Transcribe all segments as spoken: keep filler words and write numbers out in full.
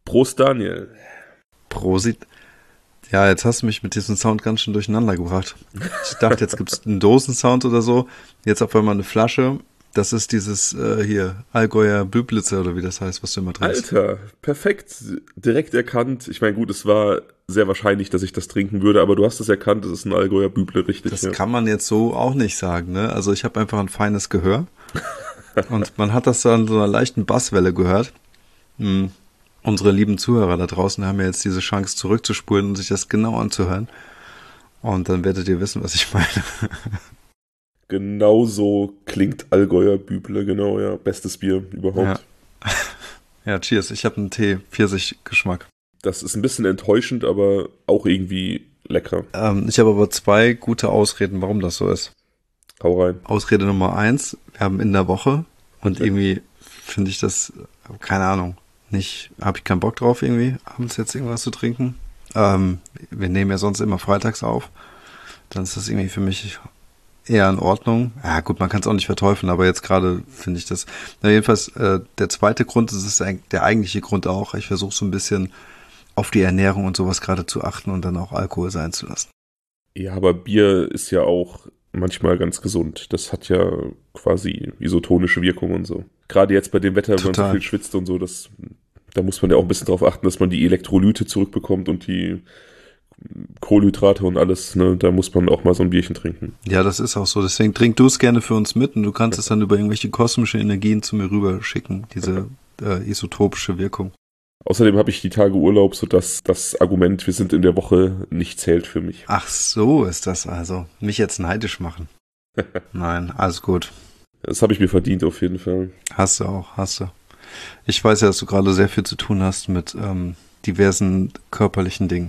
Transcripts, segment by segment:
Prost, Daniel. Prosit. Ja, jetzt hast du mich mit diesem Sound ganz schön durcheinander gebracht. Ich dachte, jetzt gibt es einen Dosensound oder so. Jetzt auf einmal eine Flasche. Das ist dieses äh, hier, Allgäuer Büblitzer oder wie das heißt, was du immer trinkst. Alter, perfekt. Direkt erkannt. Ich meine, gut, es war sehr wahrscheinlich, dass ich das trinken würde, aber du hast es erkannt, das ist ein Allgäuer Büble, richtig. Das ja. kann man jetzt so auch nicht sagen, ne? Also ich habe einfach ein feines Gehör. Und man hat das so an so einer leichten Basswelle gehört. Hm. Unsere lieben Zuhörer da draußen haben ja jetzt diese Chance zurückzuspulen und sich das genau anzuhören. Und dann werdet ihr wissen, was ich meine. Genau so klingt Allgäuer Büble, genau, ja. Bestes Bier überhaupt. Ja, ja, cheers. Ich habe einen Tee, Pfirsich-Geschmack. Das ist ein bisschen enttäuschend, aber auch irgendwie lecker. Ähm, ich habe aber zwei gute Ausreden, warum das so ist. Hau rein. Ausrede Nummer eins, wir haben in der Woche und irgendwie finde ich das, keine Ahnung, nicht, habe ich keinen Bock drauf irgendwie, abends jetzt irgendwas zu trinken. Ähm, wir nehmen ja sonst immer freitags auf. Dann ist das irgendwie für mich eher in Ordnung. Ja gut, man kann es auch nicht verteufeln, aber jetzt gerade finde ich das. Na jedenfalls, äh, der zweite Grund, das ist der eigentliche Grund auch. Ich versuche so ein bisschen auf die Ernährung und sowas gerade zu achten und dann auch Alkohol sein zu lassen. Ja, aber Bier ist ja auch manchmal ganz gesund. Das hat ja quasi isotonische Wirkung und so. Gerade jetzt bei dem Wetter, wenn man so viel schwitzt und so, das, da muss man ja auch ein bisschen drauf achten, dass man die Elektrolyte zurückbekommt und die Kohlenhydrate und alles, ne, da muss man auch mal so ein Bierchen trinken. Ja, das ist auch so. Deswegen trink du es gerne für uns mit und du kannst es dann über irgendwelche kosmische Energien zu mir rüber schicken, diese äh, isotopische Wirkung. Außerdem habe ich die Tage Urlaub, sodass das Argument, wir sind in der Woche, nicht zählt für mich. Ach so ist das also. Mich jetzt neidisch machen. Nein, alles gut. Das habe ich mir verdient auf jeden Fall. Hast du auch, hast du. Ich weiß ja, dass du gerade sehr viel zu tun hast mit ähm, diversen körperlichen Dingen.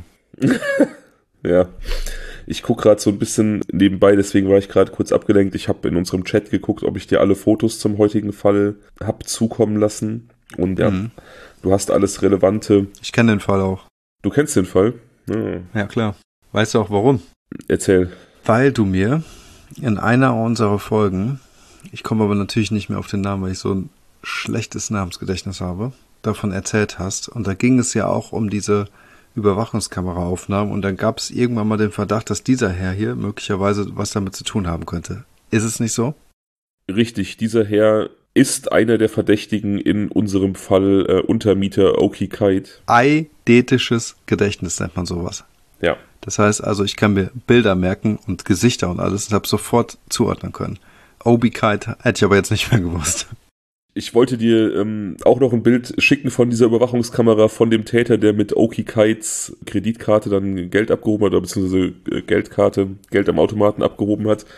Ja, ich gucke gerade so ein bisschen nebenbei, deswegen war ich gerade kurz abgelenkt. Ich habe in unserem Chat geguckt, ob ich dir alle Fotos zum heutigen Fall habe zukommen lassen. Und ja, mhm. Du hast alles Relevante. Ich kenne den Fall auch. Du kennst den Fall? Ja. Ja, klar. Weißt du auch warum? Erzähl. Weil du mir in einer unserer Folgen, ich komme aber natürlich nicht mehr auf den Namen, weil ich so ein schlechtes Namensgedächtnis habe, davon erzählt hast. Und da ging es ja auch um diese Überwachungskameraaufnahmen und dann gab es irgendwann mal den Verdacht, dass dieser Herr hier möglicherweise was damit zu tun haben könnte. Ist es nicht so? Richtig, dieser Herr ist einer der Verdächtigen in unserem Fall äh, Untermieter Oki Kite. Eidetisches Gedächtnis nennt man sowas. Ja. Das heißt also, ich kann mir Bilder merken und Gesichter und alles und habe sofort zuordnen können. Obi Kite hätte ich aber jetzt nicht mehr gewusst. Ich wollte dir ähm, auch noch ein Bild schicken von dieser Überwachungskamera von dem Täter, der mit Oki Kites Kreditkarte dann Geld abgehoben hat, oder beziehungsweise Geldkarte, Geld am Automaten abgehoben hat.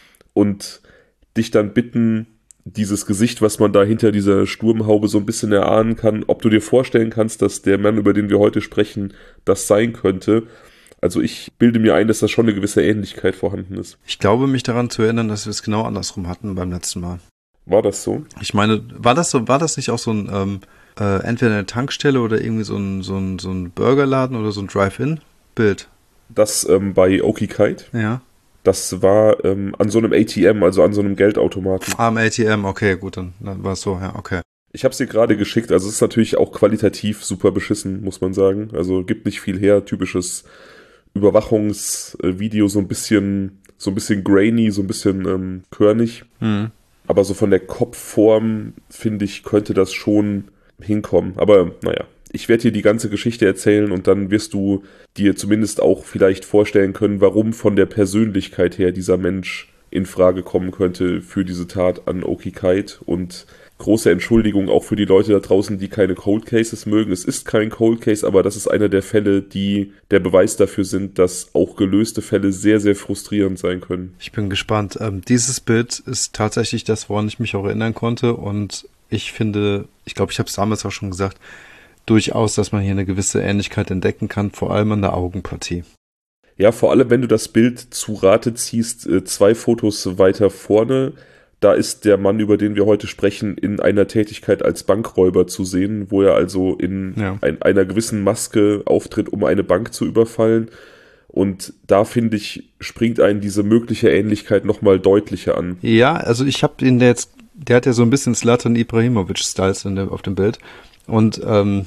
Und dich dann bitten, dieses Gesicht, was man da hinter dieser Sturmhaube so ein bisschen erahnen kann, ob du dir vorstellen kannst, dass der Mann, über den wir heute sprechen, das sein könnte. Also ich bilde mir ein, dass da schon eine gewisse Ähnlichkeit vorhanden ist. Ich glaube, mich daran zu erinnern, dass wir es genau andersrum hatten beim letzten Mal. War das so? Ich meine, war das so, war das nicht auch so ein, ähm, äh, entweder eine Tankstelle oder irgendwie so ein, so ein, so ein Burgerladen oder so ein Drive-In-Bild? Das ähm, bei Oki Kite? Ja. Das war ähm, an so einem A T M, also an so einem Geldautomaten. Ah, am A T M, okay, gut, dann, dann war es so, ja, okay. Ich habe es dir gerade geschickt, also es ist natürlich auch qualitativ super beschissen, muss man sagen. Also gibt nicht viel her, typisches Überwachungsvideo, so ein bisschen, so ein bisschen grainy, so ein bisschen ähm, körnig. Mhm. Aber so von der Kopfform, finde ich, könnte das schon hinkommen. Aber naja, ich werde dir die ganze Geschichte erzählen und dann wirst du dir zumindest auch vielleicht vorstellen können, warum von der Persönlichkeit her dieser Mensch in Frage kommen könnte für diese Tat an Oki Kite. Und große Entschuldigung auch für die Leute da draußen, die keine Cold Cases mögen. Es ist kein Cold Case, aber das ist einer der Fälle, die der Beweis dafür sind, dass auch gelöste Fälle sehr, sehr frustrierend sein können. Ich bin gespannt. Ähm, dieses Bild ist tatsächlich das, woran ich mich auch erinnern konnte. Und ich finde, ich glaube, ich habe es damals auch schon gesagt, durchaus, dass man hier eine gewisse Ähnlichkeit entdecken kann, vor allem an der Augenpartie. Ja, vor allem, wenn du das Bild zu Rate ziehst, zwei Fotos weiter vorne, da ist der Mann, über den wir heute sprechen, in einer Tätigkeit als Bankräuber zu sehen, wo er also in ja. ein, einer gewissen Maske auftritt, um eine Bank zu überfallen. Und da, finde ich, springt einen diese mögliche Ähnlichkeit nochmal deutlicher an. Ja, also ich habe ihn jetzt, der hat ja so ein bisschen Zlatan Ibrahimovic-Styles in der, auf dem Bild. Und ähm,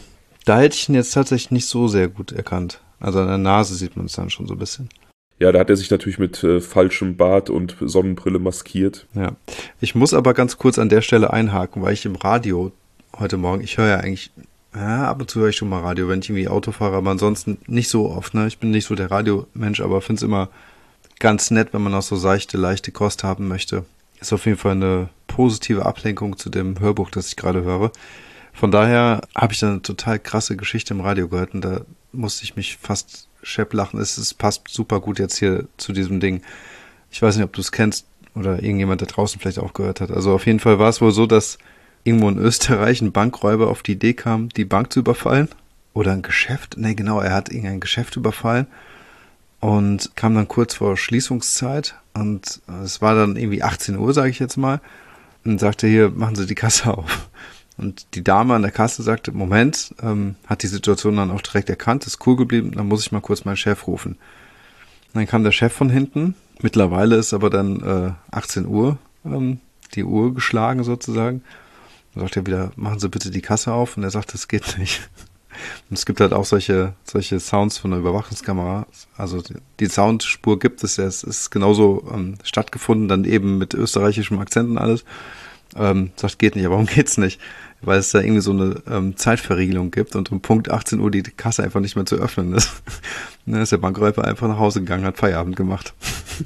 Da hätte ich ihn jetzt tatsächlich nicht so sehr gut erkannt. Also an der Nase sieht man es dann schon so ein bisschen. Ja, da hat er sich natürlich mit äh, falschem Bart und Sonnenbrille maskiert. Ja, ich muss aber ganz kurz an der Stelle einhaken, weil ich im Radio heute Morgen, ich höre ja eigentlich, ja, ab und zu höre ich schon mal Radio, wenn ich irgendwie Auto fahre, aber ansonsten nicht so oft, ne? Ich bin nicht so der Radiomensch, aber finde es immer ganz nett, wenn man auch so seichte, leichte Kost haben möchte. Ist auf jeden Fall eine positive Ablenkung zu dem Hörbuch, das ich gerade höre. Von daher habe ich da eine total krasse Geschichte im Radio gehört und da musste ich mich fast schepp lachen. Es, es passt super gut jetzt hier zu diesem Ding. Ich weiß nicht, ob du es kennst oder irgendjemand da draußen vielleicht auch gehört hat. Also auf jeden Fall war es wohl so, dass irgendwo in Österreich ein Bankräuber auf die Idee kam, die Bank zu überfallen. Oder ein Geschäft. Nee, genau, er hat irgendein Geschäft überfallen und kam dann kurz vor Schließungszeit und es war dann irgendwie achtzehn Uhr, sage ich jetzt mal, und sagte, hier, machen Sie die Kasse auf. Und die Dame an der Kasse sagte, Moment, ähm, hat die Situation dann auch direkt erkannt, ist cool geblieben, dann muss ich mal kurz meinen Chef rufen. Und dann kam der Chef von hinten, mittlerweile ist aber dann äh, achtzehn Uhr, ähm, die Uhr geschlagen sozusagen. Dann sagt er wieder, machen Sie bitte die Kasse auf. Und er sagt, das geht nicht. Und es gibt halt auch solche solche Sounds von der Überwachungskamera. Also die, die Soundspur gibt es ja, es ist genauso ähm, stattgefunden, dann eben mit österreichischem Akzent und alles. Ähm, sagt, geht nicht, aber warum geht's nicht? Weil es da irgendwie so eine ähm, Zeitverriegelung gibt und um Punkt achtzehn Uhr die Kasse einfach nicht mehr zu öffnen ist. Dann ist der Bankräuber einfach nach Hause gegangen, hat Feierabend gemacht.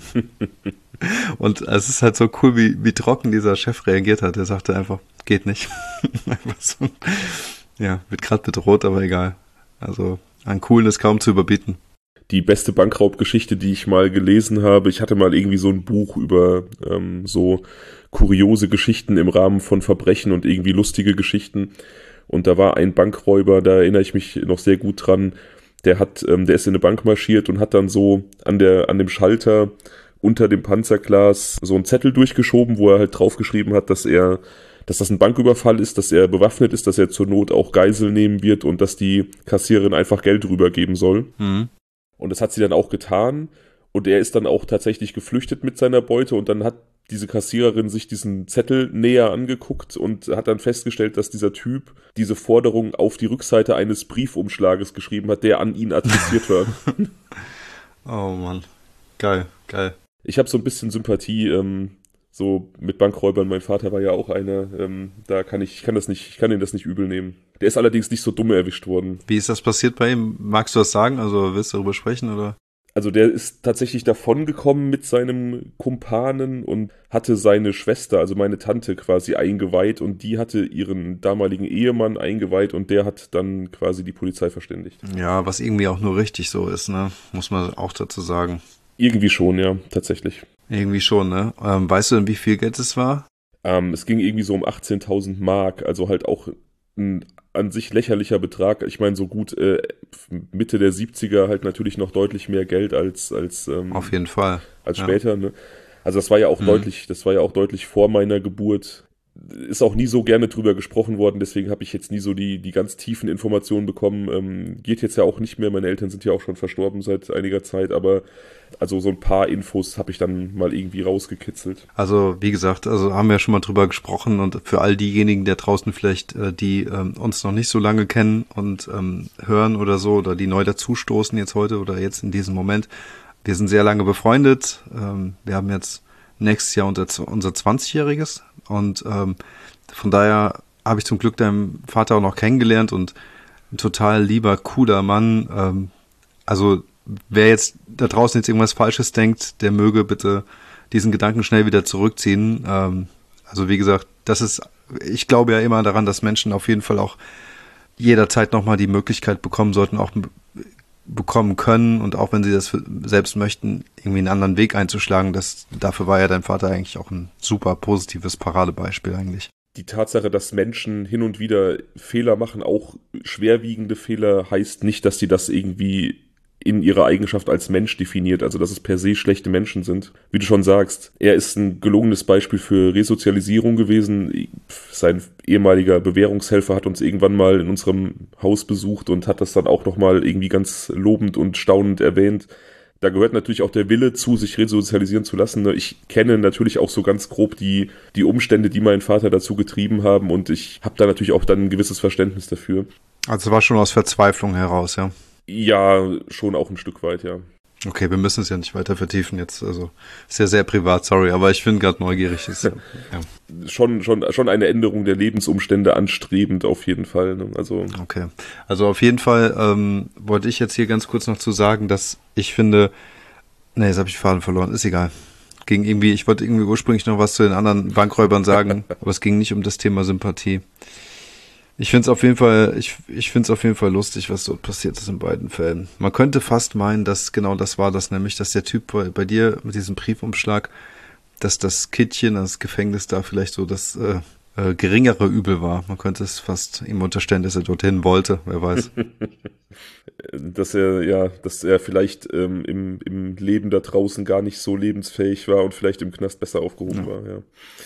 Und es ist halt so cool, wie, wie trocken dieser Chef reagiert hat. Er sagte einfach, geht nicht. Einfach so. Ja, wird gerade bedroht, aber egal. Also an Coolen ist kaum zu überbieten. Die beste Bankraubgeschichte, die ich mal gelesen habe, ich hatte mal irgendwie so ein Buch über ähm, so kuriose Geschichten im Rahmen von Verbrechen und irgendwie lustige Geschichten. Und da war ein Bankräuber, da erinnere ich mich noch sehr gut dran, der hat, ähm, der ist in eine Bank marschiert und hat dann so an der, an dem Schalter unter dem Panzerglas so einen Zettel durchgeschoben, wo er halt draufgeschrieben hat, dass er, dass das ein Banküberfall ist, dass er bewaffnet ist, dass er zur Not auch Geisel nehmen wird und dass die Kassiererin einfach Geld rübergeben soll. Mhm. Und das hat sie dann auch getan und er ist dann auch tatsächlich geflüchtet mit seiner Beute und dann hat diese Kassiererin sich diesen Zettel näher angeguckt und hat dann festgestellt, dass dieser Typ diese Forderung auf die Rückseite eines Briefumschlages geschrieben hat, der an ihn adressiert war. Oh Mann, geil, geil. Ich habe so ein bisschen Sympathie ähm, so mit Bankräubern. Mein Vater war ja auch einer. Ähm, da kann ich, ich kann das nicht, ich kann ihn das nicht übel nehmen. Der ist allerdings nicht so dumm erwischt worden. Wie ist das passiert bei ihm? Magst du das sagen? Also willst du darüber sprechen oder? Also der ist tatsächlich davongekommen mit seinem Kumpanen und hatte seine Schwester, also meine Tante, quasi eingeweiht und die hatte ihren damaligen Ehemann eingeweiht und der hat dann quasi die Polizei verständigt. Ja, was irgendwie auch nur richtig so ist, ne? Muss man auch dazu sagen. Irgendwie schon, ja, tatsächlich. Irgendwie schon, ne? Ähm, weißt du denn, wie viel Geld es war? Ähm, es ging irgendwie so um achtzehntausend Mark, also halt auch ein an sich lächerlicher Betrag. Ich meine, so gut äh, Mitte der siebziger halt natürlich noch deutlich mehr Geld als als ähm, auf jeden Fall als später. Ja. Ne? Also das war ja auch mhm. deutlich, das war ja auch deutlich vor meiner Geburt. Ist auch nie so gerne drüber gesprochen worden, deswegen habe ich jetzt nie so die die ganz tiefen Informationen bekommen. Ähm, geht jetzt ja auch nicht mehr. Meine Eltern sind ja auch schon verstorben seit einiger Zeit, aber also so ein paar Infos habe ich dann mal irgendwie rausgekitzelt. Also wie gesagt, also haben wir schon mal drüber gesprochen und für all diejenigen da draußen vielleicht, die ähm, uns noch nicht so lange kennen und ähm, hören oder so oder die neu dazustoßen jetzt heute oder jetzt in diesem Moment, wir sind sehr lange befreundet. Ähm, wir haben jetzt nächstes Jahr unser, unser zwanzigjähriges und ähm, von daher habe ich zum Glück deinen Vater auch noch kennengelernt und ein total lieber, cooler Mann. Ähm, also wer jetzt da draußen jetzt irgendwas Falsches denkt, der möge bitte diesen Gedanken schnell wieder zurückziehen. Ähm, also wie gesagt, das ist, ich glaube ja immer daran, dass Menschen auf jeden Fall auch jederzeit nochmal die Möglichkeit bekommen sollten, auch bekommen können und auch wenn sie das selbst möchten, irgendwie einen anderen Weg einzuschlagen. Das, dafür war ja dein Vater eigentlich auch ein super positives Paradebeispiel eigentlich. Die Tatsache, dass Menschen hin und wieder Fehler machen, auch schwerwiegende Fehler, heißt nicht, dass sie das irgendwie in ihrer Eigenschaft als Mensch definiert, also dass es per se schlechte Menschen sind. Wie du schon sagst, er ist ein gelungenes Beispiel für Resozialisierung gewesen. Sein ehemaliger Bewährungshelfer hat uns irgendwann mal in unserem Haus besucht und hat das dann auch nochmal irgendwie ganz lobend und staunend erwähnt. Da gehört natürlich auch der Wille zu, sich resozialisieren zu lassen. Ich kenne natürlich auch so ganz grob die, die Umstände, die meinen Vater dazu getrieben haben und ich habe da natürlich auch dann ein gewisses Verständnis dafür. Also war schon aus Verzweiflung heraus, ja. Ja, schon auch ein Stück weit, ja. Okay, wir müssen es ja nicht weiter vertiefen jetzt. Also ist ja sehr privat, sorry, aber ich bin gerade neugierig. Ist, ja. Schon, schon, schon eine Änderung der Lebensumstände anstrebend auf jeden Fall. Ne? Also okay, also auf jeden Fall ähm, wollte ich jetzt hier ganz kurz noch zu sagen, dass ich finde, ne, jetzt habe ich den Faden verloren, ist egal. Ging irgendwie, ich wollte irgendwie ursprünglich noch was zu den anderen Bankräubern sagen, aber es ging nicht um das Thema Sympathie. Ich finde es auf jeden Fall, ich, ich finde es auf jeden Fall lustig, was dort passiert ist in beiden Fällen. Man könnte fast meinen, dass genau das war das, nämlich, dass der Typ bei, bei dir mit diesem Briefumschlag, dass das Kittchen, das Gefängnis da vielleicht so das äh, äh, geringere Übel war. Man könnte es fast ihm unterstellen, dass er dorthin wollte, wer weiß. Dass er, ja, dass er vielleicht ähm, im, im Leben da draußen gar nicht so lebensfähig war und vielleicht im Knast besser aufgehoben ja. war, ja.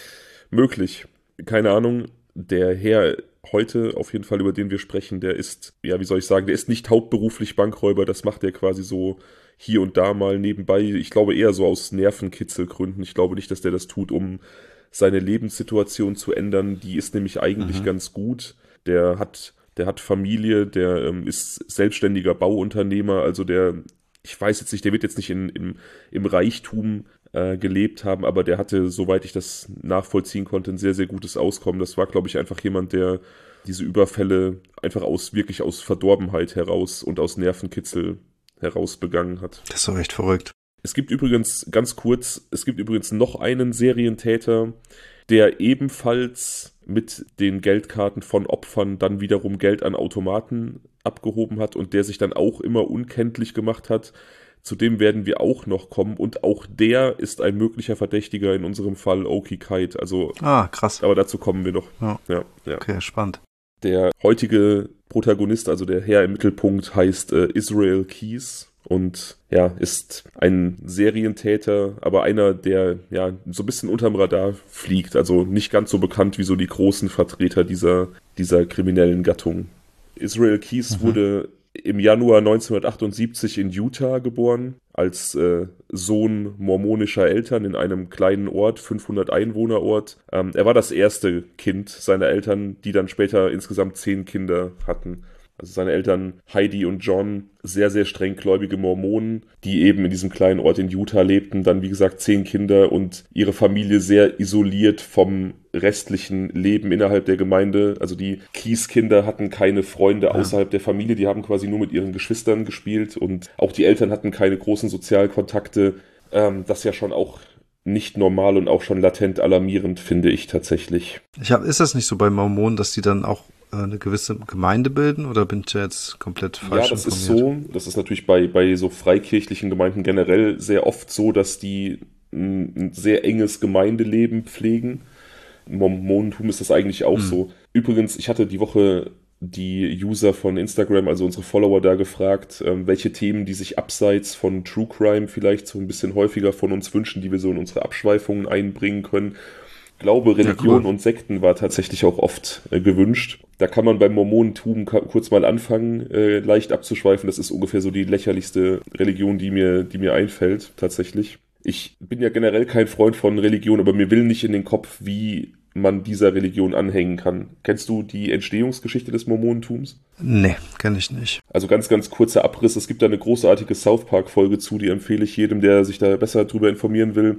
Möglich. Keine Ahnung. Der Herr heute auf jeden Fall, über den wir sprechen, der ist, ja, wie soll ich sagen, der ist nicht hauptberuflich Bankräuber, das macht er quasi so hier und da mal nebenbei. Ich glaube eher so aus Nervenkitzelgründen. Ich glaube nicht, dass der das tut, um seine Lebenssituation zu ändern. Die ist nämlich eigentlich mhm. ganz gut. Der hat, der hat Familie, der ähm, ist selbstständiger Bauunternehmer, also der, ich weiß jetzt nicht, der wird jetzt nicht in, im, im Reichtum äh, gelebt haben, aber der hatte, soweit ich das nachvollziehen konnte, ein sehr, sehr gutes Auskommen. Das war, glaube ich, einfach jemand, der diese Überfälle einfach aus, wirklich aus Verdorbenheit heraus und aus Nervenkitzel heraus begangen hat. Das ist doch echt verrückt. Es gibt übrigens, ganz kurz, es gibt übrigens noch einen Serientäter, der ebenfalls mit den Geldkarten von Opfern dann wiederum Geld an Automaten abgehoben hat und der sich dann auch immer unkenntlich gemacht hat. Zu dem werden wir auch noch kommen und auch der ist ein möglicher Verdächtiger, in unserem Fall Oki Kite. Also, ah, krass. Aber dazu kommen wir noch. Ja. Ja, ja. Okay, spannend. Der heutige Protagonist, also der Herr im Mittelpunkt, heißt äh, Israel Keys und ja, ist ein Serientäter, aber einer, der ja so ein bisschen unterm Radar fliegt, also nicht ganz so bekannt wie so die großen Vertreter dieser, dieser kriminellen Gattung. Israel Keys mhm. wurde im Januar neunzehnhundertachtundsiebzig in Utah geboren, als äh, Sohn mormonischer Eltern in einem kleinen Ort, fünfhundert Einwohner-Ort. Ähm, er war das erste Kind seiner Eltern, die dann später insgesamt zehn Kinder hatten. Also seine Eltern Heidi und John, sehr, sehr strenggläubige Mormonen, die eben in diesem kleinen Ort in Utah lebten, dann wie gesagt zehn Kinder und ihre Familie sehr isoliert vom restlichen Leben innerhalb der Gemeinde. Also die Keys-Kinder hatten keine Freunde ja. außerhalb der Familie, die haben quasi nur mit ihren Geschwistern gespielt und auch die Eltern hatten keine großen Sozialkontakte. Ähm, das ja schon auch nicht normal und auch schon latent alarmierend, finde ich tatsächlich. Ich hab, ist das nicht so bei Mormonen, dass die dann auch eine gewisse Gemeinde bilden oder bin ich jetzt komplett falsch informiert? Ja, das informiert? ist so. Das ist natürlich bei, bei so freikirchlichen Gemeinden generell sehr oft so, dass die ein, ein sehr enges Gemeindeleben pflegen. Im Mormonentum ist das eigentlich auch hm. so. Übrigens, ich hatte die Woche die User von Instagram, also unsere Follower, da gefragt, ähm, welche Themen die sich abseits von True Crime vielleicht so ein bisschen häufiger von uns wünschen, die wir so in unsere Abschweifungen einbringen können. Glaube, Religion ja, cool. und Sekten war tatsächlich auch oft äh, gewünscht. Da kann man beim Mormonentum ka- kurz mal anfangen, äh, leicht abzuschweifen. Das ist ungefähr so die lächerlichste Religion, die mir, die mir einfällt, tatsächlich. Ich bin ja generell kein Freund von Religion, aber mir will nicht in den Kopf, wie man dieser Religion anhängen kann. Kennst du die Entstehungsgeschichte des Mormonentums? Nee, kenn ich nicht. Also ganz, ganz kurzer Abriss. Es gibt da eine großartige South Park-Folge zu, die empfehle ich jedem, der sich da besser drüber informieren will.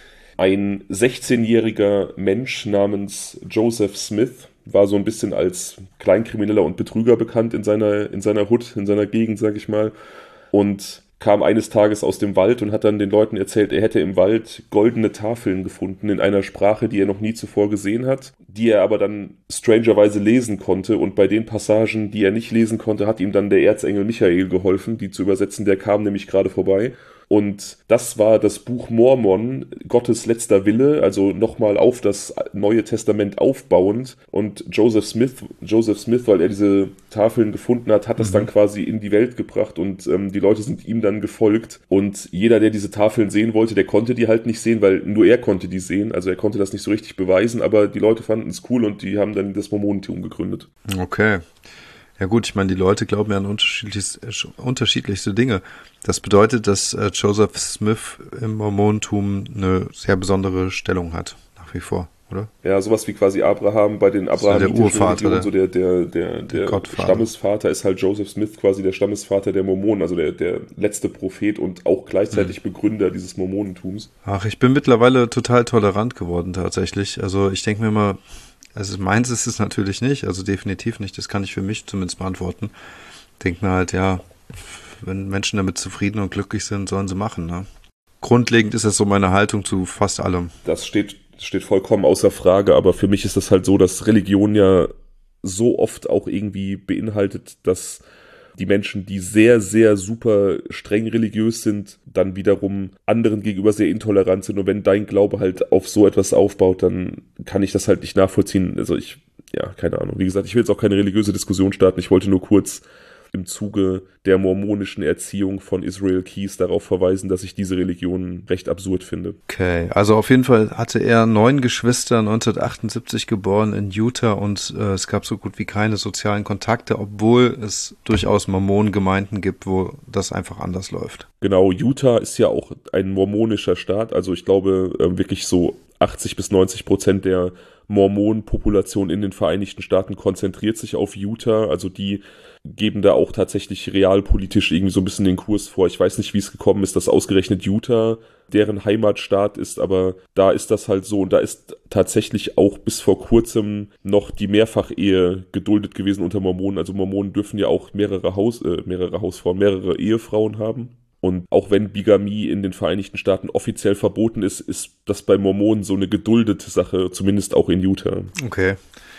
Ein sechzehnjähriger Mensch namens Joseph Smith war so ein bisschen als Kleinkrimineller und Betrüger bekannt in seiner, in seiner Hood, in seiner Gegend, sag ich mal. Und kam eines Tages aus dem Wald und hat dann den Leuten erzählt, er hätte im Wald goldene Tafeln gefunden in einer Sprache, die er noch nie zuvor gesehen hat, die er aber dann strangerweise lesen konnte. Und bei den Passagen, die er nicht lesen konnte, hat ihm dann der Erzengel Michael geholfen, die zu übersetzen. Der kam nämlich gerade vorbei. Und das war das Buch Mormon, Gottes letzter Wille, also nochmal auf das Neue Testament aufbauend. Und Joseph Smith, Joseph Smith, weil er diese Tafeln gefunden hat, hat das mhm. dann quasi in die Welt gebracht und ähm, die Leute sind ihm dann gefolgt. Und jeder, der diese Tafeln sehen wollte, der konnte die halt nicht sehen, weil nur er konnte die sehen. Also er konnte das nicht so richtig beweisen, aber die Leute fanden es cool und die haben dann das Mormonentum gegründet. Okay. Ja gut, ich meine, die Leute glauben ja an unterschiedlichste, unterschiedlichste Dinge. Das bedeutet, dass äh, Joseph Smith im Mormonentum eine sehr besondere Stellung hat, nach wie vor. oder? Ja, sowas wie quasi Abraham bei den Abrahamitischen Religionen, so der, der, der, der Stammesvater ist halt Joseph Smith, quasi der Stammesvater der Mormonen, also der, der letzte Prophet und auch gleichzeitig hm. Begründer dieses Mormonentums. Ach, ich bin mittlerweile total tolerant geworden tatsächlich. Also ich denke mir mal, also meins ist es natürlich nicht, also definitiv nicht, das kann ich für mich zumindest beantworten. Denke mir halt, ja, wenn Menschen damit zufrieden und glücklich sind, sollen sie machen, ne? Grundlegend ist das so meine Haltung zu fast allem. Das steht, steht vollkommen außer Frage, aber für mich ist das halt so, dass Religion ja so oft auch irgendwie beinhaltet, dass die Menschen, die sehr, sehr super streng religiös sind, dann wiederum anderen gegenüber sehr intolerant sind. Und wenn dein Glaube halt auf so etwas aufbaut, dann kann ich das halt nicht nachvollziehen. Also ich, ja, keine Ahnung. Wie gesagt, ich will jetzt auch keine religiöse Diskussion starten. Ich wollte nur kurz im Zuge der mormonischen Erziehung von Israel Keyes darauf verweisen, dass ich diese Religion recht absurd finde. Okay, also auf jeden Fall hatte er neun Geschwister, neunzehnhundertachtundsiebzig geboren in Utah und äh, es gab so gut wie keine sozialen Kontakte, obwohl es durchaus Mormonengemeinden gibt, wo das einfach anders läuft. Genau, Utah ist ja auch ein mormonischer Staat, also ich glaube äh, wirklich so achtzig bis neunzig Prozent der Mormonenpopulation in den Vereinigten Staaten konzentriert sich auf Utah, also die geben da auch tatsächlich realpolitisch irgendwie so ein bisschen den Kurs vor. Ich weiß nicht, wie es gekommen ist, dass ausgerechnet Utah deren Heimatstaat ist, aber da ist das halt so und da ist tatsächlich auch bis vor kurzem noch die Mehrfachehe geduldet gewesen unter Mormonen. Also Mormonen dürfen ja auch mehrere Haus, äh, mehrere Hausfrauen, mehrere Ehefrauen haben. Und auch wenn Bigamie in den Vereinigten Staaten offiziell verboten ist, ist das bei Mormonen so eine geduldete Sache, zumindest auch in Utah. Okay.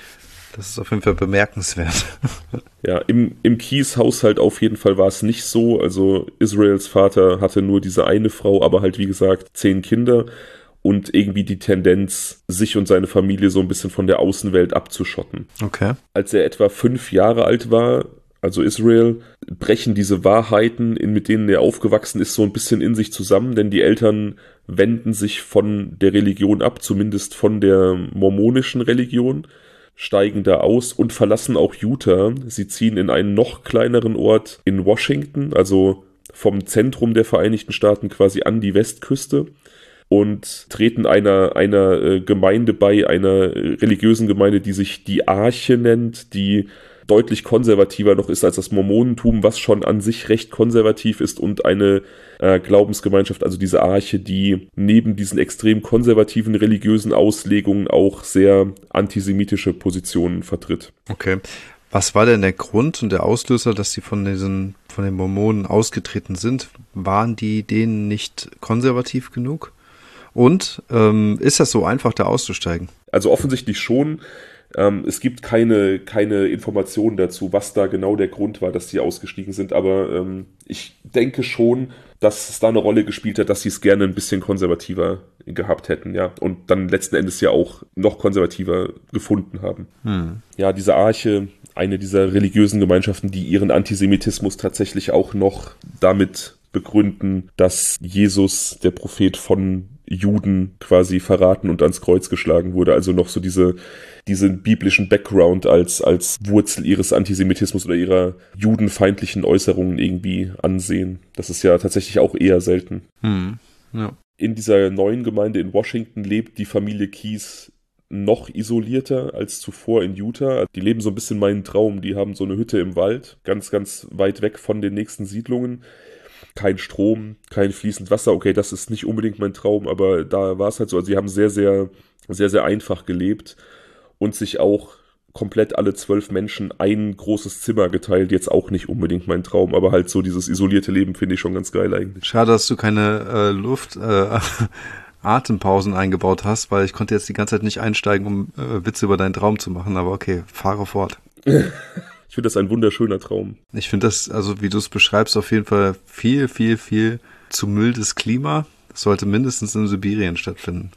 Das ist auf jeden Fall bemerkenswert. Ja, im, im Keyes-Haushalt auf jeden Fall war es nicht so. Also Israels Vater hatte nur diese eine Frau, aber halt wie gesagt zehn Kinder und irgendwie die Tendenz, sich und seine Familie so ein bisschen von der Außenwelt abzuschotten. Okay. Als er etwa fünf Jahre alt war, also Israel, brechen diese Wahrheiten, mit denen er aufgewachsen ist, so ein bisschen in sich zusammen, denn die Eltern wenden sich von der Religion ab, zumindest von der mormonischen Religion, steigen da aus und verlassen auch Utah. Sie ziehen in einen noch kleineren Ort in Washington, also vom Zentrum der Vereinigten Staaten quasi an die Westküste und treten einer, einer äh, Gemeinde bei, einer äh, religiösen Gemeinde, die sich die Arche nennt, die deutlich konservativer noch ist als das Mormonentum, was schon an sich recht konservativ ist und eine äh, Glaubensgemeinschaft, also diese Arche, die neben diesen extrem konservativen religiösen Auslegungen auch sehr antisemitische Positionen vertritt. Okay. Was war denn der Grund und der Auslöser, dass sie von diesen, von den Mormonen ausgetreten sind? Waren die denen nicht konservativ genug? Und ähm, ist das so einfach, da auszusteigen? Also offensichtlich schon. Ähm, es gibt keine, keine Informationen dazu, was da genau der Grund war, dass die ausgestiegen sind, aber ähm, ich denke schon, dass es da eine Rolle gespielt hat, dass sie es gerne ein bisschen konservativer gehabt hätten, ja, und dann letzten Endes ja auch noch konservativer gefunden haben. Hm. Ja, diese Arche, eine dieser religiösen Gemeinschaften, die ihren Antisemitismus tatsächlich auch noch damit begründen, dass Jesus, der Prophet, von Juden quasi verraten und ans Kreuz geschlagen wurde. Also noch so diese, diesen biblischen Background als, als Wurzel ihres Antisemitismus oder ihrer judenfeindlichen Äußerungen irgendwie ansehen. Das ist ja tatsächlich auch eher selten. Hm, ja. In dieser neuen Gemeinde in Washington lebt die Familie Keyes noch isolierter als zuvor in Utah. Die leben so ein bisschen meinen Traum. Die haben so eine Hütte im Wald, ganz, ganz weit weg von den nächsten Siedlungen. Kein Strom, kein fließend Wasser. Okay, das ist nicht unbedingt mein Traum, aber da war es halt so. Also sie haben sehr, sehr, sehr, sehr einfach gelebt und sich auch komplett alle zwölf Menschen ein großes Zimmer geteilt. Jetzt auch nicht unbedingt mein Traum, aber halt so dieses isolierte Leben finde ich schon ganz geil eigentlich. Schade, dass du keine äh, Luft... Äh Atempausen eingebaut hast, weil ich konnte jetzt die ganze Zeit nicht einsteigen, um äh, Witze über deinen Traum zu machen, aber okay, fahre fort. Ich finde das ein wunderschöner Traum. Ich finde das, also wie du es beschreibst, auf jeden Fall viel, viel, viel zu mildes Klima. Das sollte mindestens in Sibirien stattfinden.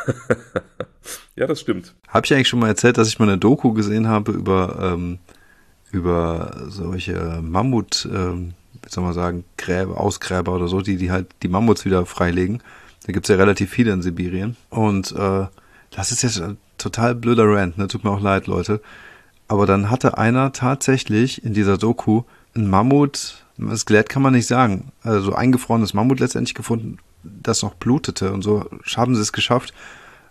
Ja, das stimmt. Habe ich eigentlich schon mal erzählt, dass ich mal eine Doku gesehen habe über, ähm, über solche Mammut, ähm, wie soll man sagen, Gräber, Ausgräber oder so, die, die halt die Mammuts wieder freilegen. Da gibt's ja relativ viele in Sibirien. Und äh, das ist jetzt ein total blöder Rant, ne? Tut mir auch leid, Leute. Aber dann hatte einer tatsächlich in dieser Doku ein Mammut, das Skelett kann man nicht sagen, also eingefrorenes Mammut letztendlich gefunden, das noch blutete. Und so haben sie es geschafft,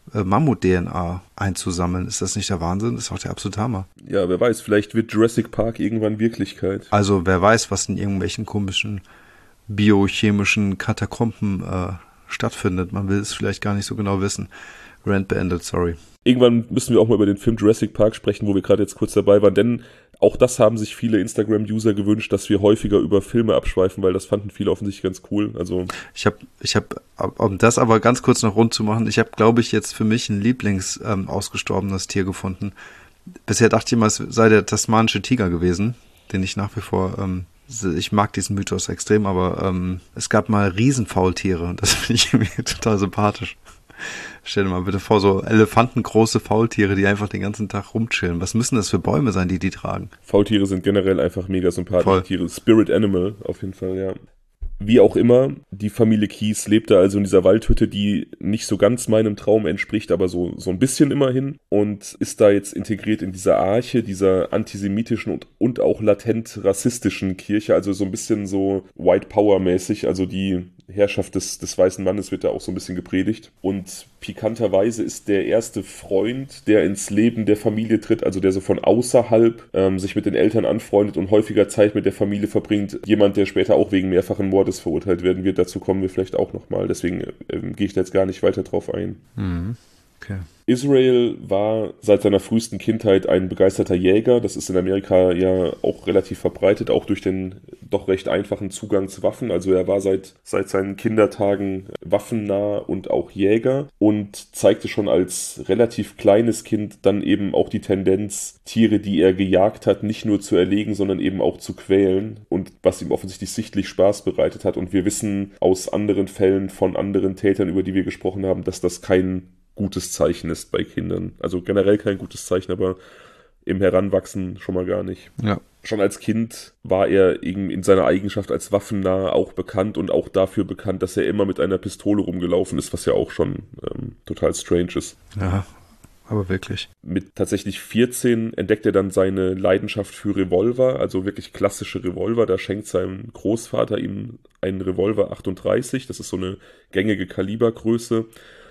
äh, Mammut-D N A einzusammeln. Ist das nicht der Wahnsinn? Das ist auch der absolute Hammer. Ja, wer weiß, vielleicht wird Jurassic Park irgendwann Wirklichkeit. Also wer weiß, was in irgendwelchen komischen biochemischen Katakomben äh, stattfindet. Man will es vielleicht gar nicht so genau wissen. Rant beendet, sorry. Irgendwann müssen wir auch mal über den Film Jurassic Park sprechen, wo wir gerade jetzt kurz dabei waren, denn auch das haben sich viele Instagram-User gewünscht, dass wir häufiger über Filme abschweifen, weil das fanden viele offensichtlich ganz cool. Also ich habe, ich habe, um das aber ganz kurz noch rund zu machen, ich habe, glaube ich, jetzt für mich ein Lieblings ähm, ausgestorbenes Tier gefunden. Bisher dachte ich immer, es sei der tasmanische Tiger gewesen, den ich nach wie vor, ähm, ich mag diesen Mythos extrem, aber ähm, es gab mal Riesenfaultiere und das finde ich irgendwie total sympathisch. Stell dir mal bitte vor, so elefantengroße Faultiere, die einfach den ganzen Tag rumchillen. Was müssen das für Bäume sein, die die tragen? Faultiere sind generell einfach mega sympathische Voll. Tiere. Spirit Animal auf jeden Fall, ja. Wie auch immer, die Familie Keyes lebte also in dieser Waldhütte, die nicht so ganz meinem Traum entspricht, aber so, so ein bisschen immerhin, und ist da jetzt integriert in dieser Arche, dieser antisemitischen und, und auch latent rassistischen Kirche, also so ein bisschen so White Power mäßig, also die Herrschaft des, des weißen Mannes wird da auch so ein bisschen gepredigt. Und pikanterweise ist der erste Freund, der ins Leben der Familie tritt, also der so von außerhalb ähm, sich mit den Eltern anfreundet und häufiger Zeit mit der Familie verbringt, jemand, der später auch wegen mehrfachen Mordes verurteilt werden wird. Dazu kommen wir vielleicht auch nochmal. Deswegen ähm, gehe ich da jetzt gar nicht weiter drauf ein. Mhm. Okay. Israel war seit seiner frühesten Kindheit ein begeisterter Jäger. Das ist in Amerika ja auch relativ verbreitet, auch durch den doch recht einfachen Zugang zu Waffen. Also er war seit, seit seinen Kindertagen waffennah und auch Jäger und zeigte schon als relativ kleines Kind dann eben auch die Tendenz, Tiere, die er gejagt hat, nicht nur zu erlegen, sondern eben auch zu quälen, und was ihm offensichtlich sichtlich Spaß bereitet hat. Und wir wissen aus anderen Fällen von anderen Tätern, über die wir gesprochen haben, dass das kein gutes Zeichen ist bei Kindern. Also generell kein gutes Zeichen, aber im Heranwachsen schon mal gar nicht. Ja. Schon als Kind war er eben in seiner Eigenschaft als waffennah auch bekannt und auch dafür bekannt, dass er immer mit einer Pistole rumgelaufen ist, was ja auch schon ähm, total strange ist. Ja, aber wirklich. Mit tatsächlich vierzehn entdeckt er dann seine Leidenschaft für Revolver, also wirklich klassische Revolver. Da schenkt sein Großvater ihm einen Revolver achtunddreißig, das ist so eine gängige Kalibergröße.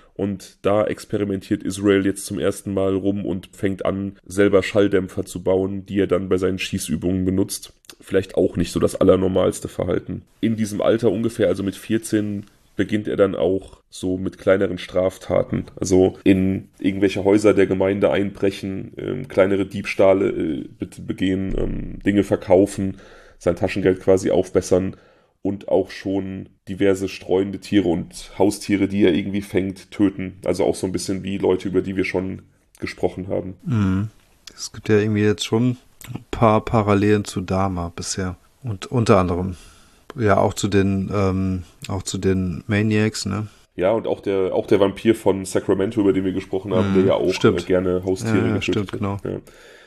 Und da experimentiert Israel jetzt zum ersten Mal rum und fängt an, selber Schalldämpfer zu bauen, die er dann bei seinen Schießübungen benutzt. Vielleicht auch nicht so das allernormalste Verhalten. In diesem Alter ungefähr, also mit vierzehn, beginnt er dann auch so mit kleineren Straftaten. Also in irgendwelche Häuser der Gemeinde einbrechen, ähm, kleinere Diebstahle äh, begehen, ähm, Dinge verkaufen, sein Taschengeld quasi aufbessern. Und auch schon diverse streunende Tiere und Haustiere, die er irgendwie fängt, töten. Also auch so ein bisschen wie Leute, über die wir schon gesprochen haben. Mhm. Es gibt ja irgendwie jetzt schon ein paar Parallelen zu Dahmer bisher. Und unter anderem ja auch zu den, ähm, auch zu den Maniacs, ne? Ja, und auch der, auch der Vampir von Sacramento, über den wir gesprochen haben, mhm, der ja auch äh, gerne Haustiere ja, ja, getötet stimmt, hat. Genau. Ja.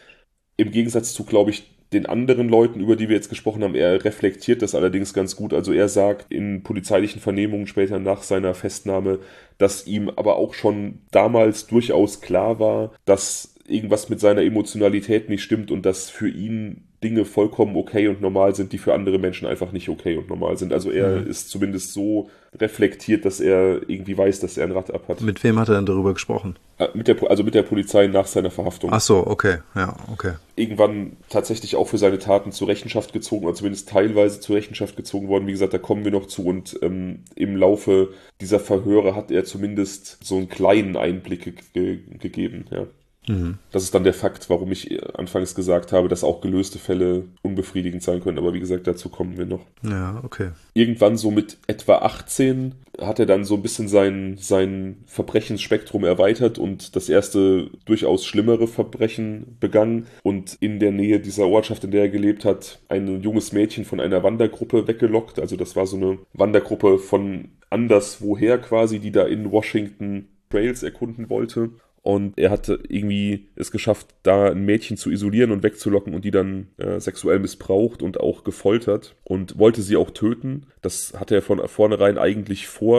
Im Gegensatz zu, glaube ich, den anderen Leuten, über die wir jetzt gesprochen haben, er reflektiert das allerdings ganz gut. Also er sagt in polizeilichen Vernehmungen später nach seiner Festnahme, dass ihm aber auch schon damals durchaus klar war, dass irgendwas mit seiner Emotionalität nicht stimmt und dass für ihn Dinge vollkommen okay und normal sind, die für andere Menschen einfach nicht okay und normal sind. Also er mhm. ist zumindest so reflektiert, dass er irgendwie weiß, dass er ein Rad ab hat. Mit wem hat er denn darüber gesprochen? Mit der, also mit der Polizei nach seiner Verhaftung. Ach so, okay, ja, okay. Irgendwann tatsächlich auch für seine Taten zur Rechenschaft gezogen, oder zumindest teilweise zur Rechenschaft gezogen worden. Wie gesagt, da kommen wir noch zu, und ähm, im Laufe dieser Verhöre hat er zumindest so einen kleinen Einblick ge- ge- gegeben, ja. Mhm. Das ist dann der Fakt, warum ich anfangs gesagt habe, dass auch gelöste Fälle unbefriedigend sein können. Aber wie gesagt, dazu kommen wir noch. Ja, okay. Irgendwann so mit etwa achtzehn hat er dann so ein bisschen sein, sein Verbrechensspektrum erweitert und das erste durchaus schlimmere Verbrechen begangen. Und in der Nähe dieser Ortschaft, in der er gelebt hat, ein junges Mädchen von einer Wandergruppe weggelockt. Also das war so eine Wandergruppe von anderswoher quasi, die da in Washington Trails erkunden wollte. Und er hatte irgendwie es geschafft, da ein Mädchen zu isolieren und wegzulocken und die dann äh, sexuell missbraucht und auch gefoltert und wollte sie auch töten. Das hatte er von vornherein eigentlich vor.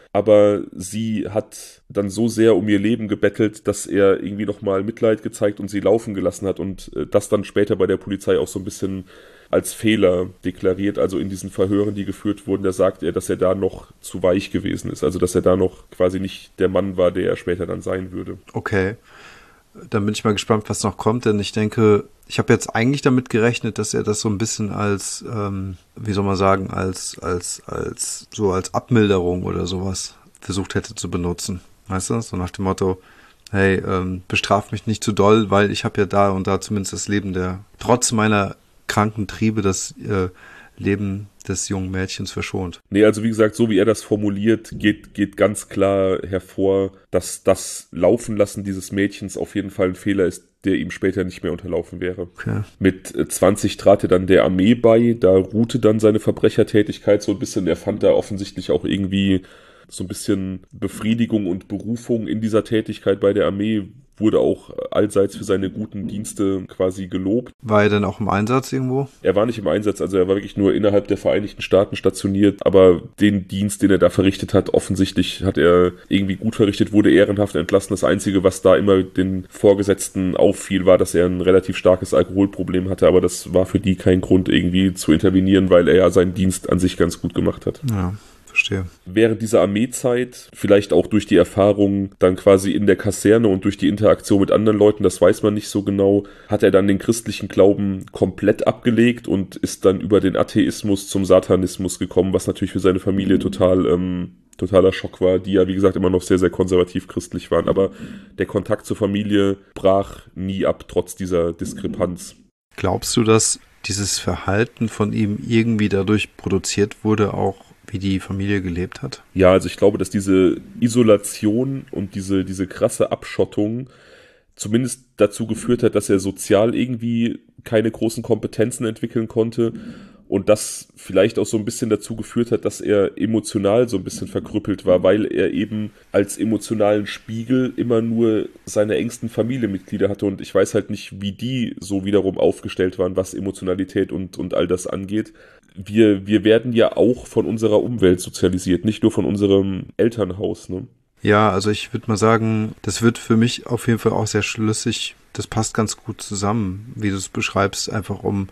aber sie hat dann so sehr um ihr Leben gebettelt, dass er irgendwie nochmal Mitleid gezeigt und sie laufen gelassen hat und äh, das dann später bei der Polizei auch so ein bisschen als Fehler deklariert. Also in diesen Verhören, die geführt wurden, da sagt er, dass er da noch zu weich gewesen ist. Also dass er da noch quasi nicht der Mann war, der er später dann sein würde. Okay, dann bin ich mal gespannt, was noch kommt, denn ich denke, ich habe jetzt eigentlich damit gerechnet, dass er das so ein bisschen als, ähm, wie soll man sagen, als, als, als, so als Abmilderung oder sowas versucht hätte zu benutzen. Weißt du, so nach dem Motto, hey, ähm, bestraf mich nicht zu doll, weil ich habe ja da und da zumindest das Leben der, trotz meiner kranken Triebe, das äh, Leben des jungen Mädchens verschont. Nee, also wie gesagt, so wie er das formuliert, geht, geht ganz klar hervor, dass das Laufenlassen dieses Mädchens auf jeden Fall ein Fehler ist, der ihm später nicht mehr unterlaufen wäre. Okay. Mit zwanzig trat er dann der Armee bei, da ruhte dann seine Verbrechertätigkeit so ein bisschen. Er fand da offensichtlich auch irgendwie so ein bisschen Befriedigung und Berufung in dieser Tätigkeit bei der Armee, wurde auch allseits für seine guten Dienste quasi gelobt. War er denn auch im Einsatz irgendwo? Er war nicht im Einsatz, also er war wirklich nur innerhalb der Vereinigten Staaten stationiert, aber den Dienst, den er da verrichtet hat, offensichtlich hat er irgendwie gut verrichtet, wurde ehrenhaft entlassen. Das Einzige, was da immer den Vorgesetzten auffiel, war, dass er ein relativ starkes Alkoholproblem hatte, aber das war für die kein Grund, irgendwie zu intervenieren, weil er ja seinen Dienst an sich ganz gut gemacht hat. Ja. Verstehe. Während dieser Armeezeit, vielleicht auch durch die Erfahrung dann quasi in der Kaserne und durch die Interaktion mit anderen Leuten, das weiß man nicht so genau, hat er dann den christlichen Glauben komplett abgelegt und ist dann über den Atheismus zum Satanismus gekommen, was natürlich für seine Familie total ähm, totaler Schock war, die ja wie gesagt immer noch sehr, sehr konservativ christlich waren. Aber der Kontakt zur Familie brach nie ab, trotz dieser Diskrepanz. Glaubst du, dass dieses Verhalten von ihm irgendwie dadurch produziert wurde, auch wie die Familie gelebt hat? Ja, also ich glaube, dass diese Isolation und diese, diese krasse Abschottung zumindest dazu geführt hat, dass er sozial irgendwie keine großen Kompetenzen entwickeln konnte und das vielleicht auch so ein bisschen dazu geführt hat, dass er emotional so ein bisschen verkrüppelt war, weil er eben als emotionalen Spiegel immer nur seine engsten Familienmitglieder hatte und ich weiß halt nicht, wie die so wiederum aufgestellt waren, was Emotionalität und, und all das angeht. Wir, wir werden ja auch von unserer Umwelt sozialisiert, nicht nur von unserem Elternhaus, ne? Ja, also ich würde mal sagen, das wird für mich auf jeden Fall auch sehr schlüssig. Das passt ganz gut zusammen, wie du es beschreibst, einfach um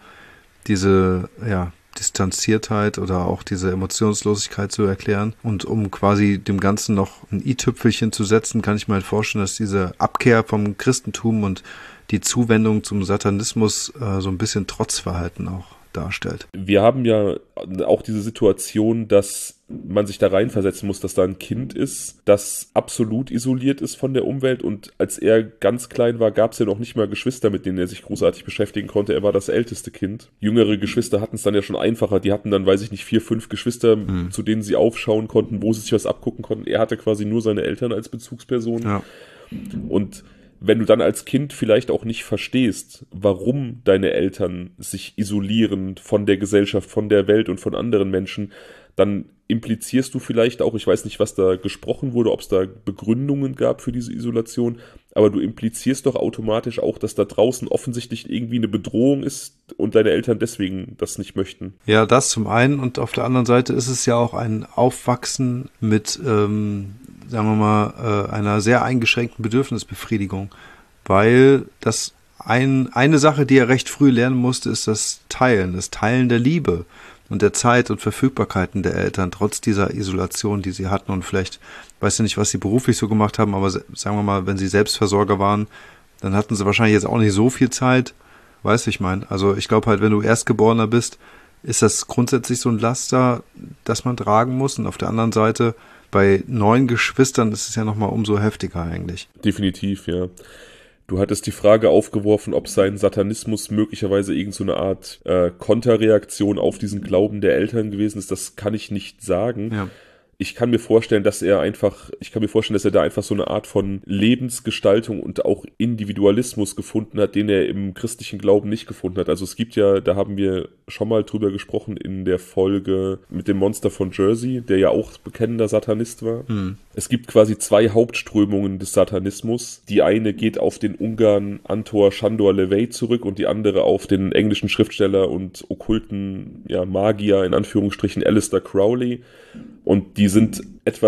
diese, ja, Distanziertheit oder auch diese Emotionslosigkeit zu erklären. Und um quasi dem Ganzen noch ein i-Tüpfelchen zu setzen, kann ich mir halt vorstellen, dass diese Abkehr vom Christentum und die Zuwendung zum Satanismus äh, so ein bisschen Trotzverhalten auch darstellt. Wir haben ja auch diese Situation, dass man sich da reinversetzen muss, dass da ein Kind ist, das absolut isoliert ist von der Umwelt und als er ganz klein war, gab es ja noch nicht mal Geschwister, mit denen er sich großartig beschäftigen konnte. Er war das älteste Kind. Jüngere Geschwister hatten es dann ja schon einfacher. Die hatten dann, weiß ich nicht, vier, fünf Geschwister, hm. zu denen sie aufschauen konnten, wo sie sich was abgucken konnten. Er hatte quasi nur seine Eltern als Bezugsperson. Ja. Und wenn du dann als Kind vielleicht auch nicht verstehst, warum deine Eltern sich isolieren von der Gesellschaft, von der Welt und von anderen Menschen, dann implizierst du vielleicht auch, ich weiß nicht, was da gesprochen wurde, ob es da Begründungen gab für diese Isolation, aber du implizierst doch automatisch auch, dass da draußen offensichtlich irgendwie eine Bedrohung ist und deine Eltern deswegen das nicht möchten. Ja, das zum einen und auf der anderen Seite ist es ja auch ein Aufwachsen mit, ähm, sagen wir mal, äh, einer sehr eingeschränkten Bedürfnisbefriedigung, weil das ein, eine Sache, die er recht früh lernen musste, ist das Teilen, das Teilen der Liebe und der Zeit und Verfügbarkeiten der Eltern, trotz dieser Isolation, die sie hatten. Und vielleicht, weiß ja nicht, was sie beruflich so gemacht haben, aber sagen wir mal, wenn sie Selbstversorger waren, dann hatten sie wahrscheinlich jetzt auch nicht so viel Zeit, weißt du, ich meine. Also ich glaube halt, wenn du Erstgeborener bist, ist das grundsätzlich so ein Laster, das man tragen muss. Und auf der anderen Seite, bei neun Geschwistern ist es ja nochmal umso heftiger eigentlich. Definitiv, ja. Du hattest die Frage aufgeworfen, ob sein Satanismus möglicherweise irgend so eine Art äh, Konterreaktion auf diesen Glauben der Eltern gewesen ist. Das kann ich nicht sagen. Ja. Ich kann mir vorstellen, dass er einfach, ich kann mir vorstellen, dass er da einfach so eine Art von Lebensgestaltung und auch Individualismus gefunden hat, den er im christlichen Glauben nicht gefunden hat. Also es gibt ja, da haben wir schon mal drüber gesprochen in der Folge mit dem Monster von Jersey, der ja auch bekennender Satanist war. Hm. Es gibt quasi zwei Hauptströmungen des Satanismus. Die eine geht auf den Ungarn Anton Sándor LaVey zurück und die andere auf den englischen Schriftsteller und okkulten ja, Magier, in Anführungsstrichen, Aleister Crowley. Und die sind etwas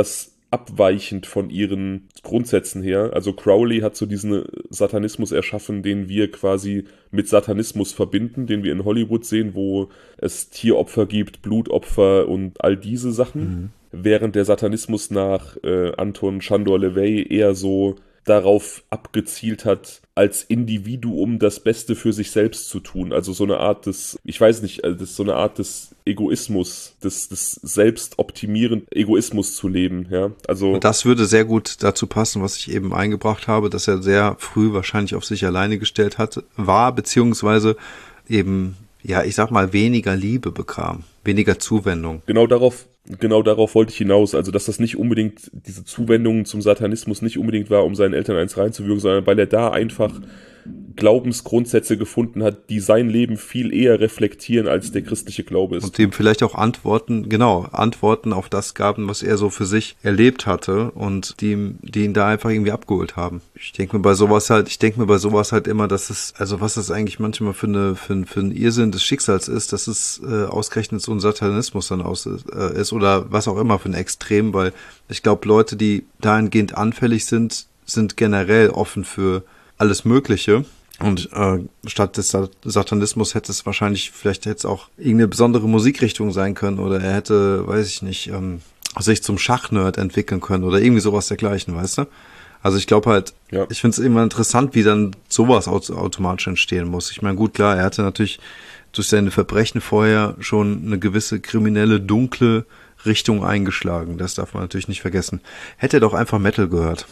abweichend von ihren Grundsätzen her. Also Crowley hat so diesen Satanismus erschaffen, den wir quasi mit Satanismus verbinden, den wir in Hollywood sehen, wo es Tieropfer gibt, Blutopfer und all diese Sachen. Mhm. Während der Satanismus nach äh, Anton Chandor LaVey eher so darauf abgezielt hat, als Individuum das Beste für sich selbst zu tun. Also so eine Art des, ich weiß nicht, das ist so eine Art des Egoismus, des, des selbstoptimierenden Egoismus zu leben. Ja, also und das würde sehr gut dazu passen, was ich eben eingebracht habe, dass er sehr früh wahrscheinlich auf sich alleine gestellt hat, war, beziehungsweise eben, ja, ich sag mal, weniger Liebe bekam, weniger Zuwendung. Genau darauf Genau darauf wollte ich hinaus, also dass das nicht unbedingt, diese Zuwendung zum Satanismus nicht unbedingt war, um seinen Eltern eins reinzuwirken, sondern weil er da einfach Glaubensgrundsätze gefunden hat, die sein Leben viel eher reflektieren, als der christliche Glaube ist. Und dem vielleicht auch Antworten, genau, Antworten auf das gaben, was er so für sich erlebt hatte und die, die ihn da einfach irgendwie abgeholt haben. Ich denke mir bei sowas halt, ich denke mir bei sowas halt immer, dass es, also was das eigentlich manchmal für eine, für, für ein Irrsinn des Schicksals ist, dass es äh, ausgerechnet so ein Satanismus dann aus äh, ist oder was auch immer für ein Extrem, weil ich glaube, Leute, die dahingehend anfällig sind, sind generell offen für alles Mögliche. Und äh, statt des Satanismus hätte es wahrscheinlich, vielleicht hätte es auch irgendeine besondere Musikrichtung sein können oder er hätte, weiß ich nicht, ähm, sich zum Schachnerd entwickeln können oder irgendwie sowas dergleichen, weißt du? Also ich glaube halt, ja. Ich finde es immer interessant, wie dann sowas automatisch entstehen muss. Ich meine, gut, klar, er hatte natürlich durch seine Verbrechen vorher schon eine gewisse kriminelle, dunkle Richtung eingeschlagen. Das darf man natürlich nicht vergessen. Hätte er doch einfach Metal gehört.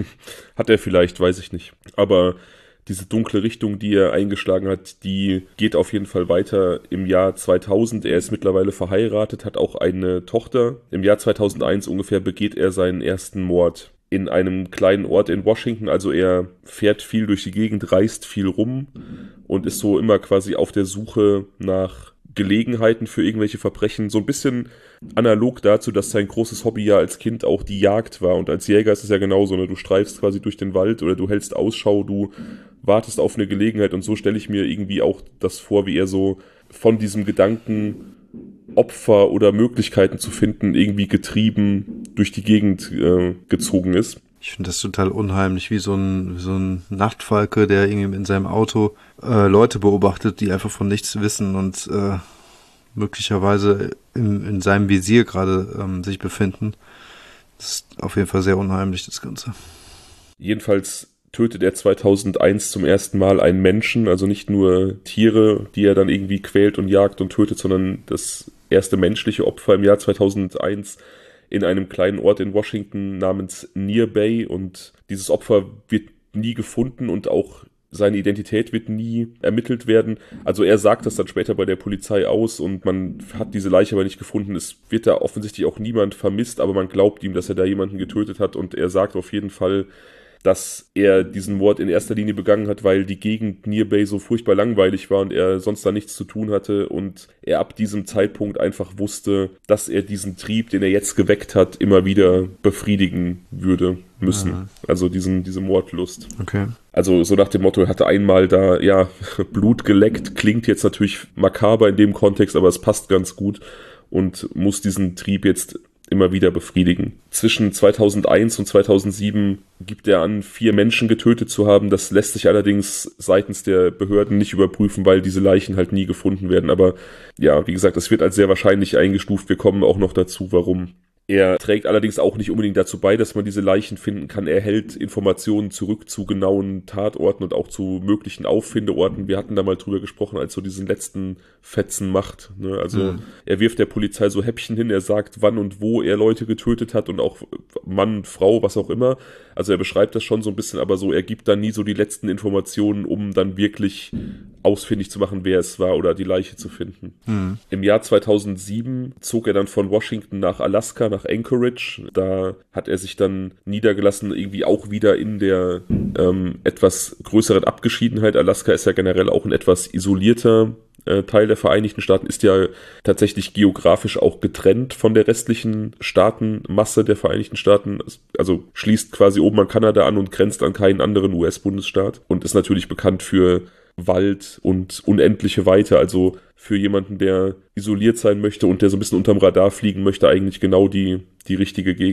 Hat er vielleicht, weiß ich nicht. Aber diese dunkle Richtung, die er eingeschlagen hat, die geht auf jeden Fall weiter im Jahr zweitausend. Er ist mittlerweile verheiratet, hat auch eine Tochter. Im Jahr zweitausendeins ungefähr begeht er seinen ersten Mord in einem kleinen Ort in Washington. Also er fährt viel durch die Gegend, reist viel rum und ist so immer quasi auf der Suche nach Gelegenheiten für irgendwelche Verbrechen. So ein bisschen analog dazu, dass sein großes Hobby ja als Kind auch die Jagd war. Und als Jäger ist es ja genauso, ne? Du streifst quasi durch den Wald oder du hältst Ausschau, du wartest auf eine Gelegenheit. Und so stelle ich mir irgendwie auch das vor, wie er so von diesem Gedanken, Opfer oder Möglichkeiten zu finden, irgendwie getrieben durch die Gegend äh, gezogen ist. Ich finde das total unheimlich, wie so ein, so ein Nachtfalke, der irgendwie in seinem Auto äh, Leute beobachtet, die einfach von nichts wissen und äh, möglicherweise in, in seinem Visier gerade ähm, sich befinden. Das ist auf jeden Fall sehr unheimlich, das Ganze. Jedenfalls tötet er zweitausendeins zum ersten Mal einen Menschen, also nicht nur Tiere, die er dann irgendwie quält und jagt und tötet, sondern das erste menschliche Opfer im Jahr zweitausendeins in einem kleinen Ort in Washington namens Near Bay, und dieses Opfer wird nie gefunden und auch seine Identität wird nie ermittelt werden. Also er sagt das dann später bei der Polizei aus und man hat diese Leiche aber nicht gefunden. Es wird da offensichtlich auch niemand vermisst, aber man glaubt ihm, dass er da jemanden getötet hat, und er sagt auf jeden Fall, dass er diesen Mord in erster Linie begangen hat, weil die Gegend Near Bay so furchtbar langweilig war und er sonst da nichts zu tun hatte und er ab diesem Zeitpunkt einfach wusste, dass er diesen Trieb, den er jetzt geweckt hat, immer wieder befriedigen würde müssen. Mhm. Also diesen, diese Mordlust. Okay. Also so nach dem Motto, er hatte einmal da, ja, Blut geleckt, klingt jetzt natürlich makaber in dem Kontext, aber es passt ganz gut und muss diesen Trieb jetzt immer wieder befriedigen. Zwischen zweitausendeins und zweitausendsieben gibt er an, vier Menschen getötet zu haben. Das lässt sich allerdings seitens der Behörden nicht überprüfen, weil diese Leichen halt nie gefunden werden. Aber ja, wie gesagt, es wird als sehr wahrscheinlich eingestuft. Wir kommen auch noch dazu, warum. Er trägt allerdings auch nicht unbedingt dazu bei, dass man diese Leichen finden kann. Er hält Informationen zurück zu genauen Tatorten und auch zu möglichen Auffindeorten. Wir hatten da mal drüber gesprochen, als so diesen letzten Fetzen macht. Ne? Also mhm. er wirft der Polizei so Häppchen hin, er sagt, wann und wo er Leute getötet hat und auch Mann, Frau, was auch immer. Also er beschreibt das schon so ein bisschen, aber so, er gibt dann nie so die letzten Informationen, um dann wirklich ausfindig zu machen, wer es war oder die Leiche zu finden. Mhm. Im Jahr zweitausendsieben zog er dann von Washington nach Alaska, nach Anchorage. Da hat er sich dann niedergelassen, irgendwie auch wieder in der ähm, etwas größeren Abgeschiedenheit. Alaska ist ja generell auch ein etwas isolierter äh, Teil der Vereinigten Staaten, ist ja tatsächlich geografisch auch getrennt von der restlichen Staatenmasse der Vereinigten Staaten. Also schließt quasi oben an Kanada an und grenzt an keinen anderen U S-Bundesstaat und ist natürlich bekannt für Wald und unendliche Weite, also für jemanden, der isoliert sein möchte und der so ein bisschen unterm Radar fliegen möchte, eigentlich genau die, die richtige Gegend.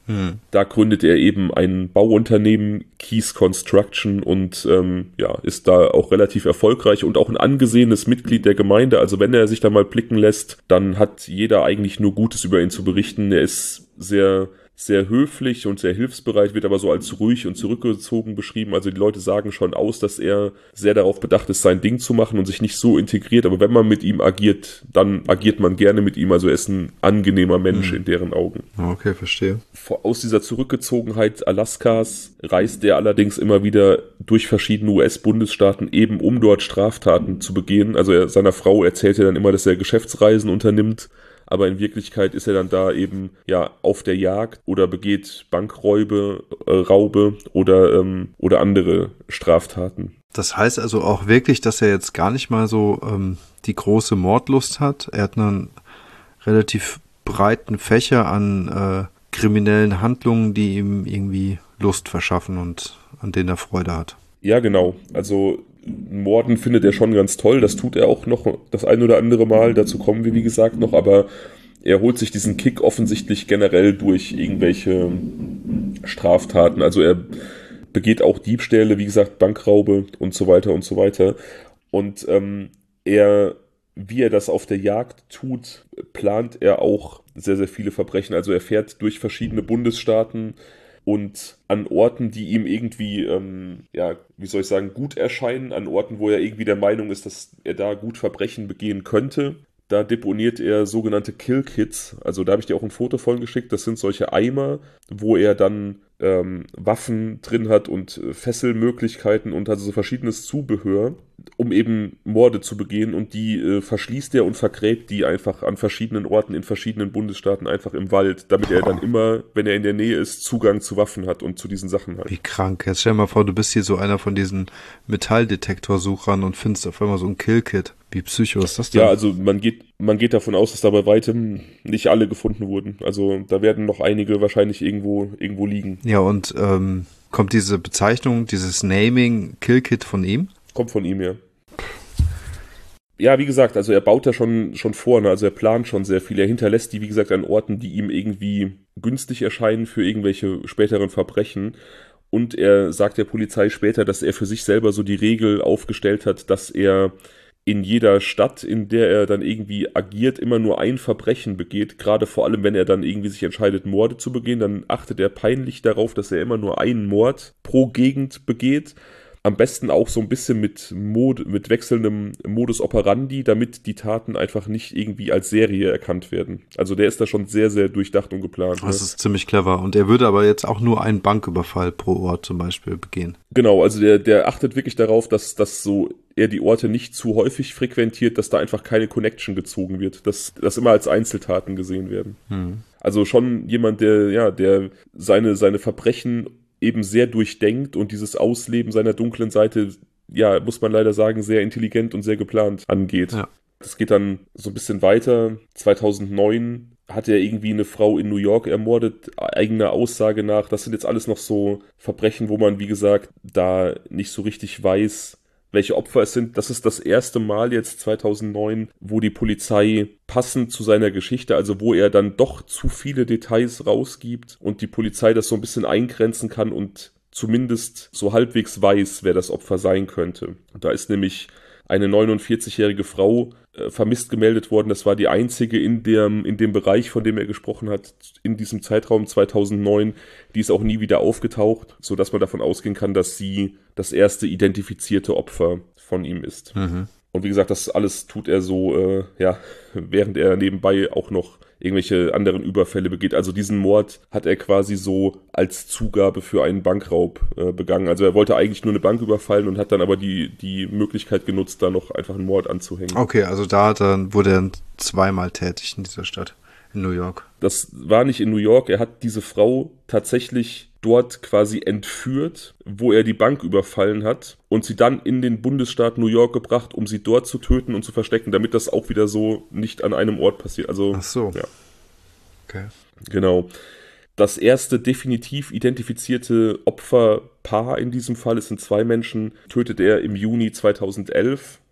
Hm. Da gründet er eben ein Bauunternehmen, Keys Construction, und ähm, ja, ist da auch relativ erfolgreich und auch ein angesehenes Mitglied der Gemeinde. Also wenn er sich da mal blicken lässt, dann hat jeder eigentlich nur Gutes über ihn zu berichten. Er ist sehr sehr höflich und sehr hilfsbereit, wird aber so als ruhig und zurückgezogen beschrieben. Also die Leute sagen schon aus, dass er sehr darauf bedacht ist, sein Ding zu machen und sich nicht so integriert. Aber wenn man mit ihm agiert, dann agiert man gerne mit ihm. Also er ist ein angenehmer Mensch, mhm, in deren Augen. Okay, verstehe. Aus dieser Zurückgezogenheit Alaskas reist er allerdings immer wieder durch verschiedene U S-Bundesstaaten, eben um dort Straftaten zu begehen. Also er, seiner Frau erzählt er dann immer, dass er Geschäftsreisen unternimmt. Aber in Wirklichkeit ist er dann da eben ja auf der Jagd oder begeht Bankräube, äh, Raube oder, ähm, oder andere Straftaten. Das heißt also auch wirklich, dass er jetzt gar nicht mal so ähm, die große Mordlust hat. Er hat einen relativ breiten Fächer an äh, kriminellen Handlungen, die ihm irgendwie Lust verschaffen und an denen er Freude hat. Ja, genau. Also Morden findet er schon ganz toll, das tut er auch noch das ein oder andere Mal, dazu kommen wir wie gesagt noch, aber er holt sich diesen Kick offensichtlich generell durch irgendwelche Straftaten, also er begeht auch Diebstähle, wie gesagt Bankraube und so weiter und so weiter und ähm, er, wie er das auf der Jagd tut, plant er auch sehr, sehr viele Verbrechen, also er fährt durch verschiedene Bundesstaaten und an Orten, die ihm irgendwie, ähm, ja, wie soll ich sagen, gut erscheinen, an Orten, wo er irgendwie der Meinung ist, dass er da gut Verbrechen begehen könnte, da deponiert er sogenannte Kill-Kits. Also da habe ich dir auch ein Foto von geschickt. Das sind solche Eimer, wo er dann ähm, Waffen drin hat und äh, Fesselmöglichkeiten und also so verschiedenes Zubehör, um eben Morde zu begehen. Und die äh, verschließt er und vergräbt die einfach an verschiedenen Orten in verschiedenen Bundesstaaten einfach im Wald, damit er dann immer, wenn er in der Nähe ist, Zugang zu Waffen hat und zu diesen Sachen hat. Wie krank. Jetzt stell dir mal vor, du bist hier so einer von diesen Metalldetektorsuchern und findest auf einmal so ein Kill-Kit. Wie psycho ist das denn? Ja, also man geht, man geht davon aus, dass da bei weitem nicht alle gefunden wurden. Also da werden noch einige wahrscheinlich irgendwo, irgendwo liegen. Ja, und ähm, kommt diese Bezeichnung, dieses Naming Kill-Kit von ihm? Kommt von ihm, ja. Ja, wie gesagt, also er baut da schon, schon vor, ne? Also er plant schon sehr viel. Er hinterlässt die, wie gesagt, an Orten, die ihm irgendwie günstig erscheinen für irgendwelche späteren Verbrechen. Und er sagt der Polizei später, dass er für sich selber so die Regel aufgestellt hat, dass er in jeder Stadt, in der er dann irgendwie agiert, immer nur ein Verbrechen begeht. Gerade vor allem, wenn er dann irgendwie sich entscheidet, Morde zu begehen, dann achtet er peinlich darauf, dass er immer nur einen Mord pro Gegend begeht. Am besten auch so ein bisschen mit, Mod- mit wechselndem Modus operandi, damit die Taten einfach nicht irgendwie als Serie erkannt werden. Also der ist da schon sehr, sehr durchdacht und geplant. Das ne? ist ziemlich clever. Und er würde aber jetzt auch nur einen Banküberfall pro Ort zum Beispiel begehen. Genau, also der, der achtet wirklich darauf, dass, dass so er die Orte nicht zu häufig frequentiert, dass da einfach keine Connection gezogen wird, dass das immer als Einzeltaten gesehen werden. Hm. Also schon jemand, der, ja, der seine, seine Verbrechen eben sehr durchdenkt und dieses Ausleben seiner dunklen Seite, ja, muss man leider sagen, sehr intelligent und sehr geplant angeht. Ja. Das geht dann so ein bisschen weiter. zweitausendneun hat er irgendwie eine Frau in New York ermordet, eigener Aussage nach. Das sind jetzt alles noch so Verbrechen, wo man, wie gesagt, da nicht so richtig weiß, welche Opfer es sind. Das ist das erste Mal jetzt zweitausendneun, wo die Polizei passend zu seiner Geschichte, also wo er dann doch zu viele Details rausgibt und die Polizei das so ein bisschen eingrenzen kann und zumindest so halbwegs weiß, wer das Opfer sein könnte. Und da ist nämlich eine neunundvierzigjährige Frau äh, vermisst gemeldet worden. Das war die einzige in dem, in dem Bereich, von dem er gesprochen hat, in diesem Zeitraum zweitausendneun. Die ist auch nie wieder aufgetaucht, sodass man davon ausgehen kann, dass sie das erste identifizierte Opfer von ihm ist. Mhm. Und wie gesagt, das alles tut er so, äh, ja, während er nebenbei auch noch irgendwelche anderen Überfälle begeht. Also diesen Mord hat er quasi so als Zugabe für einen Bankraub äh, begangen. Also er wollte eigentlich nur eine Bank überfallen und hat dann aber die, die Möglichkeit genutzt, da noch einfach einen Mord anzuhängen. Okay, also da hat er, wurde er zweimal tätig in dieser Stadt, in New York. Das war nicht in New York. Er hat diese Frau tatsächlich dort quasi entführt, wo er die Bank überfallen hat und sie dann in den Bundesstaat New York gebracht, um sie dort zu töten und zu verstecken, damit das auch wieder so nicht an einem Ort passiert. Also, ach so. Ja. Okay. Genau. Das erste definitiv identifizierte Opferpaar in diesem Fall, es sind zwei Menschen, tötet er im Juni zweitausendelf.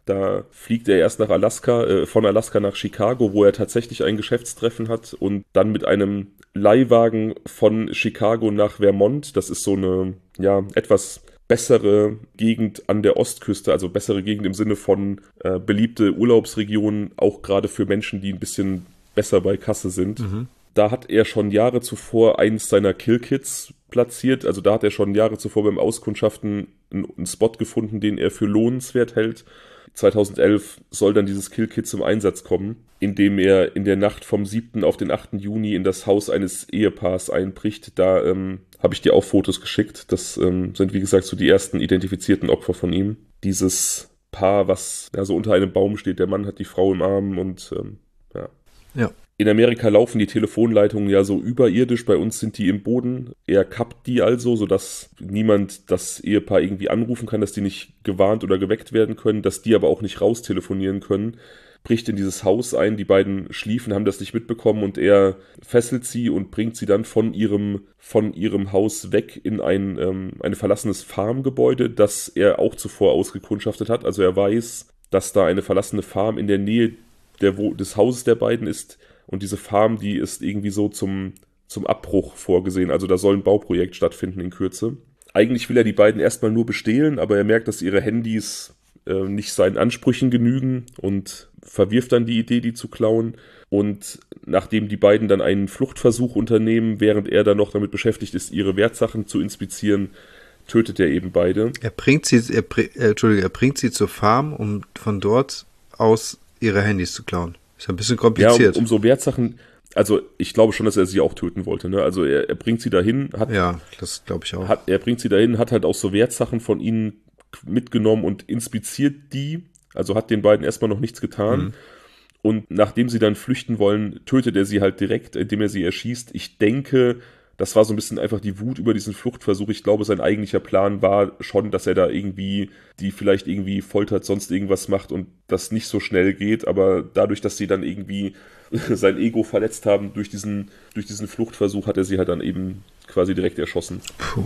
Da fliegt er erst nach Alaska, äh, von Alaska nach Chicago, wo er tatsächlich ein Geschäftstreffen hat und dann mit einem Leihwagen von Chicago nach Vermont, das ist so eine, ja, etwas bessere Gegend an der Ostküste, also bessere Gegend im Sinne von äh, beliebte Urlaubsregionen, auch gerade für Menschen, die ein bisschen besser bei Kasse sind. Mhm. Da hat er schon Jahre zuvor eines seiner Kill-Kits platziert, also da hat er schon Jahre zuvor beim Auskundschaften einen, einen Spot gefunden, den er für lohnenswert hält. zweitausendelf soll dann dieses Kill-Kit zum Einsatz kommen, indem er in der Nacht vom siebten auf den achten Juni in das Haus eines Ehepaars einbricht. Da ähm, habe ich dir auch Fotos geschickt. Das ähm, sind, wie gesagt, so die ersten identifizierten Opfer von ihm. Dieses Paar, was ja, so unter einem Baum steht. Der Mann hat die Frau im Arm und ähm, ja. Ja. In Amerika laufen die Telefonleitungen ja so überirdisch, bei uns sind die im Boden. Er kappt die also, sodass niemand das Ehepaar irgendwie anrufen kann, dass die nicht gewarnt oder geweckt werden können, dass die aber auch nicht raustelefonieren können. Bricht in dieses Haus ein, die beiden schliefen, haben das nicht mitbekommen und er fesselt sie und bringt sie dann von ihrem, von ihrem Haus weg in ein, ähm, ein verlassenes Farmgebäude, das er auch zuvor ausgekundschaftet hat. Also er weiß, dass da eine verlassene Farm in der Nähe der, wo, des Hauses der beiden ist. Und diese Farm, die ist irgendwie so zum, zum Abbruch vorgesehen. Also da soll ein Bauprojekt stattfinden in Kürze. Eigentlich will er die beiden erstmal nur bestehlen, aber er merkt, dass ihre Handys äh, nicht seinen Ansprüchen genügen und verwirft dann die Idee, die zu klauen. Und nachdem die beiden dann einen Fluchtversuch unternehmen, während er dann noch damit beschäftigt ist, ihre Wertsachen zu inspizieren, tötet er eben beide. Er bringt sie, er, äh, Entschuldige, er bringt sie zur Farm, um von dort aus ihre Handys zu klauen. Ist ein bisschen kompliziert. Ja, um, um so Wertsachen, also ich glaube schon, dass er sie auch töten wollte, ne? Also er, er bringt sie dahin, hat. Ja, das glaube ich auch. Hat, er bringt sie dahin, hat halt auch so Wertsachen von ihnen mitgenommen und inspiziert die, also hat den beiden erstmal noch nichts getan. Mhm. Und nachdem sie dann flüchten wollen, tötet er sie halt direkt, indem er sie erschießt. Ich denke, das war so ein bisschen einfach die Wut über diesen Fluchtversuch. Ich glaube, sein eigentlicher Plan war schon, dass er da irgendwie, die vielleicht irgendwie foltert, sonst irgendwas macht und das nicht so schnell geht. Aber dadurch, dass sie dann irgendwie sein Ego verletzt haben durch diesen, durch diesen Fluchtversuch, hat er sie halt dann eben quasi direkt erschossen. Puh.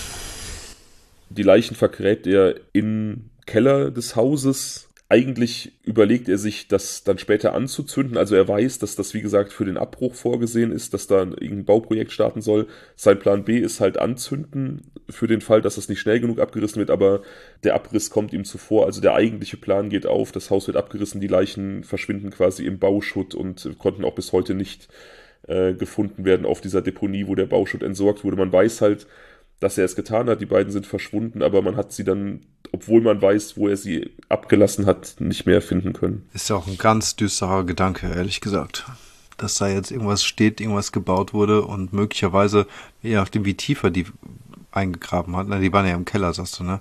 Die Leichen vergräbt er im Keller des Hauses. Eigentlich überlegt er sich, das dann später anzuzünden. Also er weiß, dass das, wie gesagt, für den Abbruch vorgesehen ist, dass da irgendein Bauprojekt starten soll. Sein Plan B ist halt anzünden, für den Fall, dass das nicht schnell genug abgerissen wird, aber der Abriss kommt ihm zuvor. Also der eigentliche Plan geht auf, das Haus wird abgerissen, die Leichen verschwinden quasi im Bauschutt und konnten auch bis heute nicht äh, gefunden werden auf dieser Deponie, wo der Bauschutt entsorgt wurde. Man weiß halt, dass er es getan hat, die beiden sind verschwunden, aber man hat sie dann, obwohl man weiß, wo er sie abgelassen hat, nicht mehr finden können. Ist ja auch ein ganz düsterer Gedanke, ehrlich gesagt. Dass da jetzt irgendwas steht, irgendwas gebaut wurde und möglicherweise, je nachdem wie tiefer die eingegraben hat, na, die waren ja im Keller, sagst du, ne?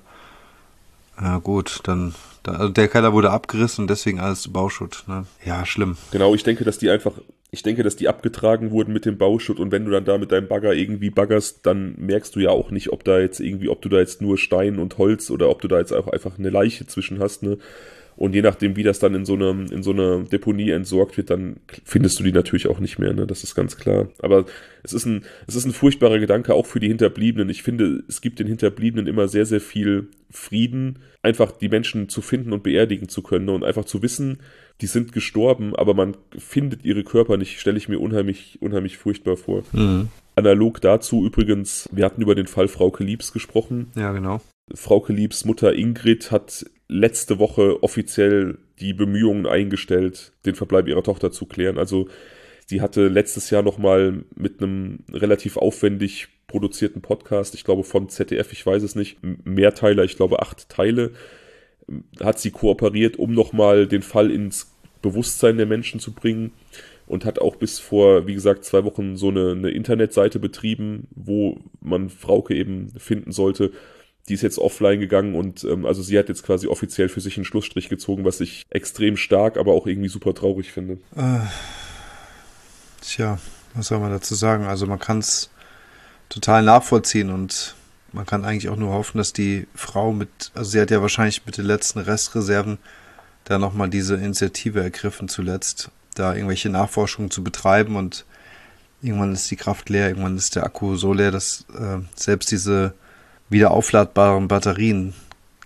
Ja gut, dann, da, also der Keller wurde abgerissen und deswegen alles zu Bauschutt, ne? Ja, schlimm. Genau, ich denke, dass die einfach, ich denke, dass die abgetragen wurden mit dem Bauschutt und wenn du dann da mit deinem Bagger irgendwie baggerst, dann merkst du ja auch nicht, ob da jetzt irgendwie, ob du da jetzt nur Stein und Holz oder ob du da jetzt auch einfach eine Leiche zwischen hast, ne? Und je nachdem, wie das dann in so eine, in so eine Deponie entsorgt wird, dann findest du die natürlich auch nicht mehr, ne? Das ist ganz klar. Aber es ist ein, es ist ein furchtbarer Gedanke, auch für die Hinterbliebenen. Ich finde, es gibt den Hinterbliebenen immer sehr, sehr viel Frieden, einfach die Menschen zu finden und beerdigen zu können, ne? Und einfach zu wissen, die sind gestorben, aber man findet ihre Körper nicht, stelle ich mir unheimlich, unheimlich furchtbar vor. Mhm. Analog dazu übrigens, wir hatten über den Fall Frauke Liebs gesprochen. Ja, genau. Frauke Liebs Mutter Ingrid hat letzte Woche offiziell die Bemühungen eingestellt, den Verbleib ihrer Tochter zu klären. Also sie hatte letztes Jahr nochmal mit einem relativ aufwendig produzierten Podcast, ich glaube von Z D F, ich weiß es nicht, Mehrteiler, ich glaube acht Teile, hat sie kooperiert, um nochmal den Fall ins Bewusstsein der Menschen zu bringen und hat auch bis vor, wie gesagt, zwei Wochen so eine, eine Internetseite betrieben, wo man Frauke eben finden sollte. Die ist jetzt offline gegangen und ähm, also sie hat jetzt quasi offiziell für sich einen Schlussstrich gezogen, was ich extrem stark, aber auch irgendwie super traurig finde. Äh, tja, was soll man dazu sagen? Also man kann es total nachvollziehen und man kann eigentlich auch nur hoffen, dass die Frau mit, also sie hat ja wahrscheinlich mit den letzten Restreserven da nochmal diese Initiative ergriffen zuletzt, da irgendwelche Nachforschungen zu betreiben und irgendwann ist die Kraft leer, irgendwann ist der Akku so leer, dass äh, selbst diese wieder aufladbaren Batterien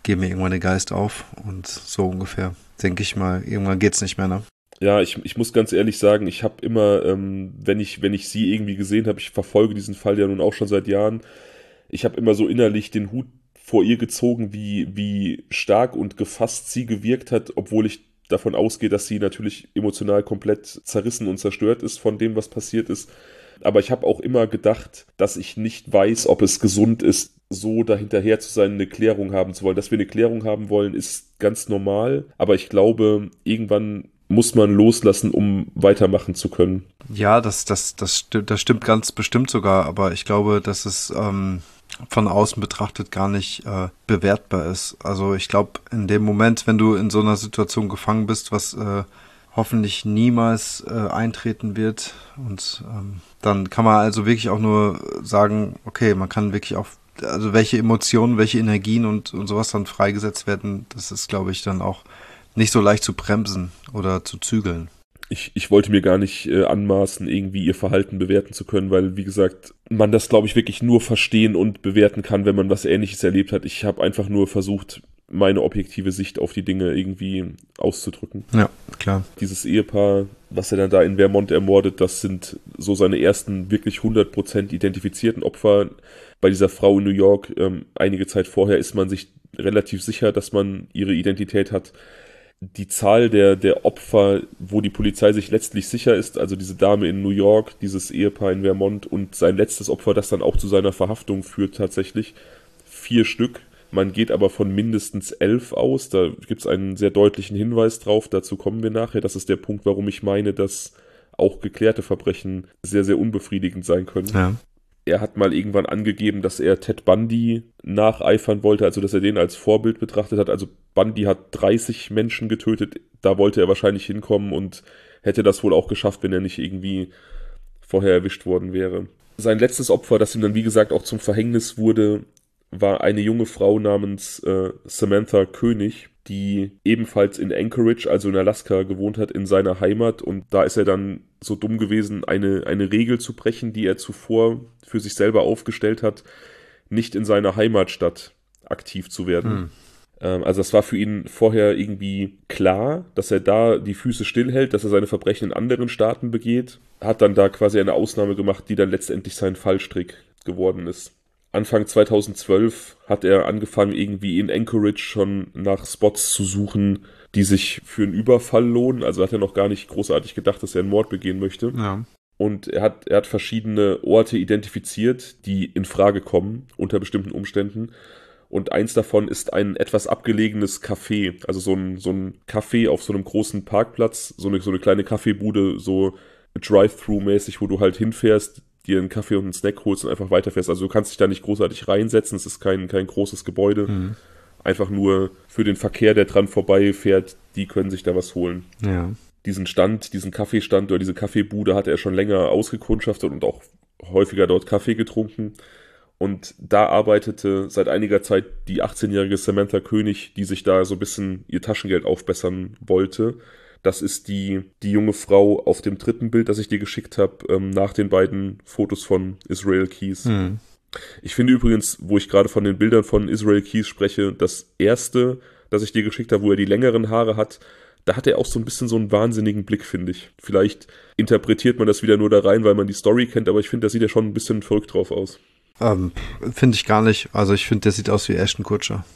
gebe mir irgendwann den Geist auf und so ungefähr, denke ich mal, irgendwann geht's nicht mehr, ne? Ja, ich, ich muss ganz ehrlich sagen, ich habe immer, ähm, wenn ich, wenn ich sie irgendwie gesehen habe, ich verfolge diesen Fall ja nun auch schon seit Jahren, ich habe immer so innerlich den Hut vor ihr gezogen, wie, wie stark und gefasst sie gewirkt hat, obwohl ich davon ausgehe, dass sie natürlich emotional komplett zerrissen und zerstört ist von dem, was passiert ist. Aber ich habe auch immer gedacht, dass ich nicht weiß, ob es gesund ist, so dahinterher zu sein, eine Klärung haben zu wollen. Dass wir eine Klärung haben wollen, ist ganz normal. Aber ich glaube, irgendwann muss man loslassen, um weitermachen zu können. Ja, das, das, das stimmt, das stimmt ganz bestimmt sogar. Aber ich glaube, dass es ähm, von außen betrachtet gar nicht äh, bewertbar ist. Also ich glaube, in dem Moment, wenn du in so einer Situation gefangen bist, was äh, hoffentlich niemals äh, eintreten wird, und ähm, dann kann man also wirklich auch nur sagen, okay, man kann wirklich auch, also welche Emotionen, welche Energien und, und sowas dann freigesetzt werden, das ist, glaube ich, dann auch nicht so leicht zu bremsen oder zu zügeln. Ich, ich wollte mir gar nicht äh, anmaßen, irgendwie ihr Verhalten bewerten zu können, weil, wie gesagt, man das, glaube ich, wirklich nur verstehen und bewerten kann, wenn man was Ähnliches erlebt hat. Ich habe einfach nur versucht, meine objektive Sicht auf die Dinge irgendwie auszudrücken. Ja, klar. Dieses Ehepaar, was er dann da in Vermont ermordet, das sind so seine ersten wirklich hundert Prozent identifizierten Opfer. Bei dieser Frau in New York, ähm, einige Zeit vorher, ist man sich relativ sicher, dass man ihre Identität hat. Die Zahl der, der Opfer, wo die Polizei sich letztlich sicher ist, also diese Dame in New York, dieses Ehepaar in Vermont und sein letztes Opfer, das dann auch zu seiner Verhaftung führt tatsächlich, vier Stück. Man geht aber von mindestens elf aus, da gibt es einen sehr deutlichen Hinweis drauf, dazu kommen wir nachher. Das ist der Punkt, warum ich meine, dass auch geklärte Verbrechen sehr, sehr unbefriedigend sein können. Ja. Er hat mal irgendwann angegeben, dass er Ted Bundy nacheifern wollte, also dass er den als Vorbild betrachtet hat. Also Bundy hat dreißig Menschen getötet, da wollte er wahrscheinlich hinkommen und hätte das wohl auch geschafft, wenn er nicht irgendwie vorher erwischt worden wäre. Sein letztes Opfer, das ihm dann wie gesagt auch zum Verhängnis wurde, war eine junge Frau namens äh, Samantha König, die ebenfalls in Anchorage, also in Alaska, gewohnt hat, in seiner Heimat. Und da ist er dann so dumm gewesen, eine, eine Regel zu brechen, die er zuvor für sich selber aufgestellt hat, nicht in seiner Heimatstadt aktiv zu werden. Hm. Ähm, also das war für ihn vorher irgendwie klar, dass er da die Füße stillhält, dass er seine Verbrechen in anderen Staaten begeht. Hat dann da quasi eine Ausnahme gemacht, die dann letztendlich sein Fallstrick geworden ist. Anfang zweitausendzwölf hat er angefangen, irgendwie in Anchorage schon nach Spots zu suchen, die sich für einen Überfall lohnen. Also hat er noch gar nicht großartig gedacht, dass er einen Mord begehen möchte. Ja. Und er hat, er hat verschiedene Orte identifiziert, die in Frage kommen unter bestimmten Umständen. Und eins davon ist ein etwas abgelegenes Café. Also so ein, so ein Café auf so einem großen Parkplatz, so eine, so eine kleine Kaffeebude, so Drive-Thru-mäßig, wo du halt hinfährst, dir einen Kaffee und einen Snack holst und einfach weiterfährst. Also du kannst dich da nicht großartig reinsetzen, es ist kein, kein großes Gebäude. Mhm. Einfach nur für den Verkehr, der dran vorbeifährt, die können sich da was holen. Ja. Diesen Stand, diesen Kaffeestand oder diese Kaffeebude hatte er schon länger ausgekundschaftet und auch häufiger dort Kaffee getrunken. Und da arbeitete seit einiger Zeit die achtzehnjährige Samantha König, die sich da so ein bisschen ihr Taschengeld aufbessern wollte. Das ist die, die junge Frau auf dem dritten Bild, das ich dir geschickt habe, ähm, nach den beiden Fotos von Israel Keys. Hm. Ich finde übrigens, wo ich gerade von den Bildern von Israel Keys spreche, das erste, das ich dir geschickt habe, wo er die längeren Haare hat, da hat er auch so ein bisschen so einen wahnsinnigen Blick, finde ich. Vielleicht interpretiert man das wieder nur da rein, weil man die Story kennt, aber ich finde, da sieht er schon ein bisschen verrückt drauf aus. Ähm, finde ich gar nicht. Also ich finde, der sieht aus wie Ashton Kutcher.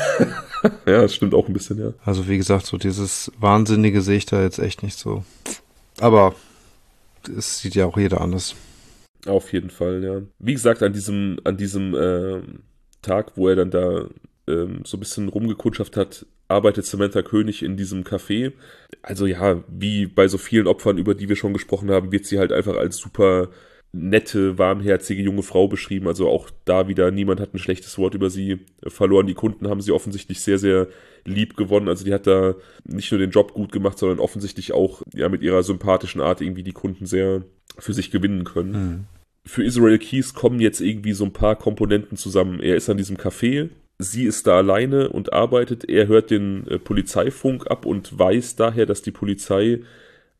Ja, das stimmt auch ein bisschen, ja. Also wie gesagt, so dieses Wahnsinnige sehe ich da jetzt echt nicht so. Aber es sieht ja auch jeder anders. Auf jeden Fall, ja. Wie gesagt, an diesem, an diesem äh, Tag, wo er dann da ähm, so ein bisschen rumgekundschafft hat, arbeitet Samantha König in diesem Café. Also ja, wie bei so vielen Opfern, über die wir schon gesprochen haben, wird sie halt einfach als super nette, warmherzige junge Frau beschrieben. Also auch da wieder, niemand hat ein schlechtes Wort über sie verloren. Die Kunden haben sie offensichtlich sehr, sehr lieb gewonnen. Also die hat da nicht nur den Job gut gemacht, sondern offensichtlich auch ja mit ihrer sympathischen Art irgendwie die Kunden sehr für sich gewinnen können. Mhm. Für Israel Keys kommen jetzt irgendwie so ein paar Komponenten zusammen. Er ist an diesem Café, sie ist da alleine und arbeitet. Er hört den äh, Polizeifunk ab und weiß daher, dass die Polizei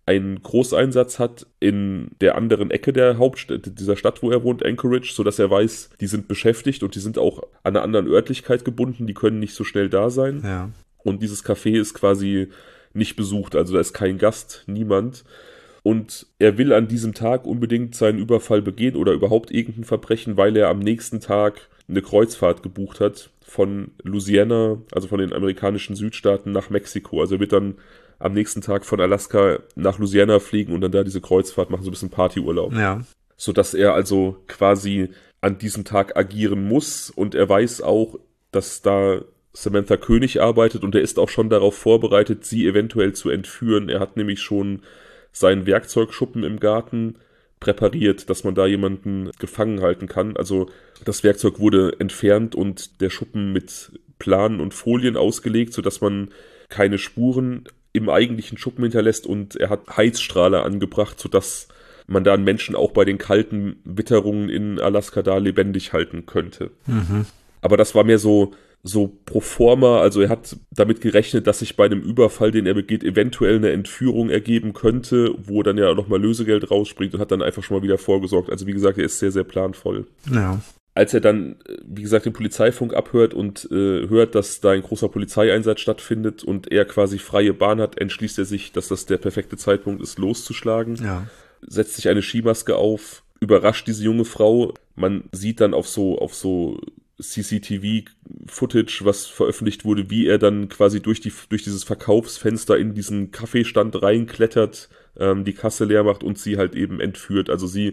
einen Großeinsatz hat in der anderen Ecke der Hauptstadt, dieser Stadt, wo er wohnt, Anchorage, sodass er weiß, die sind beschäftigt und die sind auch an einer anderen Örtlichkeit gebunden, die können nicht so schnell da sein. Ja. Und dieses Café ist quasi nicht besucht, also da ist kein Gast, niemand. Und er will an diesem Tag unbedingt seinen Überfall begehen oder überhaupt irgendein Verbrechen, weil er am nächsten Tag eine Kreuzfahrt gebucht hat von Louisiana, also von den amerikanischen Südstaaten nach Mexiko. Also er wird dann am nächsten Tag von Alaska nach Louisiana fliegen und dann da diese Kreuzfahrt machen, so ein bisschen Partyurlaub. Ja. Sodass er also quasi an diesem Tag agieren muss und er weiß auch, dass da Samantha König arbeitet und er ist auch schon darauf vorbereitet, sie eventuell zu entführen. Er hat nämlich schon seinen Werkzeugschuppen im Garten präpariert, dass man da jemanden gefangen halten kann. Also das Werkzeug wurde entfernt und der Schuppen mit Planen und Folien ausgelegt, sodass man keine Spuren im eigentlichen Schuppen hinterlässt und er hat Heizstrahler angebracht, sodass man da einen Menschen auch bei den kalten Witterungen in Alaska da lebendig halten könnte. Mhm. Aber das war mehr so so pro forma, also er hat damit gerechnet, dass sich bei einem Überfall, den er begeht, eventuell eine Entführung ergeben könnte, wo dann ja nochmal Lösegeld rausspringt und hat dann einfach schon mal wieder vorgesorgt. Also wie gesagt, er ist sehr, sehr planvoll. Ja. Als er dann, wie gesagt, den Polizeifunk abhört und äh, hört, dass da ein großer Polizeieinsatz stattfindet und er quasi freie Bahn hat, entschließt er sich, dass das der perfekte Zeitpunkt ist, loszuschlagen. Ja. Setzt sich eine Skimaske auf, überrascht diese junge Frau. Man sieht dann auf so, auf so C C T V-Footage, was veröffentlicht wurde, wie er dann quasi durch die durch dieses Verkaufsfenster in diesen Kaffeestand reinklettert, ähm, die Kasse leer macht und sie halt eben entführt. Also sie,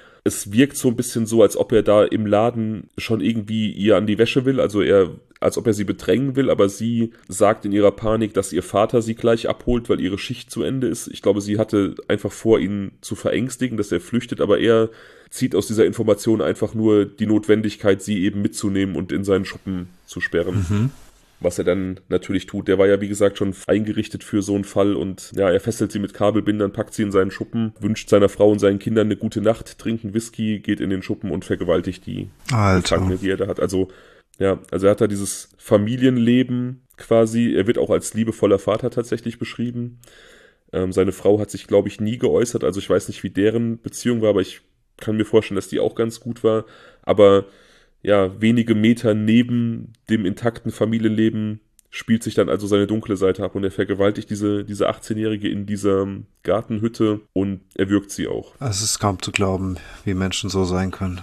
es wirkt so ein bisschen so, als ob er da im Laden schon irgendwie ihr an die Wäsche will, also er, als ob er sie bedrängen will, aber sie sagt in ihrer Panik, dass ihr Vater sie gleich abholt, weil ihre Schicht zu Ende ist. Ich glaube, sie hatte einfach vor, ihn zu verängstigen, dass er flüchtet, aber er zieht aus dieser Information einfach nur die Notwendigkeit, sie eben mitzunehmen und in seinen Schuppen zu sperren. Mhm. Was er dann natürlich tut. Der war ja, wie gesagt, schon eingerichtet für so einen Fall und ja, er fesselt sie mit Kabelbindern, packt sie in seinen Schuppen, wünscht seiner Frau und seinen Kindern eine gute Nacht, trinkt einen Whisky, geht in den Schuppen und vergewaltigt die Gefangene, die er da hat. Also, ja, also er hat da dieses Familienleben quasi, er wird auch als liebevoller Vater tatsächlich beschrieben. Ähm, seine Frau hat sich, glaube ich, nie geäußert, also ich weiß nicht, wie deren Beziehung war, aber ich kann mir vorstellen, dass die auch ganz gut war, aber ja, wenige Meter neben dem intakten Familienleben spielt sich dann also seine dunkle Seite ab und er vergewaltigt diese, diese achtzehnjährige in dieser Gartenhütte und erwürgt sie auch. Es ist kaum zu glauben, wie Menschen so sein können.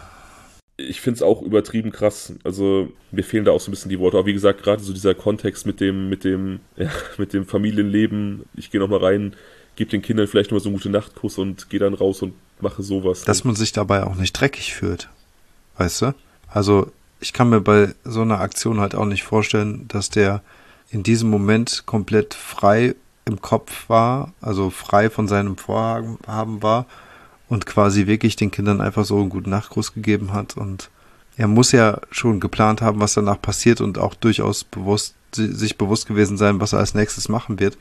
Ich finde es auch übertrieben krass, also mir fehlen da auch so ein bisschen die Worte, aber wie gesagt, gerade so dieser Kontext mit dem, mit dem, ja, mit dem Familienleben, ich gehe nochmal rein, gebe den Kindern vielleicht nochmal so einen Gute-Nacht-Kuss und gehe dann raus und mache sowas. Dass man sich dabei auch nicht dreckig fühlt, weißt du? Also ich kann mir bei so einer Aktion halt auch nicht vorstellen, dass der in diesem Moment komplett frei im Kopf war, also frei von seinem Vorhaben war und quasi wirklich den Kindern einfach so einen guten Nachtgruß gegeben hat. Und er muss ja schon geplant haben, was danach passiert und auch durchaus bewusst sich bewusst gewesen sein, was er als nächstes machen wird.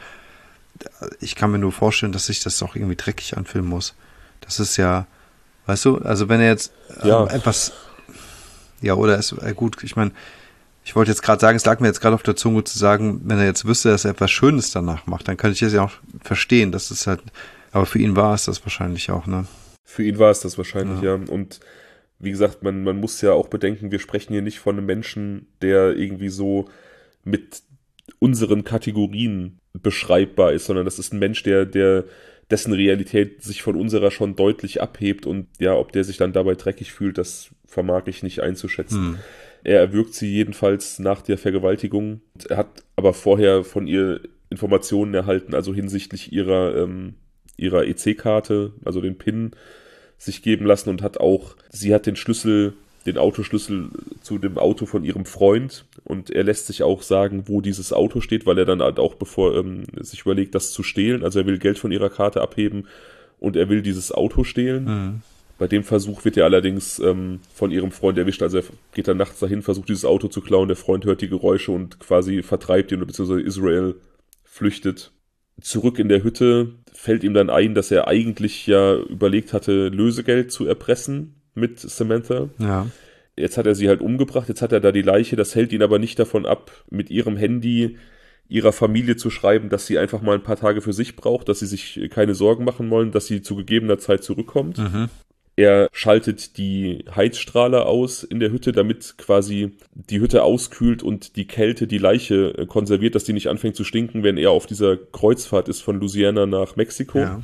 Ich kann mir nur vorstellen, dass sich das auch irgendwie dreckig anfühlen muss. Das ist ja, weißt du, also wenn er jetzt ja. ähm, etwas, ja, oder ist äh, gut, ich meine, ich wollte jetzt gerade sagen, es lag mir jetzt gerade auf der Zunge zu sagen, wenn er jetzt wüsste, dass er etwas Schönes danach macht, dann könnte ich das ja auch verstehen, das ist halt, aber für ihn war es das wahrscheinlich auch, ne? Für ihn war es das wahrscheinlich, ja. Ja. Und wie gesagt, man, man muss ja auch bedenken, wir sprechen hier nicht von einem Menschen, der irgendwie so mit unseren Kategorien beschreibbar ist, sondern das ist ein Mensch, der, der dessen Realität sich von unserer schon deutlich abhebt und ja, ob der sich dann dabei dreckig fühlt, das vermag ich nicht einzuschätzen. Hm. Er erwürgt sie jedenfalls nach der Vergewaltigung. Er hat aber vorher von ihr Informationen erhalten, also hinsichtlich ihrer, ähm, ihrer E C-Karte, also den PIN, sich geben lassen und hat auch, sie hat den Schlüssel, den Autoschlüssel zu dem Auto von ihrem Freund und er lässt sich auch sagen, wo dieses Auto steht, weil er dann halt auch bevor ähm, sich überlegt, das zu stehlen, also er will Geld von ihrer Karte abheben und er will dieses Auto stehlen. Mhm. Bei dem Versuch wird er allerdings ähm, von ihrem Freund erwischt, also er geht dann nachts dahin, versucht dieses Auto zu klauen, der Freund hört die Geräusche und quasi vertreibt ihn, beziehungsweise Israel flüchtet. Zurück in der Hütte fällt ihm dann ein, dass er eigentlich ja überlegt hatte, Lösegeld zu erpressen mit Samantha. Ja. Jetzt hat er sie halt umgebracht, jetzt hat er da die Leiche, das hält ihn aber nicht davon ab, mit ihrem Handy ihrer Familie zu schreiben, dass sie einfach mal ein paar Tage für sich braucht, dass sie sich keine Sorgen machen wollen, dass sie zu gegebener Zeit zurückkommt. Mhm. Er schaltet die Heizstrahler aus in der Hütte, damit quasi die Hütte auskühlt und die Kälte die Leiche konserviert, dass die nicht anfängt zu stinken, wenn er auf dieser Kreuzfahrt ist von Louisiana nach Mexiko. Ja.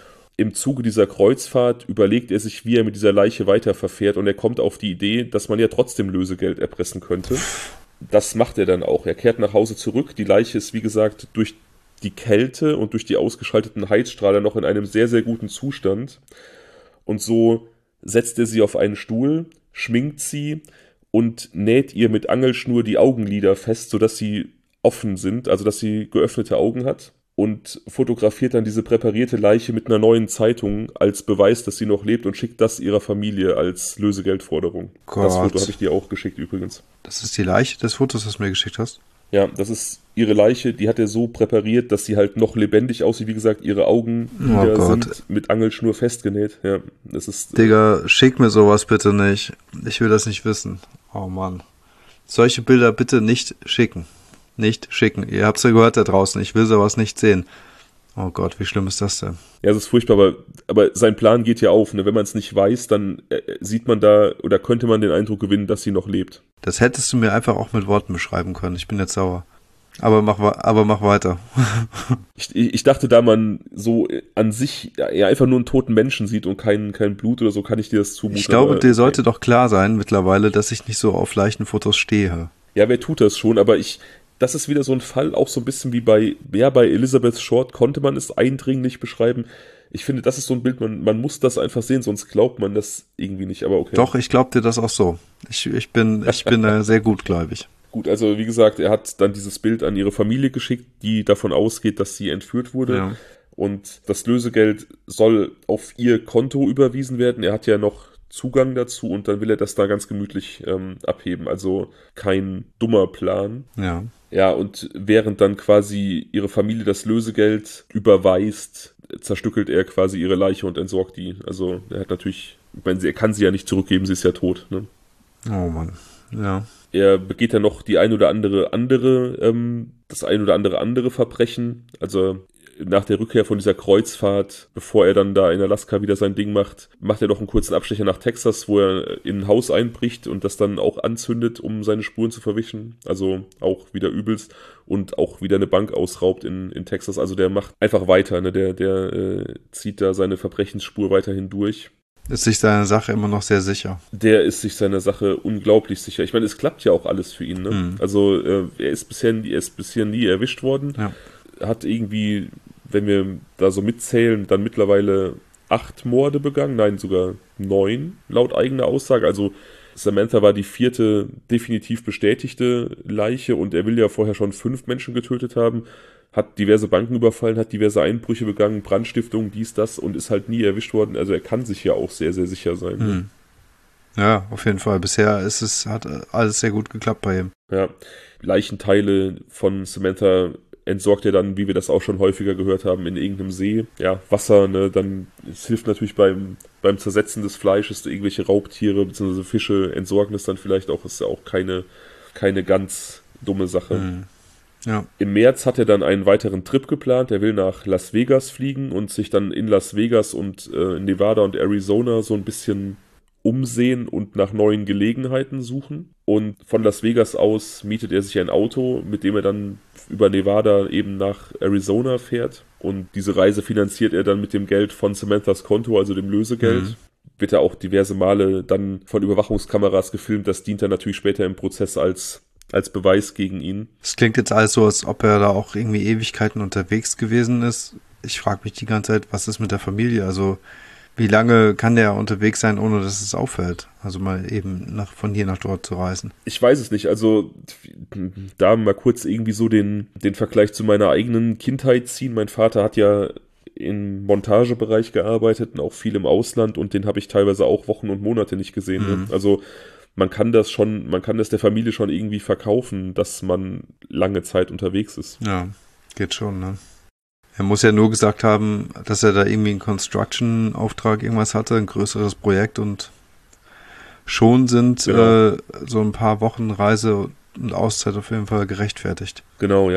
Im Zuge dieser Kreuzfahrt überlegt er sich, wie er mit dieser Leiche weiter verfährt und er kommt auf die Idee, dass man ja trotzdem Lösegeld erpressen könnte. Das macht er dann auch. Er kehrt nach Hause zurück. Die Leiche ist, wie gesagt, durch die Kälte und durch die ausgeschalteten Heizstrahler noch in einem sehr, sehr guten Zustand. Und so setzt er sie auf einen Stuhl, schminkt sie und näht ihr mit Angelschnur die Augenlider fest, sodass sie offen sind, also dass sie geöffnete Augen hat. Und fotografiert dann diese präparierte Leiche mit einer neuen Zeitung als Beweis, dass sie noch lebt und schickt das ihrer Familie als Lösegeldforderung. Gott. Das Foto habe ich dir auch geschickt übrigens. Das ist die Leiche des Fotos, das du mir geschickt hast? Ja, das ist ihre Leiche, die hat er so präpariert, dass sie halt noch lebendig aussieht. Wie gesagt, ihre Augen Oh Gott. sind mit Angelschnur festgenäht. Ja, das ist. Digga, schick mir sowas bitte nicht. Ich will das nicht wissen. Oh Mann. Solche Bilder bitte nicht schicken. Nicht schicken. Ihr habt's ja gehört da draußen. Ich will sowas nicht sehen. Oh Gott, wie schlimm ist das denn? Ja, es ist furchtbar, aber, aber sein Plan geht ja auf. Ne? Wenn man es nicht weiß, dann äh, sieht man da oder könnte man den Eindruck gewinnen, dass sie noch lebt. Das hättest du mir einfach auch mit Worten beschreiben können. Ich bin jetzt sauer. Aber mach, aber mach weiter. Ich, ich dachte, da man so an sich ja einfach nur einen toten Menschen sieht und kein, kein Blut oder so, kann ich dir das zumuten. Ich glaube, aber, dir sollte doch klar sein mittlerweile, dass ich nicht so auf Leichenfotos stehe. Ja, wer tut das schon? Aber ich, das ist wieder so ein Fall, auch so ein bisschen wie bei, ja, bei Elizabeth Short konnte man es eindringlich beschreiben. Ich finde, das ist so ein Bild, man, man muss das einfach sehen, sonst glaubt man das irgendwie nicht, aber okay. Doch, ich glaube dir das auch so. Ich, ich bin, ich bin äh, sehr gutgläubig. Gut, also wie gesagt, er hat dann dieses Bild an ihre Familie geschickt, die davon ausgeht, dass sie entführt wurde. Ja. Und das Lösegeld soll auf ihr Konto überwiesen werden. Er hat ja noch Zugang dazu und dann will er das da ganz gemütlich ähm, abheben. Also kein dummer Plan. Ja. Ja, und während dann quasi ihre Familie das Lösegeld überweist, zerstückelt er quasi ihre Leiche und entsorgt die. Also er hat natürlich, ich meine, er kann sie ja nicht zurückgeben, sie ist ja tot. Ne? Oh Mann, ja. Er begeht dann noch die ein oder andere andere, ähm, das ein oder andere andere Verbrechen. Also nach der Rückkehr von dieser Kreuzfahrt, bevor er dann da in Alaska wieder sein Ding macht, macht er noch einen kurzen Abstecher nach Texas, wo er in ein Haus einbricht und das dann auch anzündet, um seine Spuren zu verwischen. Also auch wieder übelst und auch wieder eine Bank ausraubt in, in Texas. Also der macht einfach weiter, ne? Der, der äh, zieht da seine Verbrechensspur weiterhin durch. Ist sich seiner Sache immer noch sehr sicher. Der ist sich seiner Sache unglaublich sicher. Ich meine, es klappt ja auch alles für ihn. Ne? Mhm. Also äh, er ist bisher, er ist bisher nie erwischt worden. Ja. Hat irgendwie, wenn wir da so mitzählen, dann mittlerweile acht Morde begangen. Nein, sogar neun, laut eigener Aussage. Also Samantha war die vierte definitiv bestätigte Leiche und er will ja vorher schon fünf Menschen getötet haben. Hat diverse Banken überfallen, hat diverse Einbrüche begangen, Brandstiftung, dies, das und ist halt nie erwischt worden. Also er kann sich ja auch sehr, sehr sicher sein. Ne? Mhm. Ja, auf jeden Fall. Bisher ist es, hat alles sehr gut geklappt bei ihm. Ja, Leichenteile von Samantha entsorgt er dann, wie wir das auch schon häufiger gehört haben, in irgendeinem See. Ja, Wasser, ne, dann, es hilft natürlich beim, beim Zersetzen des Fleisches, irgendwelche Raubtiere bzw. Fische entsorgen es dann vielleicht auch, ist ja auch keine, keine ganz dumme Sache. Mhm. Ja. Im März hat er dann einen weiteren Trip geplant. Er will nach Las Vegas fliegen und sich dann in Las Vegas und äh, Nevada und Arizona so ein bisschen umsehen und nach neuen Gelegenheiten suchen. Und von Las Vegas aus mietet er sich ein Auto, mit dem er dann über Nevada eben nach Arizona fährt. Und diese Reise finanziert er dann mit dem Geld von Samanthas Konto, also dem Lösegeld. Mhm. Wird er auch diverse Male dann von Überwachungskameras gefilmt. Das dient dann natürlich später im Prozess als als Beweis gegen ihn. Es klingt jetzt alles so, als ob er da auch irgendwie Ewigkeiten unterwegs gewesen ist. Ich frage mich die ganze Zeit, was ist mit der Familie? Also wie lange kann der unterwegs sein, ohne dass es auffällt? Also mal eben nach, von hier nach dort zu reisen. Ich weiß es nicht. Also da mal kurz irgendwie so den, den Vergleich zu meiner eigenen Kindheit ziehen. Mein Vater hat ja im Montagebereich gearbeitet und auch viel im Ausland und den habe ich teilweise auch Wochen und Monate nicht gesehen. Mhm. Ne? Also man kann das schon, man kann das der Familie schon irgendwie verkaufen, dass man lange Zeit unterwegs ist. Ja, geht schon, ne? Er muss ja nur gesagt haben, dass er da irgendwie einen Construction-Auftrag irgendwas hatte, ein größeres Projekt und schon sind genau. äh, so ein paar Wochen Reise und Auszeit auf jeden Fall gerechtfertigt. Genau, ja.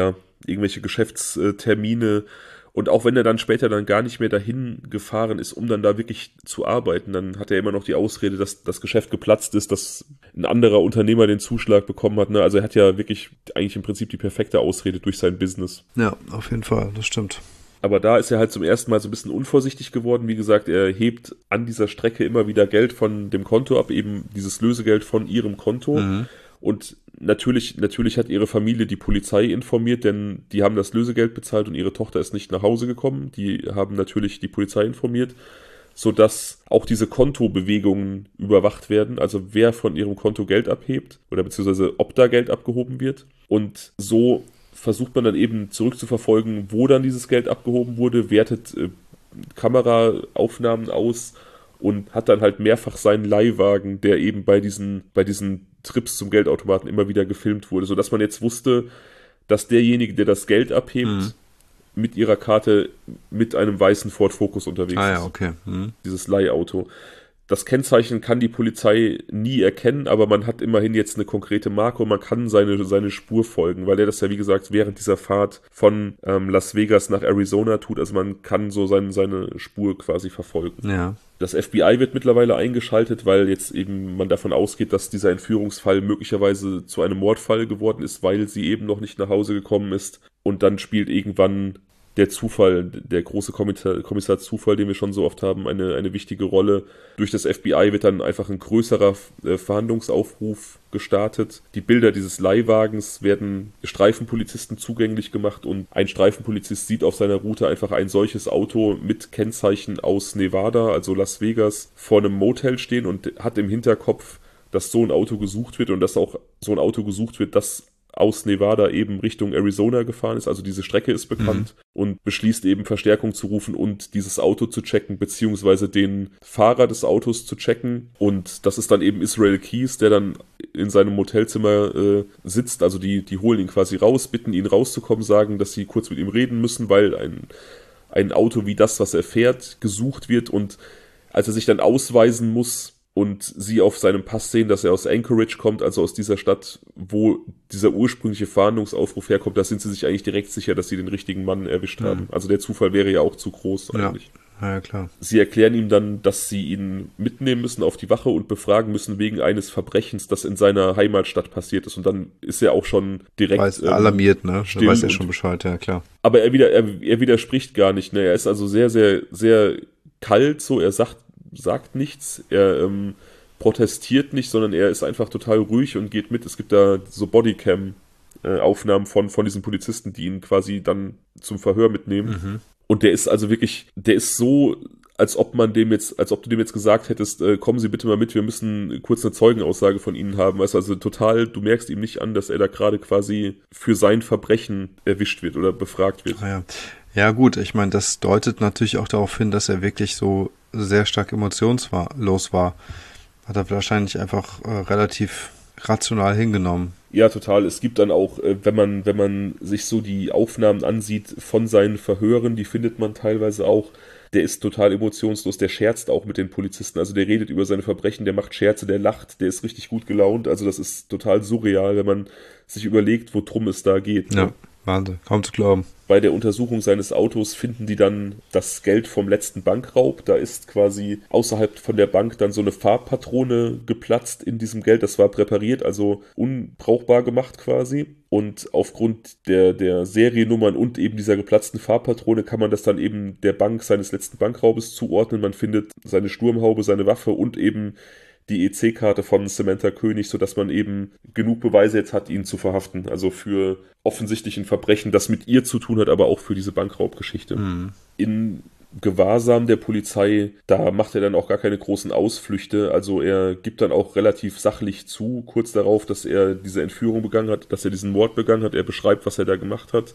irgendwelche Geschäftstermine. Und auch wenn er dann später dann gar nicht mehr dahin gefahren ist, um dann da wirklich zu arbeiten, dann hat er immer noch die Ausrede, dass das Geschäft geplatzt ist, dass ein anderer Unternehmer den Zuschlag bekommen hat. Ne? Also er hat ja wirklich eigentlich im Prinzip die perfekte Ausrede durch sein Business. Ja, auf jeden Fall, das stimmt. Aber da ist er halt zum ersten Mal so ein bisschen unvorsichtig geworden. Wie gesagt, er hebt an dieser Strecke immer wieder Geld von dem Konto ab, eben dieses Lösegeld von ihrem Konto. Mhm. Und natürlich, natürlich hat ihre Familie die Polizei informiert, denn die haben das Lösegeld bezahlt und ihre Tochter ist nicht nach Hause gekommen. Die haben natürlich die Polizei informiert, sodass auch diese Kontobewegungen überwacht werden, also wer von ihrem Konto Geld abhebt oder beziehungsweise ob da Geld abgehoben wird. Und so versucht man dann eben zurückzuverfolgen, wo dann dieses Geld abgehoben wurde, wertet äh, Kameraaufnahmen aus und hat dann halt mehrfach seinen Leihwagen, der eben bei diesen, bei diesen Trips zum Geldautomaten immer wieder gefilmt wurde, sodass man jetzt wusste, dass derjenige, der das Geld abhebt, mhm. mit ihrer Karte mit einem weißen Ford Focus unterwegs ah, ist. Ja, okay. Mhm. Dieses Leihauto. Das Kennzeichen kann die Polizei nie erkennen, aber man hat immerhin jetzt eine konkrete Marke und man kann seine, seine Spur folgen, weil er das ja, wie gesagt, während dieser Fahrt von ähm, Las Vegas nach Arizona tut. Also man kann so sein, seine Spur quasi verfolgen. Ja. Das F B I wird mittlerweile eingeschaltet, weil jetzt eben man davon ausgeht, dass dieser Entführungsfall möglicherweise zu einem Mordfall geworden ist, weil sie eben noch nicht nach Hause gekommen ist. Und dann spielt irgendwann der Zufall, der große Kommissar, Kommissar Zufall, den wir schon so oft haben, eine, eine wichtige Rolle. Durch das F B I wird dann einfach ein größerer äh, Verhandlungsaufruf gestartet. Die Bilder dieses Leihwagens werden Streifenpolizisten zugänglich gemacht und ein Streifenpolizist sieht auf seiner Route einfach ein solches Auto mit Kennzeichen aus Nevada, also Las Vegas, vor einem Motel stehen und hat im Hinterkopf, dass so ein Auto gesucht wird und dass auch so ein Auto gesucht wird, das aus Nevada eben Richtung Arizona gefahren ist, also diese Strecke ist bekannt mhm. und beschließt eben Verstärkung zu rufen und dieses Auto zu checken, beziehungsweise den Fahrer des Autos zu checken und das ist dann eben Israel Keys, der dann in seinem Motelzimmer äh, sitzt, also die, die holen ihn quasi raus, bitten ihn rauszukommen, sagen, dass sie kurz mit ihm reden müssen, weil ein, ein Auto wie das, was er fährt, gesucht wird und als er sich dann ausweisen muss, und sie auf seinem Pass sehen, dass er aus Anchorage kommt, also aus dieser Stadt, wo dieser ursprüngliche Fahndungsaufruf herkommt, da sind sie sich eigentlich direkt sicher, dass sie den richtigen Mann erwischt mhm. haben. Also der Zufall wäre ja auch zu groß eigentlich. Ja. Ja, klar. Sie erklären ihm dann, dass sie ihn mitnehmen müssen auf die Wache und befragen müssen wegen eines Verbrechens, das in seiner Heimatstadt passiert ist. Und dann ist er auch schon direkt weiß, ähm, alarmiert, ne? Da weiß er schon Bescheid, ja klar. Aber er, wieder, er, er widerspricht gar nicht. Ne? Er ist also sehr, sehr, sehr kalt so. Er sagt sagt nichts, er ähm, protestiert nicht, sondern er ist einfach total ruhig und geht mit. Es gibt da so Bodycam-Aufnahmen von, von diesen Polizisten, die ihn quasi dann zum Verhör mitnehmen. Mhm. Und der ist also wirklich, der ist so, als ob man dem jetzt, als ob du dem jetzt gesagt hättest, äh, kommen Sie bitte mal mit, wir müssen kurz eine Zeugenaussage von Ihnen haben. Weißt du, also total, du merkst ihm nicht an, dass er da gerade quasi für sein Verbrechen erwischt wird oder befragt wird. Ah, ja. Ja gut, ich meine, das deutet natürlich auch darauf hin, dass er wirklich so sehr stark emotionslos war. Hat er wahrscheinlich einfach äh, relativ rational hingenommen. Ja, total. Es gibt dann auch, äh, wenn man, wenn man sich so die Aufnahmen ansieht von seinen Verhören, die findet man teilweise auch, der ist total emotionslos, der scherzt auch mit den Polizisten, also der redet über seine Verbrechen, der macht Scherze, der lacht, der ist richtig gut gelaunt, also das ist total surreal, wenn man sich überlegt, worum es da geht. Ja. Ne? Wahnsinn, kaum zu glauben. Bei der Untersuchung seines Autos finden die dann das Geld vom letzten Bankraub. Da ist quasi außerhalb von der Bank dann so eine Farbpatrone geplatzt in diesem Geld. Das war präpariert, also unbrauchbar gemacht quasi. Und aufgrund der, der Seriennummern und eben dieser geplatzten Farbpatrone kann man das dann eben der Bank seines letzten Bankraubes zuordnen. Man findet seine Sturmhaube, seine Waffe und eben die E C-Karte von Samantha König, sodass man eben genug Beweise jetzt hat, ihn zu verhaften. Also für offensichtlichen Verbrechen, das mit ihr zu tun hat, aber auch für diese Bankraubgeschichte. Mhm. In Gewahrsam der Polizei, da macht er dann auch gar keine großen Ausflüchte. Also er gibt dann auch relativ sachlich zu, kurz darauf, dass er diese Entführung begangen hat, dass er diesen Mord begangen hat. Er beschreibt, was er da gemacht hat.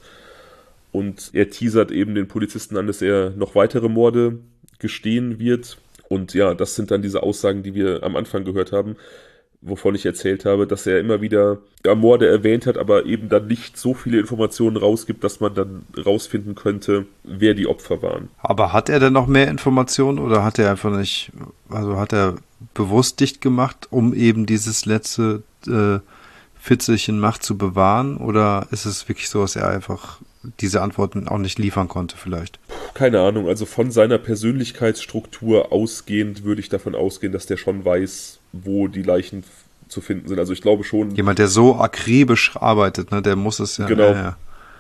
Und er teasert eben den Polizisten an, dass er noch weitere Morde gestehen wird. Und ja, das sind dann diese Aussagen, die wir am Anfang gehört haben, wovon ich erzählt habe, dass er immer wieder ja, Morde erwähnt hat, aber eben dann nicht so viele Informationen rausgibt, dass man dann rausfinden könnte, wer die Opfer waren. Aber hat er denn noch mehr Informationen oder hat er einfach nicht, also hat er bewusst dicht gemacht, um eben dieses letzte äh, Fitzelchen macht, zu bewahren? Oder ist es wirklich so, dass er einfach diese Antworten auch nicht liefern konnte vielleicht? Keine Ahnung, also von seiner Persönlichkeitsstruktur ausgehend würde ich davon ausgehen, dass der schon weiß, wo die Leichen zu finden sind. Also ich glaube schon... Jemand, der so akribisch arbeitet, ne, der muss es ja... Genau. Ja, ja.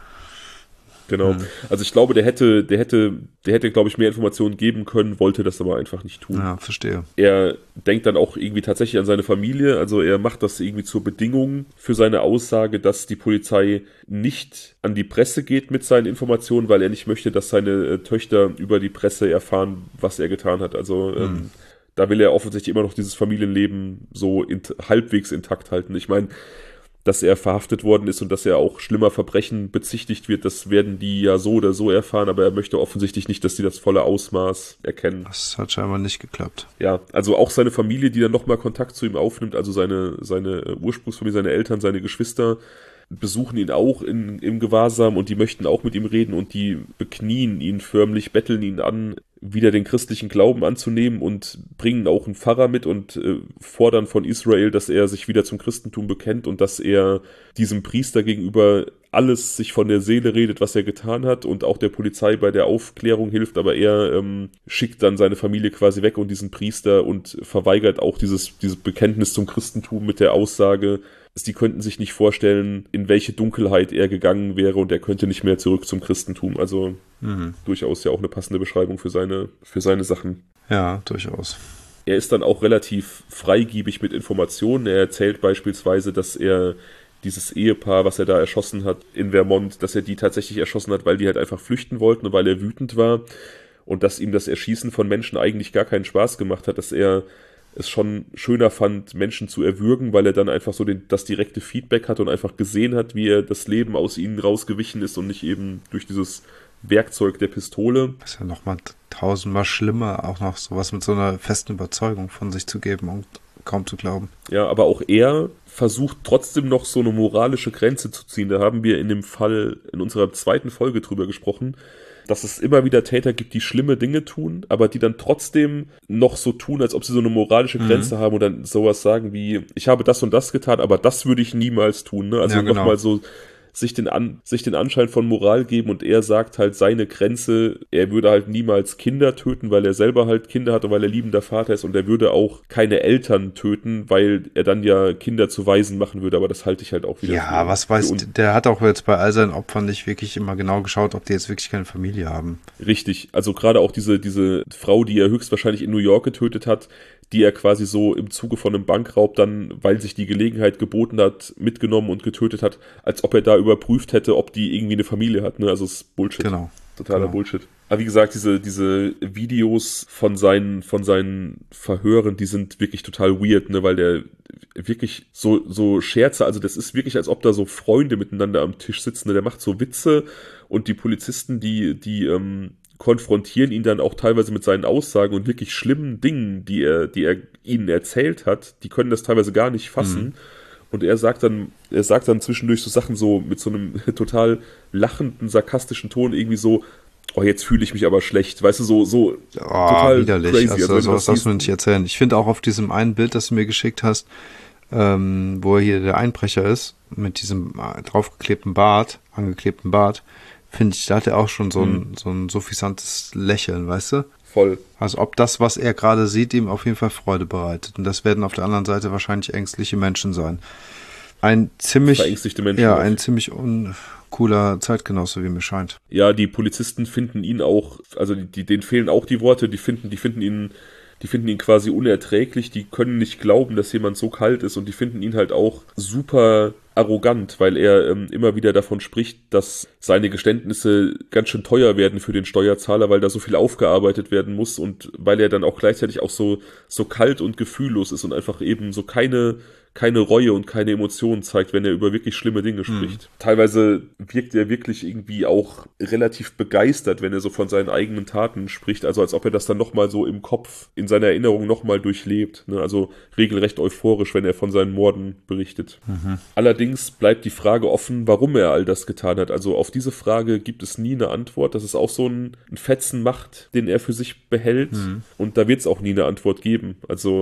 Genau. Hm. Also ich glaube, der hätte, der hätte, der hätte, glaube ich, mehr Informationen geben können, wollte das aber einfach nicht tun. Ja, verstehe. Er denkt dann auch irgendwie tatsächlich an seine Familie, also er macht das irgendwie zur Bedingung für seine Aussage, dass die Polizei nicht an die Presse geht mit seinen Informationen, weil er nicht möchte, dass seine äh, Töchter über die Presse erfahren, was er getan hat. Also hm. ähm, da will er offensichtlich immer noch dieses Familienleben so in, halbwegs intakt halten. Ich meine, dass er verhaftet worden ist und dass er auch schlimmer Verbrechen bezichtigt wird, das werden die ja so oder so erfahren, aber er möchte offensichtlich nicht, dass die das volle Ausmaß erkennen. Das hat scheinbar nicht geklappt. Ja, also auch seine Familie, die dann nochmal Kontakt zu ihm aufnimmt, also seine, seine Ursprungsfamilie, seine Eltern, seine Geschwister, besuchen ihn auch in, im Gewahrsam und die möchten auch mit ihm reden und die beknien ihn förmlich, betteln ihn an, wieder den christlichen Glauben anzunehmen und bringen auch einen Pfarrer mit und äh, fordern von Israel, dass er sich wieder zum Christentum bekennt und dass er diesem Priester gegenüber alles sich von der Seele redet, was er getan hat und auch der Polizei bei der Aufklärung hilft, aber er ähm, schickt dann seine Familie quasi weg und diesen Priester und verweigert auch dieses, dieses Bekenntnis zum Christentum mit der Aussage, sie könnten sich nicht vorstellen, in welche Dunkelheit er gegangen wäre und er könnte nicht mehr zurück zum Christentum. Also mhm. durchaus ja auch eine passende Beschreibung für seine, für seine Sachen. Ja, durchaus. Er ist dann auch relativ freigiebig mit Informationen. Er erzählt beispielsweise, dass er dieses Ehepaar, was er da erschossen hat in Vermont, dass er die tatsächlich erschossen hat, weil die halt einfach flüchten wollten und weil er wütend war und dass ihm das Erschießen von Menschen eigentlich gar keinen Spaß gemacht hat, dass er es schon schöner fand, Menschen zu erwürgen, weil er dann einfach so den, das direkte Feedback hat und einfach gesehen hat, wie er das Leben aus ihnen rausgewichen ist und nicht eben durch dieses Werkzeug der Pistole. Das ist ja nochmal tausendmal schlimmer, auch noch sowas mit so einer festen Überzeugung von sich zu geben und kaum zu glauben. Ja, aber auch er versucht trotzdem noch so eine moralische Grenze zu ziehen. Da haben wir in dem Fall in unserer zweiten Folge drüber gesprochen, dass es immer wieder Täter gibt, die schlimme Dinge tun, aber die dann trotzdem noch so tun, als ob sie so eine moralische Grenze mhm. haben und dann sowas sagen wie, ich habe das und das getan, aber das würde ich niemals tun. Ne? Also ja, genau. nochmal so sich den, An, sich den Anschein von Moral geben und er sagt halt seine Grenze, er würde halt niemals Kinder töten, weil er selber halt Kinder hat und weil er liebender Vater ist und er würde auch keine Eltern töten, weil er dann ja Kinder zu Waisen machen würde, aber das halte ich halt auch wieder. Ja, für, was weiß, der hat auch jetzt bei all seinen Opfern nicht wirklich immer genau geschaut, ob die jetzt wirklich keine Familie haben. Richtig, also gerade auch diese, diese Frau, die er höchstwahrscheinlich in New York getötet hat, die er quasi so im Zuge von einem Bankraub dann, weil sich die Gelegenheit geboten hat, mitgenommen und getötet hat, als ob er da überprüft hätte, ob die irgendwie eine Familie hat. Ne? Also es ist Bullshit. Genau. Totaler genau. Bullshit. Aber wie gesagt, diese, diese Videos von seinen, von seinen Verhören, die sind wirklich total weird, ne? Weil der wirklich so, so Scherze, also das ist wirklich, als ob da so Freunde miteinander am Tisch sitzen. Ne? Der macht so Witze und die Polizisten, die, die, ähm, konfrontieren ihn dann auch teilweise mit seinen Aussagen und wirklich schlimmen Dingen, die er, die er ihnen erzählt hat. Die können das teilweise gar nicht fassen. Mhm. Und er sagt dann, er sagt dann zwischendurch so Sachen so mit so einem total lachenden, sarkastischen Ton irgendwie so, oh, jetzt fühle ich mich aber schlecht. Weißt du, so, so oh, total widerlich. Crazy. Also, also sowas darfst du nicht erzählen. Ich finde auch auf diesem einen Bild, das du mir geschickt hast, ähm, wo hier der Einbrecher ist, mit diesem draufgeklebten Bart, angeklebten Bart, finde ich, da hat er auch schon so ein, hm. so ein suffisantes Lächeln, weißt du? Voll. Also ob das, was er gerade sieht, ihm auf jeden Fall Freude bereitet. Und das werden auf der anderen Seite wahrscheinlich ängstliche Menschen sein. Ein ziemlich, verängstigte Menschen. Ja, ein ziemlich uncooler Zeitgenosse, wie mir scheint. Ja, die Polizisten finden ihn auch, also die, denen fehlen auch die Worte, die finden, die finden ihn, die finden ihn quasi unerträglich, die können nicht glauben, dass jemand so kalt ist und die finden ihn halt auch super arrogant, weil er ähm, immer wieder davon spricht, dass seine Geständnisse ganz schön teuer werden für den Steuerzahler, weil da so viel aufgearbeitet werden muss und weil er dann auch gleichzeitig auch so, so kalt und gefühllos ist und einfach eben so keine keine Reue und keine Emotionen zeigt, wenn er über wirklich schlimme Dinge spricht. Mhm. Teilweise wirkt er wirklich irgendwie auch relativ begeistert, wenn er so von seinen eigenen Taten spricht, also als ob er das dann nochmal so im Kopf, in seiner Erinnerung nochmal durchlebt. Ne? Also regelrecht euphorisch, wenn er von seinen Morden berichtet. Mhm. Allerdings bleibt die Frage offen, warum er all das getan hat. Also auf diese Frage gibt es nie eine Antwort. Das ist auch so ein, ein Fetzen Macht, den er für sich behält. Mhm. Und da wird es auch nie eine Antwort geben. Also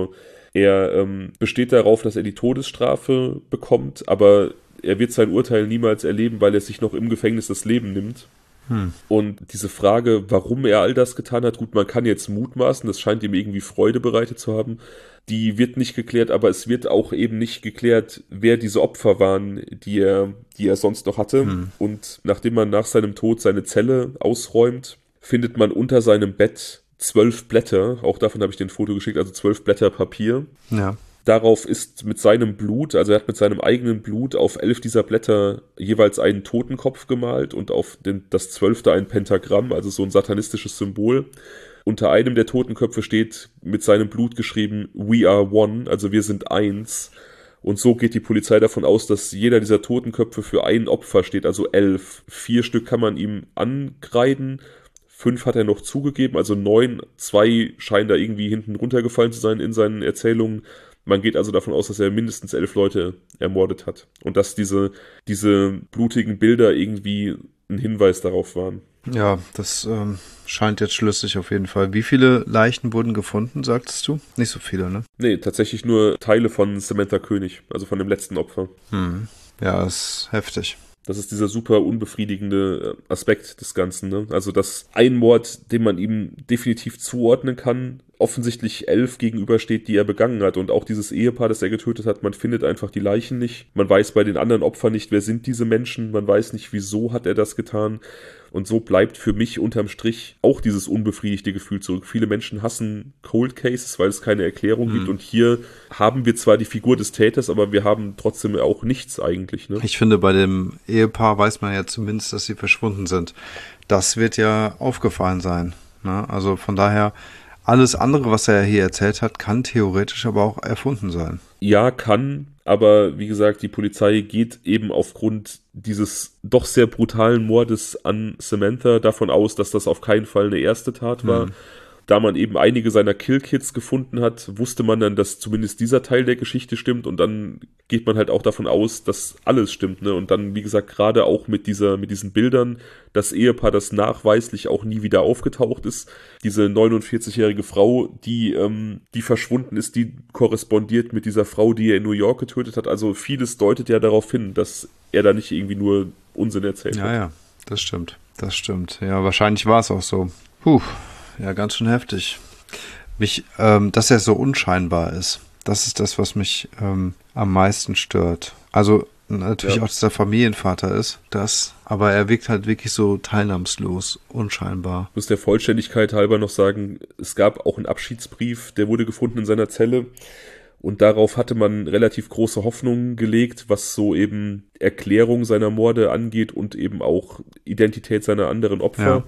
Er ähm, besteht darauf, dass er die Todesstrafe bekommt, aber er wird sein Urteil niemals erleben, weil er sich noch im Gefängnis das Leben nimmt. Hm. Und diese Frage, warum er all das getan hat, gut, man kann jetzt mutmaßen, das scheint ihm irgendwie Freude bereitet zu haben, die wird nicht geklärt, aber es wird auch eben nicht geklärt, wer diese Opfer waren, die er, die er sonst noch hatte. Hm. Und nachdem man nach seinem Tod seine Zelle ausräumt, findet man unter seinem Bett zwölf Blätter, auch davon habe ich dir ein Foto geschickt, also zwölf Blätter Papier. Ja. Darauf ist mit seinem Blut, also er hat mit seinem eigenen Blut auf elf dieser Blätter jeweils einen Totenkopf gemalt und auf den, das zwölfte ein Pentagramm, also so ein satanistisches Symbol. Unter einem der Totenköpfe steht mit seinem Blut geschrieben, We are one, also wir sind eins. Und so geht die Polizei davon aus, dass jeder dieser Totenköpfe für ein Opfer steht, also elf. Vier Stück kann man ihm ankreiden, fünf hat er noch zugegeben, also neun, zwei scheinen da irgendwie hinten runtergefallen zu sein in seinen Erzählungen. Man geht also davon aus, dass er mindestens elf Leute ermordet hat und dass diese, diese blutigen Bilder irgendwie ein Hinweis darauf waren. Ja, das ähm, scheint jetzt schlüssig auf jeden Fall. Wie viele Leichen wurden gefunden, sagtest du? Nicht so viele, ne? Nee, tatsächlich nur Teile von Samantha König, also von dem letzten Opfer. Hm. Ja, ist heftig. Das ist dieser super unbefriedigende Aspekt des Ganzen, ne? Also, dass ein Mord, den man ihm definitiv zuordnen kann, offensichtlich elf gegenübersteht, die er begangen hat. Und auch dieses Ehepaar, das er getötet hat, man findet einfach die Leichen nicht. Man weiß bei den anderen Opfern nicht, wer sind diese Menschen. Man weiß nicht, wieso hat er das getan. Und so bleibt für mich unterm Strich auch dieses unbefriedigte Gefühl zurück. Viele Menschen hassen Cold Cases, weil es keine Erklärung mhm. gibt. Und hier haben wir zwar die Figur des Täters, aber wir haben trotzdem auch nichts eigentlich. Ne? Ich finde, bei dem Ehepaar weiß man ja zumindest, dass sie verschwunden sind. Das wird ja aufgefallen sein. Ne? Also von daher, alles andere, was er hier erzählt hat, kann theoretisch aber auch erfunden sein. Ja, kann. Aber wie gesagt, die Polizei geht eben aufgrund dieses doch sehr brutalen Mordes an Samantha davon aus, dass das auf keinen Fall eine erste Tat war. Mhm. Da man eben einige seiner Killkits gefunden hat, wusste man dann, dass zumindest dieser Teil der Geschichte stimmt und dann geht man halt auch davon aus, dass alles stimmt, ne? Und dann, wie gesagt, gerade auch mit dieser, mit diesen Bildern, das Ehepaar, das nachweislich auch nie wieder aufgetaucht ist, diese neunundvierzigjährige Frau, die, ähm, die verschwunden ist, die korrespondiert mit dieser Frau, die er in New York getötet hat. Also vieles deutet ja darauf hin, dass er da nicht irgendwie nur Unsinn erzählt ja, hat. Ja, ja, das stimmt, das stimmt. Ja, wahrscheinlich war es auch so. Puh. Ja, ganz schön heftig. Mich, ähm, dass er so unscheinbar ist, das ist das, was mich ähm, am meisten stört. Also natürlich ja. auch, dass er Familienvater ist, das, aber er wirkt halt wirklich so teilnahmslos, unscheinbar. Ich muss der Vollständigkeit halber noch sagen, es gab auch einen Abschiedsbrief, der wurde gefunden in seiner Zelle und darauf hatte man relativ große Hoffnungen gelegt, was so eben Erklärung seiner Morde angeht und eben auch Identität seiner anderen Opfer. Ja.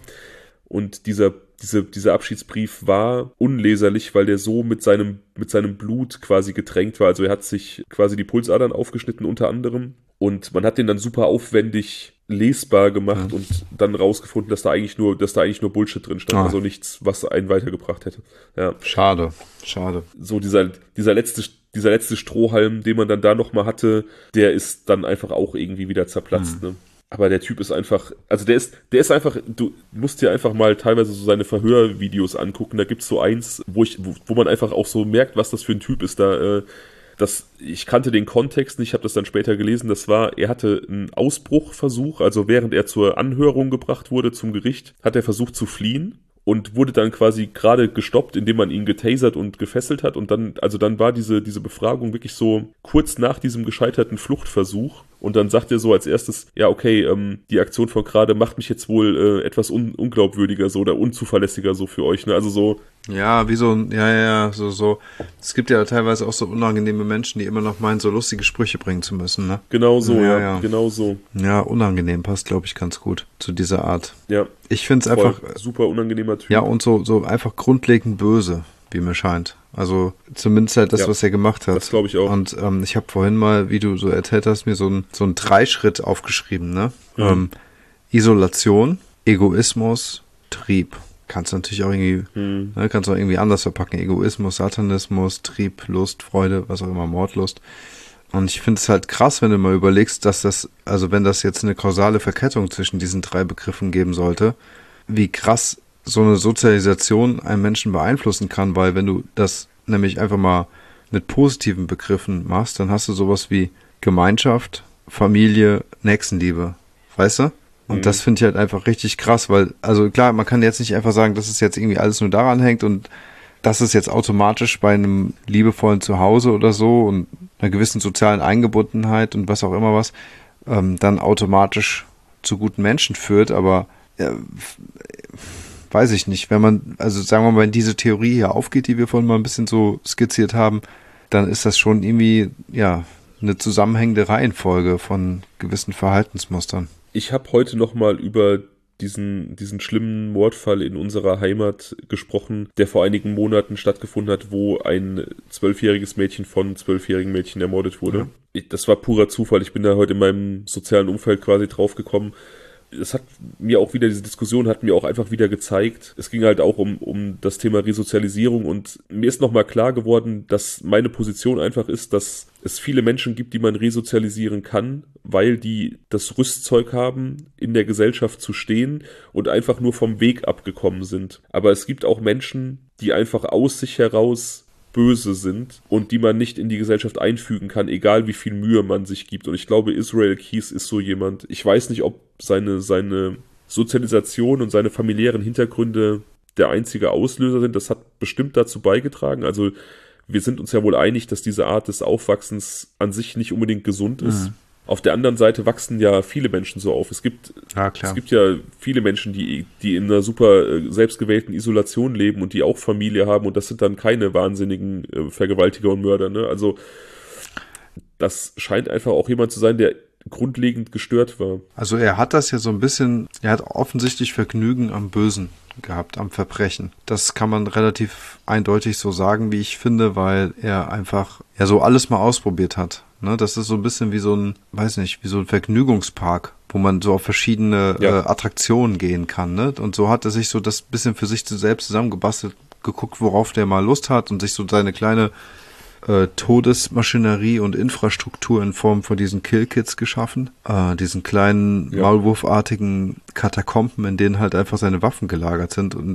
Und dieser Diese, dieser Abschiedsbrief war unleserlich, weil der so mit seinem, mit seinem Blut quasi getränkt war. Also er hat sich quasi die Pulsadern aufgeschnitten unter anderem. Und man hat den dann super aufwendig lesbar gemacht ja. und dann rausgefunden, dass da eigentlich nur, dass da eigentlich nur Bullshit drin stand. Ah. Also nichts, was einen weitergebracht hätte. Ja. Schade, schade. So dieser, dieser letzte, dieser letzte Strohhalm, den man dann da nochmal hatte, der ist dann einfach auch irgendwie wieder zerplatzt, hm. ne? Aber der Typ ist einfach, also der ist, der ist einfach, du musst dir einfach mal teilweise so seine Verhörvideos angucken. Da gibt's so eins, wo ich, wo, wo man einfach auch so merkt, was das für ein Typ ist. Da, äh, das, ich kannte den Kontext nicht, ich habe das dann später gelesen. Das war, er hatte einen Ausbruchversuch, also während er zur Anhörung gebracht wurde zum Gericht, hat er versucht zu fliehen. Und wurde dann quasi gerade gestoppt, indem man ihn getasert und gefesselt hat. Und dann, also dann war diese, diese Befragung wirklich so kurz nach diesem gescheiterten Fluchtversuch. Und dann sagt er so als erstes, ja okay, ähm, die Aktion von gerade macht mich jetzt wohl äh, etwas un- unglaubwürdiger so oder unzuverlässiger so für euch, ne? Also so. Ja, wie so, ja, ja, so, so. Es gibt ja teilweise auch so unangenehme Menschen, die immer noch meinen, so lustige Sprüche bringen zu müssen, ne? Genau so, ja, ja, ja. genau so. Ja, unangenehm passt, glaube ich, ganz gut zu dieser Art. Ja. Ich finde es einfach. Super unangenehmer Typ. Ja, und so, so einfach grundlegend böse, wie mir scheint. Also zumindest halt das, ja, was er gemacht hat. Das glaube ich auch. Und ähm, ich habe vorhin mal, wie du so erzählt hast, mir so ein so ein Dreischritt aufgeschrieben, ne? Mhm. Ähm, Isolation, Egoismus, Trieb. Kannst du natürlich auch irgendwie, mhm. ne, kannst du auch irgendwie anders verpacken. Egoismus, Satanismus, Trieb, Lust, Freude, was auch immer, Mordlust. Und ich finde es halt krass, wenn du mal überlegst, dass das, also wenn das jetzt eine kausale Verkettung zwischen diesen drei Begriffen geben sollte, wie krass so eine Sozialisation einen Menschen beeinflussen kann, weil wenn du das nämlich einfach mal mit positiven Begriffen machst, dann hast du sowas wie Gemeinschaft, Familie, Nächstenliebe. Weißt du? Und mhm. das finde ich halt einfach richtig krass, weil, also klar, man kann jetzt nicht einfach sagen, dass es jetzt irgendwie alles nur daran hängt und dass es jetzt automatisch bei einem liebevollen Zuhause oder so und einer gewissen sozialen Eingebundenheit und was auch immer was, ähm, dann automatisch zu guten Menschen führt, aber ja, weiß ich nicht, wenn man, also sagen wir mal, wenn diese Theorie hier aufgeht, die wir vorhin mal ein bisschen so skizziert haben, dann ist das schon irgendwie, ja, eine zusammenhängende Reihenfolge von gewissen Verhaltensmustern. Ich habe heute nochmal über diesen, diesen schlimmen Mordfall in unserer Heimat gesprochen, der vor einigen Monaten stattgefunden hat, wo ein zwölfjähriges Mädchen von zwölfjährigen Mädchen ermordet wurde. Ja. Das war purer Zufall. Ich bin da heute in meinem sozialen Umfeld quasi drauf gekommen. Es hat mir auch wieder, diese Diskussion hat mir auch einfach wieder gezeigt, es ging halt auch um, um das Thema Resozialisierung und mir ist nochmal klar geworden, dass meine Position einfach ist, dass es viele Menschen gibt, die man resozialisieren kann, weil die das Rüstzeug haben, in der Gesellschaft zu stehen und einfach nur vom Weg abgekommen sind. Aber es gibt auch Menschen, die einfach aus sich heraus böse sind und die man nicht in die Gesellschaft einfügen kann, egal wie viel Mühe man sich gibt. Und ich glaube, Israel Keys ist so jemand. Ich weiß nicht, ob seine, seine Sozialisation und seine familiären Hintergründe der einzige Auslöser sind. Das hat bestimmt dazu beigetragen. Also wir sind uns ja wohl einig, dass diese Art des Aufwachsens an sich nicht unbedingt gesund ist. Mhm. Auf der anderen Seite wachsen ja viele Menschen so auf. Es gibt, ja, klar. es gibt ja viele Menschen, die, die in einer super äh, selbstgewählten Isolation leben und die auch Familie haben und das sind dann keine wahnsinnigen äh, Vergewaltiger und Mörder. Ne? Also das scheint einfach auch jemand zu sein, der grundlegend gestört war. Also er hat das ja so ein bisschen, er hat offensichtlich Vergnügen am Bösen gehabt, am Verbrechen. Das kann man relativ eindeutig so sagen, wie ich finde, weil er einfach ja so alles mal ausprobiert hat. Ne, das ist so ein bisschen wie so ein, weiß nicht, wie so ein Vergnügungspark, wo man so auf verschiedene ja. äh, Attraktionen gehen kann. Ne? Und so hat er sich so das bisschen für sich selbst zusammengebastelt, geguckt, worauf der mal Lust hat und sich so seine kleine äh, Todesmaschinerie und Infrastruktur in Form von diesen Killkits geschaffen. Äh, diesen kleinen, ja. maulwurfartigen Katakomben, in denen halt einfach seine Waffen gelagert sind und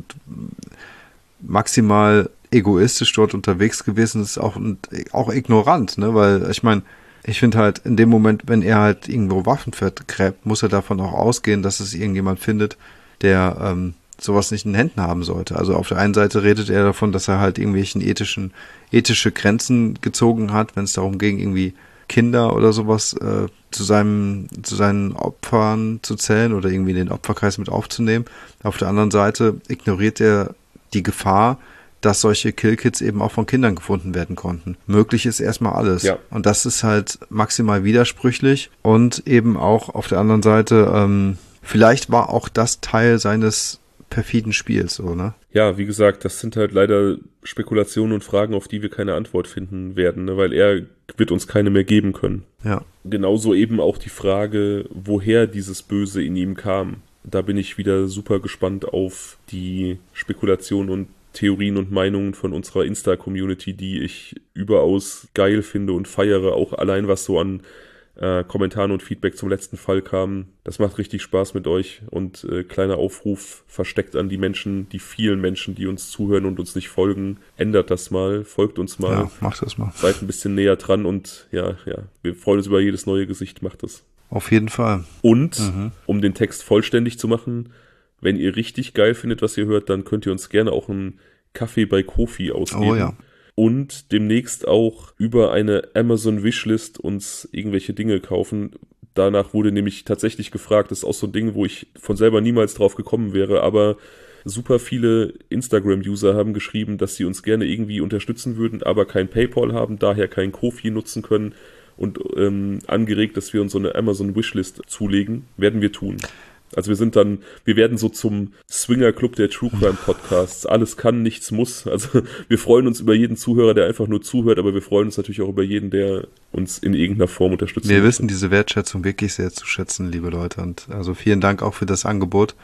maximal egoistisch dort unterwegs gewesen ist, auch, und auch ignorant, ne, weil ich meine, ich finde halt in dem Moment, wenn er halt irgendwo Waffen vergräbt, muss er davon auch ausgehen, dass es irgendjemand findet, der ähm, sowas nicht in den Händen haben sollte. Also auf der einen Seite redet er davon, dass er halt irgendwelchen ethischen, ethische Grenzen gezogen hat, wenn es darum ging, irgendwie Kinder oder sowas äh, zu seinem, zu seinen Opfern zu zählen oder irgendwie in den Opferkreis mit aufzunehmen. Auf der anderen Seite ignoriert er die Gefahr, dass solche Killkits eben auch von Kindern gefunden werden konnten. Möglich ist erstmal alles. Ja. Und das ist halt maximal widersprüchlich und eben auch auf der anderen Seite, ähm, vielleicht war auch das Teil seines perfiden Spiels, so, ne? Ja, wie gesagt, das sind halt leider Spekulationen und Fragen, auf die wir keine Antwort finden werden, ne? Weil er wird uns keine mehr geben können. Ja. Genauso eben auch die Frage, woher dieses Böse in ihm kam. Da bin ich wieder super gespannt auf die Spekulationen und Theorien und Meinungen von unserer Insta-Community, die ich überaus geil finde und feiere, auch allein was so an äh, Kommentaren und Feedback zum letzten Fall kam. Das macht richtig Spaß mit euch und äh, kleiner Aufruf versteckt an die Menschen, die vielen Menschen, die uns zuhören und uns nicht folgen. Ändert das mal, folgt uns mal. Ja, macht das mal. Seid ein bisschen näher dran und ja, ja, wir freuen uns über jedes neue Gesicht, macht das. Auf jeden Fall. Und, mhm. um den Text vollständig zu machen, wenn ihr richtig geil findet, was ihr hört, dann könnt ihr uns gerne auch einen Kaffee bei Ko-fi ausgeben. Oh ja. Und demnächst auch über eine Amazon-Wishlist uns irgendwelche Dinge kaufen. Danach wurde nämlich tatsächlich gefragt, das ist auch so ein Ding, wo ich von selber niemals drauf gekommen wäre, aber super viele Instagram-User haben geschrieben, dass sie uns gerne irgendwie unterstützen würden, aber kein PayPal haben, daher kein Ko-fi nutzen können und ähm, angeregt, dass wir uns so eine Amazon-Wishlist zulegen, werden wir tun. Also wir sind dann, wir werden so zum Swinger-Club der True Crime Podcasts. Alles kann, nichts muss. Also wir freuen uns über jeden Zuhörer, der einfach nur zuhört, aber wir freuen uns natürlich auch über jeden, der uns in irgendeiner Form unterstützt. Wir wissen diese Wertschätzung wirklich sehr zu schätzen, liebe Leute. Und also vielen Dank auch für das Angebot.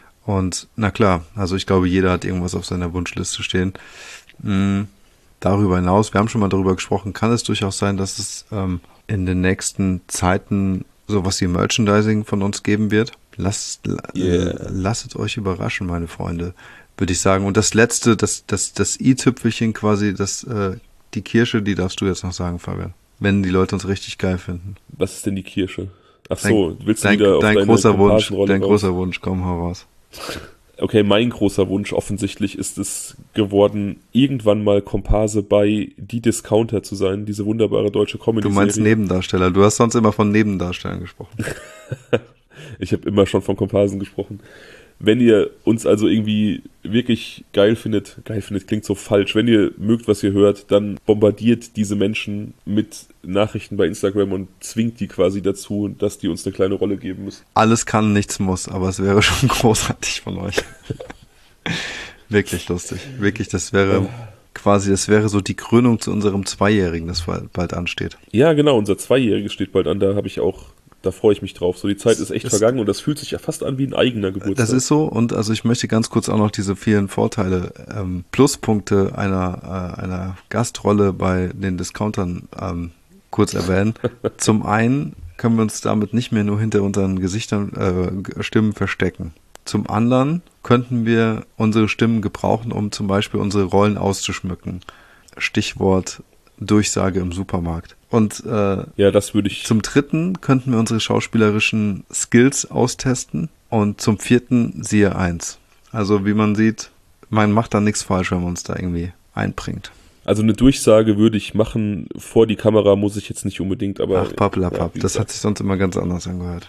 Und na klar, also ich glaube, jeder hat irgendwas auf seiner Wunschliste stehen. Mhm. Darüber hinaus, wir haben schon mal darüber gesprochen, kann es durchaus sein, dass es ähm, in den nächsten Zeiten sowas wie Merchandising von uns geben wird. Lasst, yeah. lasst euch überraschen, meine Freunde, würde ich sagen. Und das letzte, das, das, das i-Tüpfelchen quasi, das äh, die Kirsche, die darfst du jetzt noch sagen, Fabian. Wenn die Leute uns richtig geil finden. Was ist denn die Kirsche? Ach so, dein, willst du dein, wieder auf dein deine großer Wunsch, Dein raus? großer Wunsch, komm, hau raus. Okay, mein großer Wunsch offensichtlich ist es geworden, irgendwann mal Komparse bei Die Discounter zu sein, diese wunderbare deutsche Comedy-Serie. Du meinst Nebendarsteller, du hast sonst immer von Nebendarstellern gesprochen. Ich habe immer schon von Komparsen gesprochen. Wenn ihr uns also irgendwie wirklich geil findet, geil findet klingt so falsch, wenn ihr mögt, was ihr hört, dann bombardiert diese Menschen mit Nachrichten bei Instagram und zwingt die quasi dazu, dass die uns eine kleine Rolle geben müssen. Alles kann, nichts muss, aber es wäre schon großartig von euch. Wirklich lustig. Wirklich, das wäre oh. quasi, das wäre so die Krönung zu unserem Zweijährigen, das bald ansteht. Ja, genau, unser Zweijähriges steht bald an, da habe ich auch Da freue ich mich drauf. So, die Zeit ist echt das, vergangen und das fühlt sich ja fast an wie ein eigener Geburtstag. Das ist so und also ich möchte ganz kurz auch noch diese vielen Vorteile, ähm, Pluspunkte einer, äh, einer Gastrolle bei den Discountern ähm, kurz erwähnen. Zum einen können wir uns damit nicht mehr nur hinter unseren Gesichtern, äh, Stimmen verstecken. Zum anderen könnten wir unsere Stimmen gebrauchen, um zum Beispiel unsere Rollen auszuschmücken. Stichwort Durchsage im Supermarkt. Und äh, ja, das würde ich. Zum dritten könnten wir unsere schauspielerischen Skills austesten und zum vierten siehe eins. Also wie man sieht, man macht da nichts falsch, wenn man uns da irgendwie einbringt. Also eine Durchsage würde ich machen, vor die Kamera muss ich jetzt nicht unbedingt, aber... Ach, pappelapapp, ja, das hat sich sonst immer ganz anders angehört.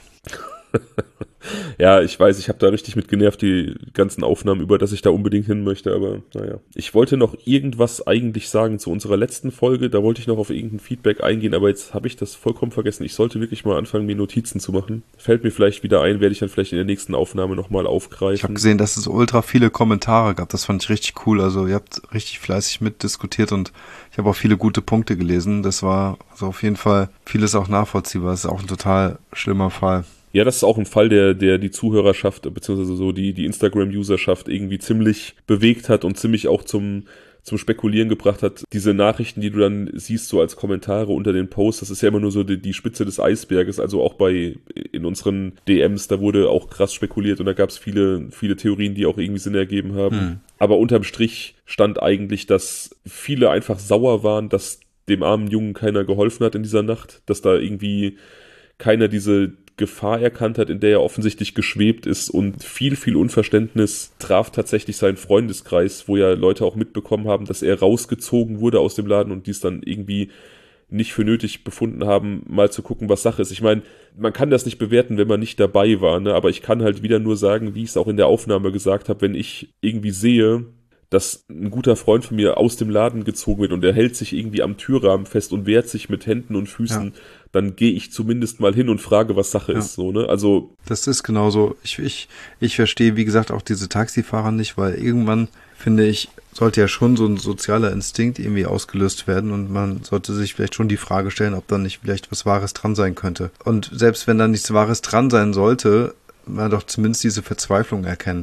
Ja, ich weiß, ich habe da richtig mit genervt, die ganzen Aufnahmen über, dass ich da unbedingt hin möchte, aber naja. Ich wollte noch irgendwas eigentlich sagen zu unserer letzten Folge, da wollte ich noch auf irgendein Feedback eingehen, aber jetzt habe ich das vollkommen vergessen. Ich sollte wirklich mal anfangen, mir Notizen zu machen. Fällt mir vielleicht wieder ein, werde ich dann vielleicht in der nächsten Aufnahme nochmal aufgreifen. Ich habe gesehen, dass es ultra viele Kommentare gab, das fand ich richtig cool, also ihr habt richtig fleißig mitdiskutiert und ich habe auch viele gute Punkte gelesen, das war also auf jeden Fall vieles auch nachvollziehbar, das ist auch ein total schlimmer Fall. Ja, das ist auch ein Fall, der, der die Zuhörerschaft, beziehungsweise so die, die Instagram-Userschaft irgendwie ziemlich bewegt hat und ziemlich auch zum, zum Spekulieren gebracht hat. Diese Nachrichten, die du dann siehst, so als Kommentare unter den Posts, das ist ja immer nur so die, die Spitze des Eisberges, also auch bei, in unseren D Ms, da wurde auch krass spekuliert und da gab es viele, viele Theorien, die auch irgendwie Sinn ergeben haben. Hm. Aber unterm Strich stand eigentlich, dass viele einfach sauer waren, dass dem armen Jungen keiner geholfen hat in dieser Nacht, dass da irgendwie keiner diese Gefahr erkannt hat, in der er offensichtlich geschwebt ist und viel, viel Unverständnis traf tatsächlich seinen Freundeskreis, wo ja Leute auch mitbekommen haben, dass er rausgezogen wurde aus dem Laden und dies dann irgendwie nicht für nötig befunden haben, mal zu gucken, was Sache ist. Ich meine, man kann das nicht bewerten, wenn man nicht dabei war, ne? Aber ich kann halt wieder nur sagen, wie ich es auch in der Aufnahme gesagt habe, wenn ich irgendwie sehe, dass ein guter Freund von mir aus dem Laden gezogen wird und er hält sich irgendwie am Türrahmen fest und wehrt sich mit Händen und Füßen, ja. Dann gehe ich zumindest mal hin und frage, was Sache ja. ist. So, ne? Also das ist genauso. Ich, ich, ich verstehe, wie gesagt, auch diese Taxifahrer nicht, weil irgendwann, finde ich, sollte ja schon so ein sozialer Instinkt irgendwie ausgelöst werden und man sollte sich vielleicht schon die Frage stellen, ob da nicht vielleicht was Wahres dran sein könnte. Und selbst wenn da nichts Wahres dran sein sollte, man doch zumindest diese Verzweiflung erkennen.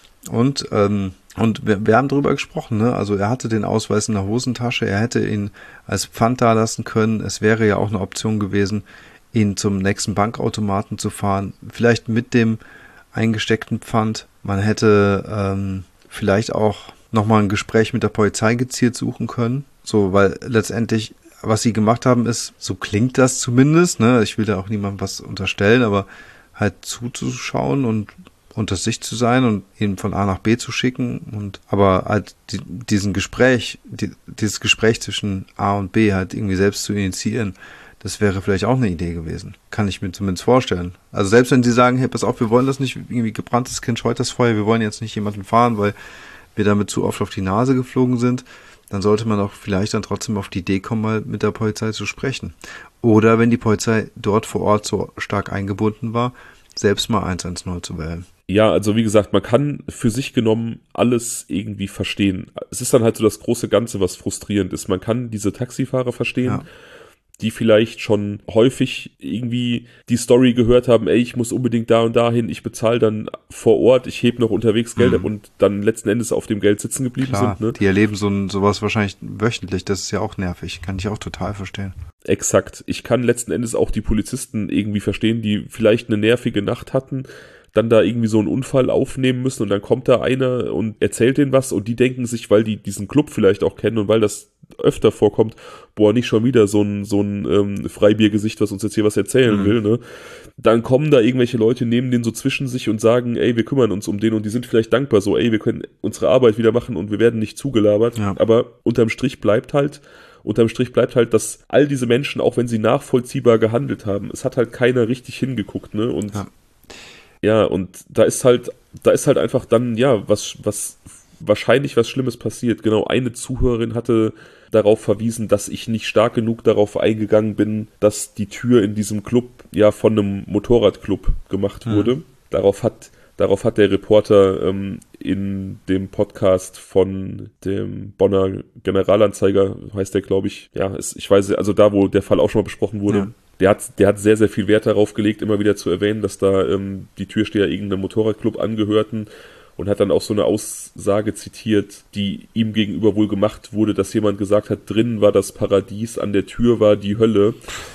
Und ähm, Und wir, wir haben darüber gesprochen, ne? Also er hatte den Ausweis in der Hosentasche, er hätte ihn als Pfand da lassen können. Es wäre ja auch eine Option gewesen, ihn zum nächsten Bankautomaten zu fahren, vielleicht mit dem eingesteckten Pfand. Man hätte ähm, vielleicht auch nochmal ein Gespräch mit der Polizei gezielt suchen können. So, weil letztendlich, was sie gemacht haben, ist, so klingt das zumindest, ne? Ich will da auch niemandem was unterstellen, aber halt zuzuschauen und unter sich zu sein und ihn von A nach B zu schicken und aber halt die, diesen Gespräch, die, dieses Gespräch zwischen A und B halt irgendwie selbst zu initiieren, das wäre vielleicht auch eine Idee gewesen. Kann ich mir zumindest vorstellen. Also selbst wenn sie sagen, hey, pass auf, wir wollen das nicht, irgendwie gebranntes Kind scheut das Feuer, wir wollen jetzt nicht jemanden fahren, weil wir damit zu oft auf die Nase geflogen sind, dann sollte man auch vielleicht dann trotzdem auf die Idee kommen, mal mit der Polizei zu sprechen. Oder wenn die Polizei dort vor Ort so stark eingebunden war, selbst mal eins eins null zu wählen. Ja, also wie gesagt, man kann für sich genommen alles irgendwie verstehen. Es ist dann halt so das große Ganze, was frustrierend ist. Man kann diese Taxifahrer verstehen, ja. die vielleicht schon häufig irgendwie die Story gehört haben, ey, ich muss unbedingt da und dahin, ich bezahle dann vor Ort, ich hebe noch unterwegs Geld mhm. ab und dann letzten Endes auf dem Geld sitzen geblieben Klar, sind. Ne? Die erleben so ein, sowas wahrscheinlich wöchentlich, das ist ja auch nervig, kann ich auch total verstehen. Exakt. Ich kann letzten Endes auch die Polizisten irgendwie verstehen, die vielleicht eine nervige Nacht hatten, dann da irgendwie so einen Unfall aufnehmen müssen und dann kommt da einer und erzählt denen was und die denken sich, weil die diesen Club vielleicht auch kennen und weil das öfter vorkommt, boah, nicht schon wieder so ein, so ein ähm, Freibiergesicht, was uns jetzt hier was erzählen mhm. will, ne? Dann kommen da irgendwelche Leute, nehmen den so zwischen sich und sagen, ey, wir kümmern uns um den und die sind vielleicht dankbar, so, ey, wir können unsere Arbeit wieder machen und wir werden nicht zugelabert, ja. aber unterm Strich bleibt halt, unterm Strich bleibt halt, dass all diese Menschen, auch wenn sie nachvollziehbar gehandelt haben, es hat halt keiner richtig hingeguckt, ne, und ja, ja und da ist halt, da ist halt einfach dann, ja, was, was, wahrscheinlich was Schlimmes passiert. Genau, eine Zuhörerin hatte darauf verwiesen, dass ich nicht stark genug darauf eingegangen bin, dass die Tür in diesem Club ja von einem Motorradclub gemacht wurde. Mhm. Darauf hat, darauf hat der Reporter ähm, in dem Podcast von dem Bonner Generalanzeiger, heißt der, glaube ich, ja, ist, ich weiß, also da, wo der Fall auch schon mal besprochen wurde, ja. Der hat, der hat sehr, sehr viel Wert darauf gelegt, immer wieder zu erwähnen, dass da ähm, die Türsteher irgendeinem Motorradclub angehörten und hat dann auch so eine Aussage zitiert, die ihm gegenüber wohl gemacht wurde, dass jemand gesagt hat, drinnen war das Paradies, an der Tür war die Hölle.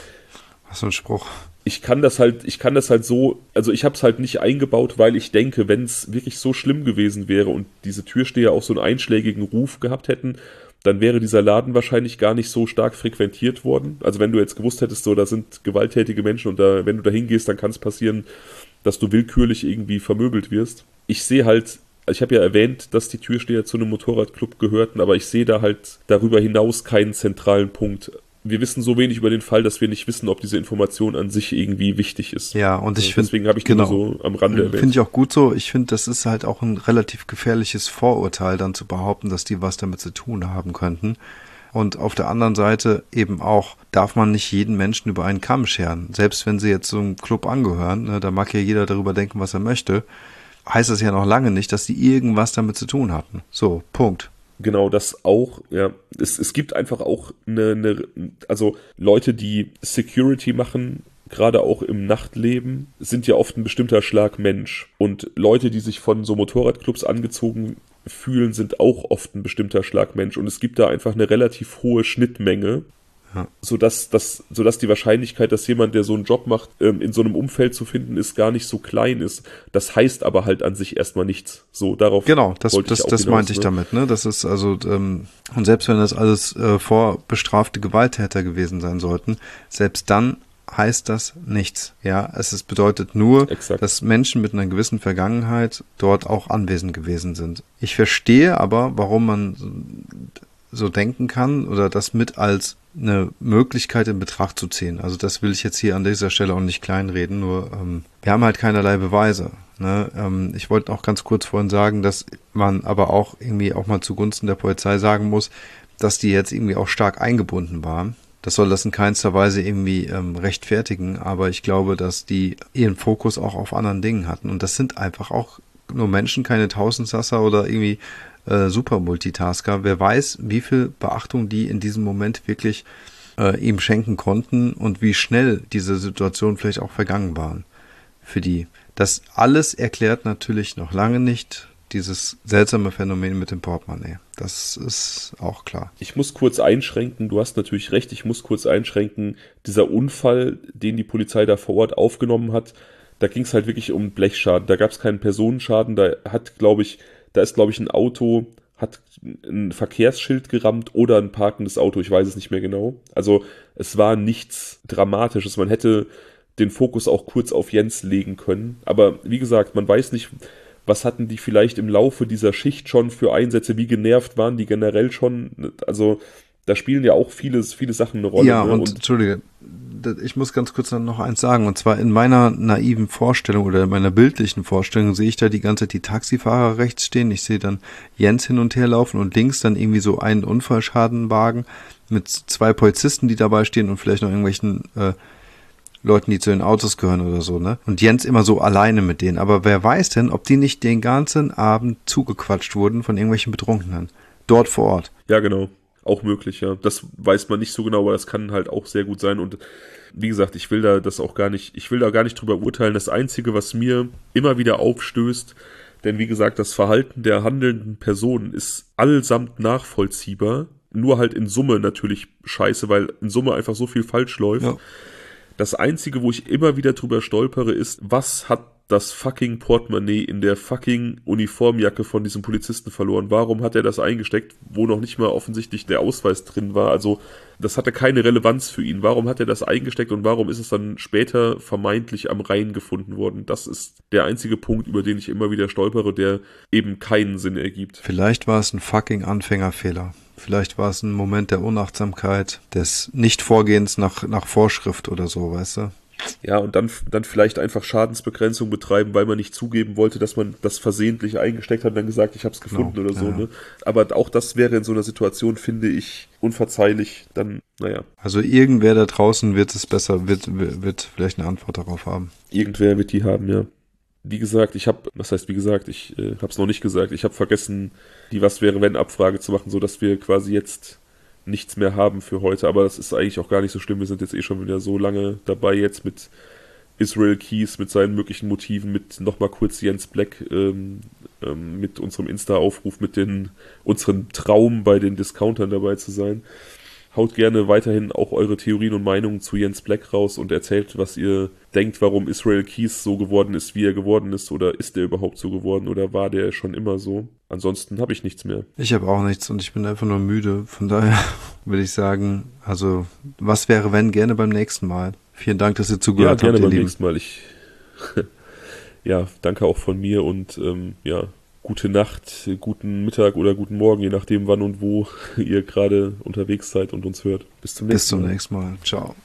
Was für ein Spruch. Ich kann das halt, ich kann das halt so, also ich habe es halt nicht eingebaut, weil ich denke, wenn es wirklich so schlimm gewesen wäre und diese Türsteher auch so einen einschlägigen Ruf gehabt hätten, dann wäre dieser Laden wahrscheinlich gar nicht so stark frequentiert worden. Also wenn du jetzt gewusst hättest, so da sind gewalttätige Menschen und da, wenn du da hingehst, dann kann es passieren, dass du willkürlich irgendwie vermöbelt wirst. Ich sehe halt, ich habe ja erwähnt, dass die Türsteher zu einem Motorradclub gehörten, aber ich sehe da halt darüber hinaus keinen zentralen Punkt. Wir wissen so wenig über den Fall, dass wir nicht wissen, ob diese Information an sich irgendwie wichtig ist. Ja, und ich finde, deswegen habe ich genau, nur so am Rande erwähnt. Finde ich auch gut so. Ich finde, das ist halt auch ein relativ gefährliches Vorurteil, dann zu behaupten, dass die was damit zu tun haben könnten. Und auf der anderen Seite eben auch, darf man nicht jeden Menschen über einen Kamm scheren. Selbst wenn sie jetzt so einem Club angehören, ne, da mag ja jeder darüber denken, was er möchte, heißt das ja noch lange nicht, dass die irgendwas damit zu tun hatten. So, Punkt. Genau, das auch, ja. Es, es gibt einfach auch eine, eine, also Leute, die Security machen, gerade auch im Nachtleben, sind ja oft ein bestimmter Schlag Mensch. Und Leute, die sich von so Motorradclubs angezogen fühlen, sind auch oft ein bestimmter Schlag Mensch. Und es gibt da einfach eine relativ hohe Schnittmenge. Ja. Sodass, das, sodass die Wahrscheinlichkeit, dass jemand, der so einen Job macht, ähm, in so einem Umfeld zu finden ist, gar nicht so klein ist. Das heißt aber halt an sich erstmal nichts. So, darauf Genau, das, wollte das, ich auch das hinaus, meinte ich ne? damit, ne? Das ist also, ähm, und selbst wenn das alles äh, vorbestrafte Gewalttäter gewesen sein sollten, selbst dann heißt das nichts. Ja, es ist, bedeutet nur, Exakt. dass Menschen mit einer gewissen Vergangenheit dort auch anwesend gewesen sind. Ich verstehe aber, warum man so denken kann oder das mit als eine Möglichkeit in Betracht zu ziehen. Also das will ich jetzt hier an dieser Stelle auch nicht kleinreden, nur ähm, wir haben halt keinerlei Beweise. Ne? Ähm, ich wollte auch ganz kurz vorhin sagen, dass man aber auch irgendwie auch mal zugunsten der Polizei sagen muss, dass die jetzt irgendwie auch stark eingebunden war. Das soll das in keinster Weise irgendwie ähm, rechtfertigen, aber ich glaube, dass die ihren Fokus auch auf anderen Dingen hatten. Und das sind einfach auch nur Menschen, keine Tausendsasser oder irgendwie äh, Super-Multitasker. Wer weiß, wie viel Beachtung die in diesem Moment wirklich äh, ihm schenken konnten und wie schnell diese Situation vielleicht auch vergangen waren für die. Das alles erklärt natürlich noch lange nicht dieses seltsame Phänomen mit dem Portemonnaie. Das ist auch klar. Ich muss kurz einschränken, du hast natürlich recht, ich muss kurz einschränken, dieser Unfall, den die Polizei da vor Ort aufgenommen hat, da ging es halt wirklich um Blechschaden, da gab es keinen Personenschaden, da hat, glaube ich, da ist, glaube ich, ein Auto, hat ein Verkehrsschild gerammt oder ein parkendes Auto, ich weiß es nicht mehr genau. Also es war nichts Dramatisches, man hätte den Fokus auch kurz auf Jens legen können, aber wie gesagt, man weiß nicht, was hatten die vielleicht im Laufe dieser Schicht schon für Einsätze, wie genervt waren die generell schon, also da spielen ja auch vieles, viele Sachen eine Rolle. Ja, ne? und, und Entschuldige, ich muss ganz kurz noch eins sagen, und zwar in meiner naiven Vorstellung oder in meiner bildlichen Vorstellung sehe ich da die ganze Zeit die Taxifahrer rechts stehen, ich sehe dann Jens hin und her laufen und links dann irgendwie so einen Unfallschadenwagen mit zwei Polizisten, die dabei stehen und vielleicht noch irgendwelchen äh, Leuten, die zu den Autos gehören oder so, ne? Und Jens immer so alleine mit denen. Aber wer weiß denn, ob die nicht den ganzen Abend zugequatscht wurden von irgendwelchen Betrunkenen. Dort vor Ort. Ja, genau. Auch möglich, ja. Das weiß man nicht so genau, aber das kann halt auch sehr gut sein. Und wie gesagt, ich will da das auch gar nicht, ich will da gar nicht drüber urteilen. Das Einzige, was mir immer wieder aufstößt, denn wie gesagt, das Verhalten der handelnden Personen ist allesamt nachvollziehbar. Nur halt in Summe natürlich scheiße, weil in Summe einfach so viel falsch läuft. Ja. Das Einzige, wo ich immer wieder drüber stolpere, ist, was hat das fucking Portemonnaie in der fucking Uniformjacke von diesem Polizisten verloren. Warum hat er das eingesteckt, wo noch nicht mal offensichtlich der Ausweis drin war? Also das hatte keine Relevanz für ihn. Warum hat er das eingesteckt und warum ist es dann später vermeintlich am Rhein gefunden worden? Das ist der einzige Punkt, über den ich immer wieder stolpere, der eben keinen Sinn ergibt. Vielleicht war es ein fucking Anfängerfehler. Vielleicht war es ein Moment der Unachtsamkeit, des Nichtvorgehens nach, nach Vorschrift oder so, weißt du? Ja, und dann, dann vielleicht einfach Schadensbegrenzung betreiben, weil man nicht zugeben wollte, dass man das versehentlich eingesteckt hat und dann gesagt, ich habe es gefunden Genau, oder so. ja. Ne? Aber auch das wäre in so einer Situation, finde ich, unverzeihlich. Dann, naja. Also irgendwer da draußen wird es besser, wird, wird vielleicht eine Antwort darauf haben. Irgendwer wird die haben, ja. Wie gesagt, ich habe, was heißt wie gesagt, ich äh, habe es noch nicht gesagt, ich habe vergessen, die Was-wäre-wenn-Abfrage zu machen, sodass wir quasi jetzt nichts mehr haben für heute, aber das ist eigentlich auch gar nicht so schlimm, wir sind jetzt eh schon wieder so lange dabei jetzt mit Israel Keys, mit seinen möglichen Motiven, mit nochmal kurz Jens Black, ähm, ähm, mit unserem Insta-Aufruf, mit den unserem Traum bei den Discountern dabei zu sein. Haut gerne weiterhin auch eure Theorien und Meinungen zu Jens Black raus und erzählt, was ihr denkt, warum Israel Keys so geworden ist, wie er geworden ist, oder ist der überhaupt so geworden oder war der schon immer so? Ansonsten habe ich nichts mehr. Ich habe auch nichts und ich bin einfach nur müde. Von daher würde ich sagen, also was wäre wenn, gerne beim nächsten Mal. Vielen Dank, dass ihr zugehört ja, habt. Ja, gerne beim Lieben. nächsten Mal. Ich ja, danke auch von mir und ähm, ja, gute Nacht, guten Mittag oder guten Morgen, je nachdem wann und wo ihr gerade unterwegs seid und uns hört. Bis zum nächsten Mal. Bis zum nächsten Mal. Ciao.